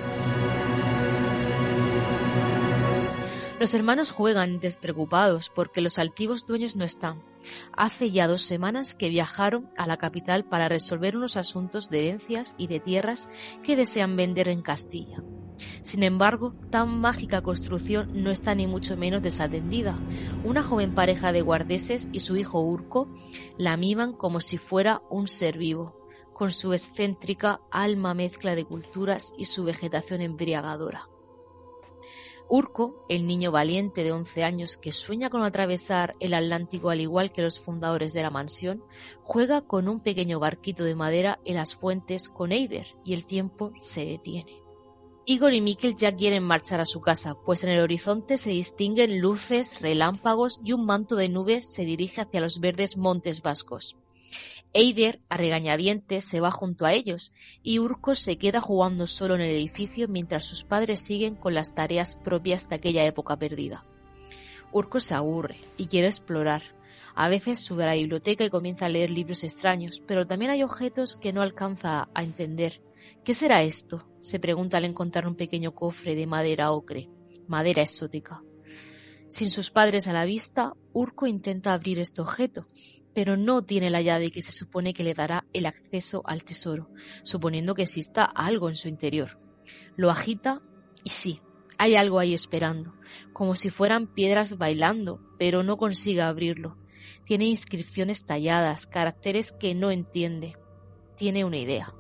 Los hermanos juegan despreocupados porque los altivos dueños no están. Hace ya dos semanas que viajaron a la capital para resolver unos asuntos de herencias y de tierras que desean vender en Castilla. Sin embargo, tan mágica construcción no está ni mucho menos desatendida. Una joven pareja de guardeses y su hijo Urco la miman como si fuera un ser vivo, con su excéntrica alma mezcla de culturas y su vegetación embriagadora. Urco, el niño valiente de once años que sueña con atravesar el Atlántico al igual que los fundadores de la mansión, juega con un pequeño barquito de madera en las fuentes con Eider y el tiempo se detiene. Igor y Miquel ya quieren marchar a su casa, pues en el horizonte se distinguen luces, relámpagos y un manto de nubes se dirige hacia los verdes montes vascos. Eider, a regañadientes, se va junto a ellos y Urco se queda jugando solo en el edificio mientras sus padres siguen con las tareas propias de aquella época perdida. Urco se aburre y quiere explorar. A veces sube a la biblioteca y comienza a leer libros extraños, pero también hay objetos que no alcanza a entender. ¿Qué será esto?, se pregunta al encontrar un pequeño cofre de madera ocre, madera exótica. Sin sus padres a la vista, Urco intenta abrir este objeto, pero no tiene la llave que se supone que le dará el acceso al tesoro, suponiendo que exista algo en su interior. Lo agita y sí, hay algo ahí esperando, como si fueran piedras bailando, pero no consigue abrirlo. Tiene inscripciones talladas, caracteres que no entiende. Tiene una idea.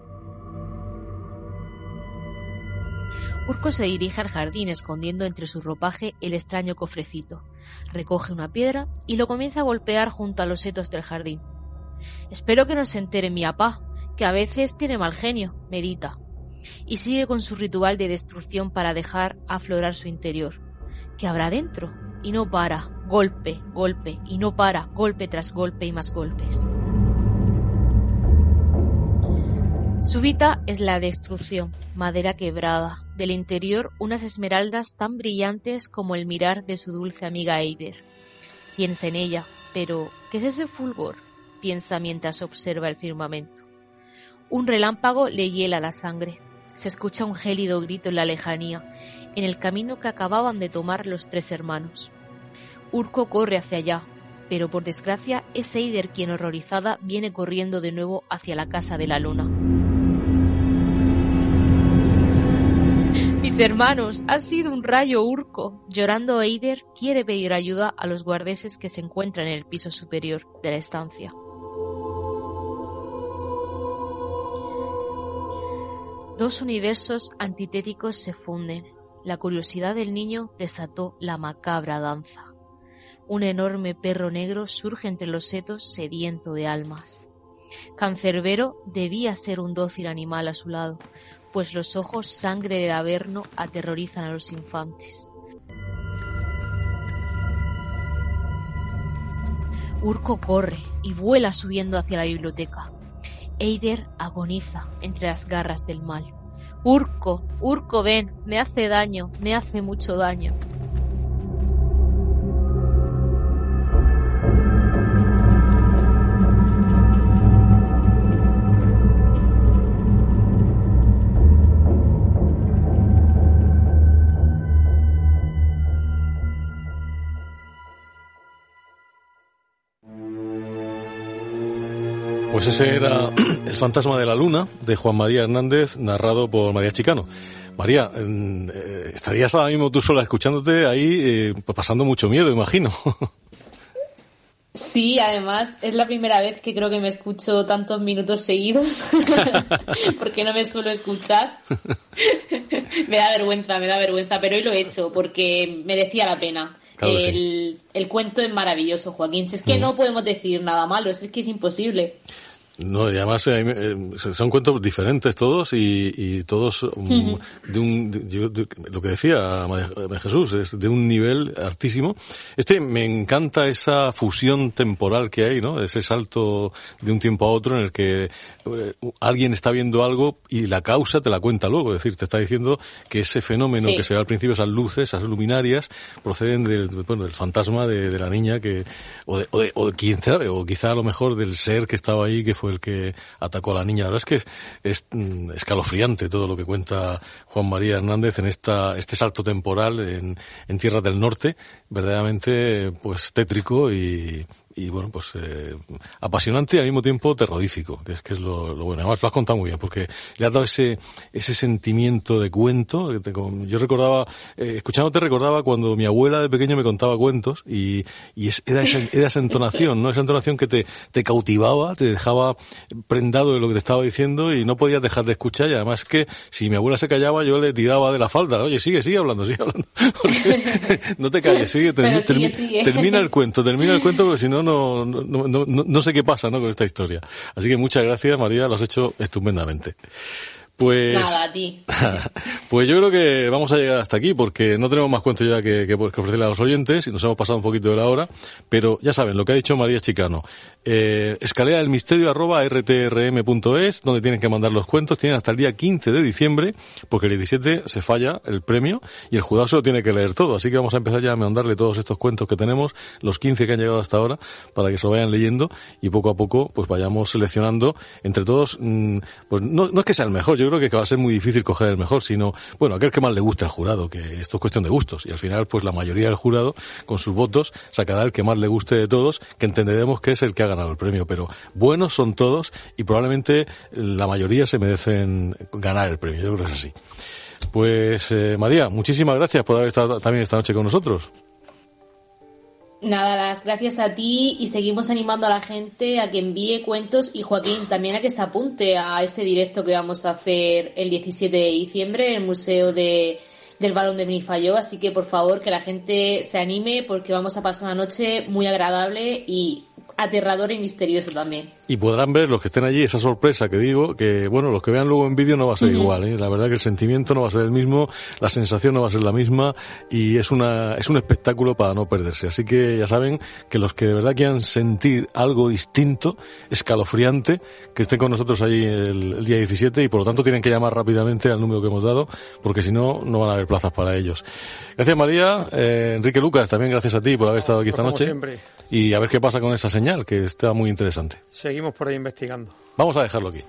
Urco se dirige al jardín escondiendo entre su ropaje el extraño cofrecito. Recoge una piedra y lo comienza a golpear junto a los setos del jardín. Espero que no se entere mi apá, que a veces tiene mal genio, medita. Y sigue con su ritual de destrucción para dejar aflorar su interior. ¿Qué habrá dentro? Y no para, golpe, golpe, y no para, golpe tras golpe y más golpes. Súbita es la destrucción, madera quebrada, del interior unas esmeraldas tan brillantes como el mirar de su dulce amiga Eider. Piensa en ella, pero ¿qué es ese fulgor? Piensa mientras observa el firmamento. Un relámpago le hiela la sangre. Se escucha un gélido grito en la lejanía, en el camino que acababan de tomar los tres hermanos. Urko corre hacia allá, pero por desgracia es Eider quien, horrorizada, viene corriendo de nuevo hacia la casa de la luna. Mis hermanos, ha sido un rayo, Urko. Llorando, Eider quiere pedir ayuda a los guardeses que se encuentran en el piso superior de la estancia. Dos universos antitéticos se funden. La curiosidad del niño desató la macabra danza. Un enorme perro negro surge entre los setos sediento de almas. Cancerbero debía ser un dócil animal a su lado, pues los ojos sangre del Averno aterrorizan a los infantes. Urko corre y vuela subiendo hacia la biblioteca. Eider agoniza entre las garras del mal. Urko, Urko, ven, me hace daño, me hace mucho daño. Pues ese era El fantasma de la luna, de Juan María Hernández, narrado por María Chicano. María, eh, estarías ahora mismo tú sola escuchándote ahí, eh, pasando mucho miedo, imagino. Sí, además es la primera vez que creo que me escucho tantos minutos seguidos, porque no me suelo escuchar. Me da vergüenza, me da vergüenza, pero hoy lo he hecho porque merecía la pena. Claro, el, sí. el cuento es maravilloso, Joaquín. Si es que mm. no podemos decir nada malo, es que es imposible. No, y además eh, son cuentos diferentes todos y, y todos um, uh-huh. de un, de, de, lo que decía María Jesús, es de un nivel altísimo. Este, me encanta esa fusión temporal que hay, ¿no? Ese salto de un tiempo a otro en el que eh, alguien está viendo algo y la causa te la cuenta luego. Es decir, te está diciendo que ese fenómeno sí. que se ve al principio, esas luces, esas luminarias, proceden del, bueno, del fantasma de, de la niña que, o de, o de, o de quién sabe, o quizá a lo mejor del ser que estaba ahí, que fue el que atacó a la niña. La verdad es que es, es escalofriante todo lo que cuenta Juan María Hernández en esta este salto temporal en, en tierras del norte, verdaderamente pues tétrico y y bueno, pues eh, apasionante y al mismo tiempo terrorífico, que es que es lo, lo bueno. Además lo has contado muy bien, porque le has dado ese ese sentimiento de cuento. Que te, yo recordaba, eh, escuchándote recordaba cuando mi abuela de pequeño me contaba cuentos y, y es, era, esa, era esa entonación, ¿no? Esa entonación que te, te cautivaba, te dejaba prendado de lo que te estaba diciendo y no podías dejar de escuchar. Y además que si mi abuela se callaba, yo le tiraba de la falda. Oye, sigue, sigue hablando, sigue hablando. Porque no te calles, sigue, termi, sigue, termi, sigue. termina el cuento, termina el cuento, porque si no, No, no, no, no, no sé qué pasa, ¿no? con esta historia. Así que muchas gracias, María, lo has hecho estupendamente. Pues, nada, a ti. Pues yo creo que vamos a llegar hasta aquí porque no tenemos más cuentos ya que, que, que ofrecerle a los oyentes y nos hemos pasado un poquito de la hora, pero ya saben lo que ha dicho María Chicano. Eh, escalera del misterio arroba r t r m punto es, donde tienen que mandar los cuentos. Tienen hasta el día quince de diciembre, porque el diecisiete se falla el premio y el jurado se lo tiene que leer todo. Así que vamos a empezar ya a mandarle todos estos cuentos que tenemos, los quince que han llegado hasta ahora, para que se lo vayan leyendo y poco a poco pues vayamos seleccionando entre todos. Mmm, pues no, no es que sea el mejor, yo creo que va a ser muy difícil coger el mejor, sino, bueno, aquel que más le guste al jurado, que esto es cuestión de gustos. Y al final, pues la mayoría del jurado, con sus votos, sacará el que más le guste de todos, que entenderemos que es el que ha ganado el premio. Pero buenos son todos y probablemente la mayoría se merecen ganar el premio. Yo creo que es así. Pues, eh, María, muchísimas gracias por haber estado también esta noche con nosotros. Nada, las gracias a ti y seguimos animando a la gente a que envíe cuentos y Joaquín también a que se apunte a ese directo que vamos a hacer el diecisiete de diciembre en el Museo de, del Barón de Benifayó, así que por favor que la gente se anime porque vamos a pasar una noche muy agradable y aterrador y misterioso también. Y podrán ver los que estén allí esa sorpresa que digo, que bueno, los que vean luego en vídeo no va a ser uh-huh. igual, ¿eh? La verdad que el sentimiento no va a ser el mismo, la sensación no va a ser la misma y es una es un espectáculo para no perderse. Así que ya saben que los que de verdad quieran sentir algo distinto, escalofriante, que estén con nosotros ahí el, el día diecisiete y por lo tanto tienen que llamar rápidamente al número que hemos dado porque si no, no van a haber plazas para ellos. Gracias María, eh, Enrique Lucas, también gracias a ti por haber estado aquí esta como noche. Siempre. Y a ver qué pasa con esa señal, que está muy interesante. Seguimos por ahí investigando. Vamos a dejarlo aquí.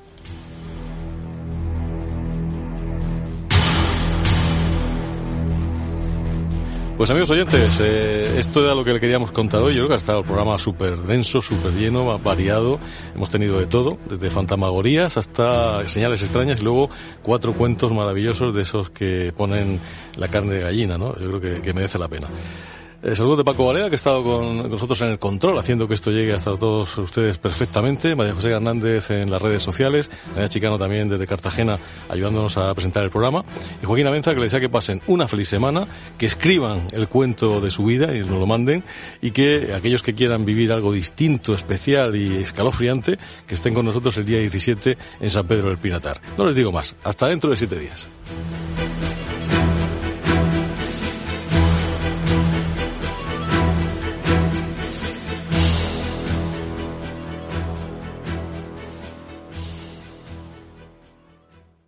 Pues amigos oyentes, eh, esto era lo que le queríamos contar hoy. Yo creo que ha estado el programa súper denso, súper lleno, variado. Hemos tenido de todo, desde fantasmagorías hasta señales extrañas y luego cuatro cuentos maravillosos de esos que ponen la carne de gallina, ¿no? Yo creo que, que merece la pena. Eh, saludos de Paco Valera, que ha estado con, con nosotros en el control, haciendo que esto llegue hasta todos ustedes perfectamente. María José Hernández en las redes sociales. María Chicano también desde Cartagena, ayudándonos a presentar el programa. Y Joaquín Avenza, que les desea que pasen una feliz semana, que escriban el cuento de su vida y nos lo manden. Y que aquellos que quieran vivir algo distinto, especial y escalofriante, que estén con nosotros el día diecisiete en San Pedro del Pinatar. No les digo más. Hasta dentro de siete días.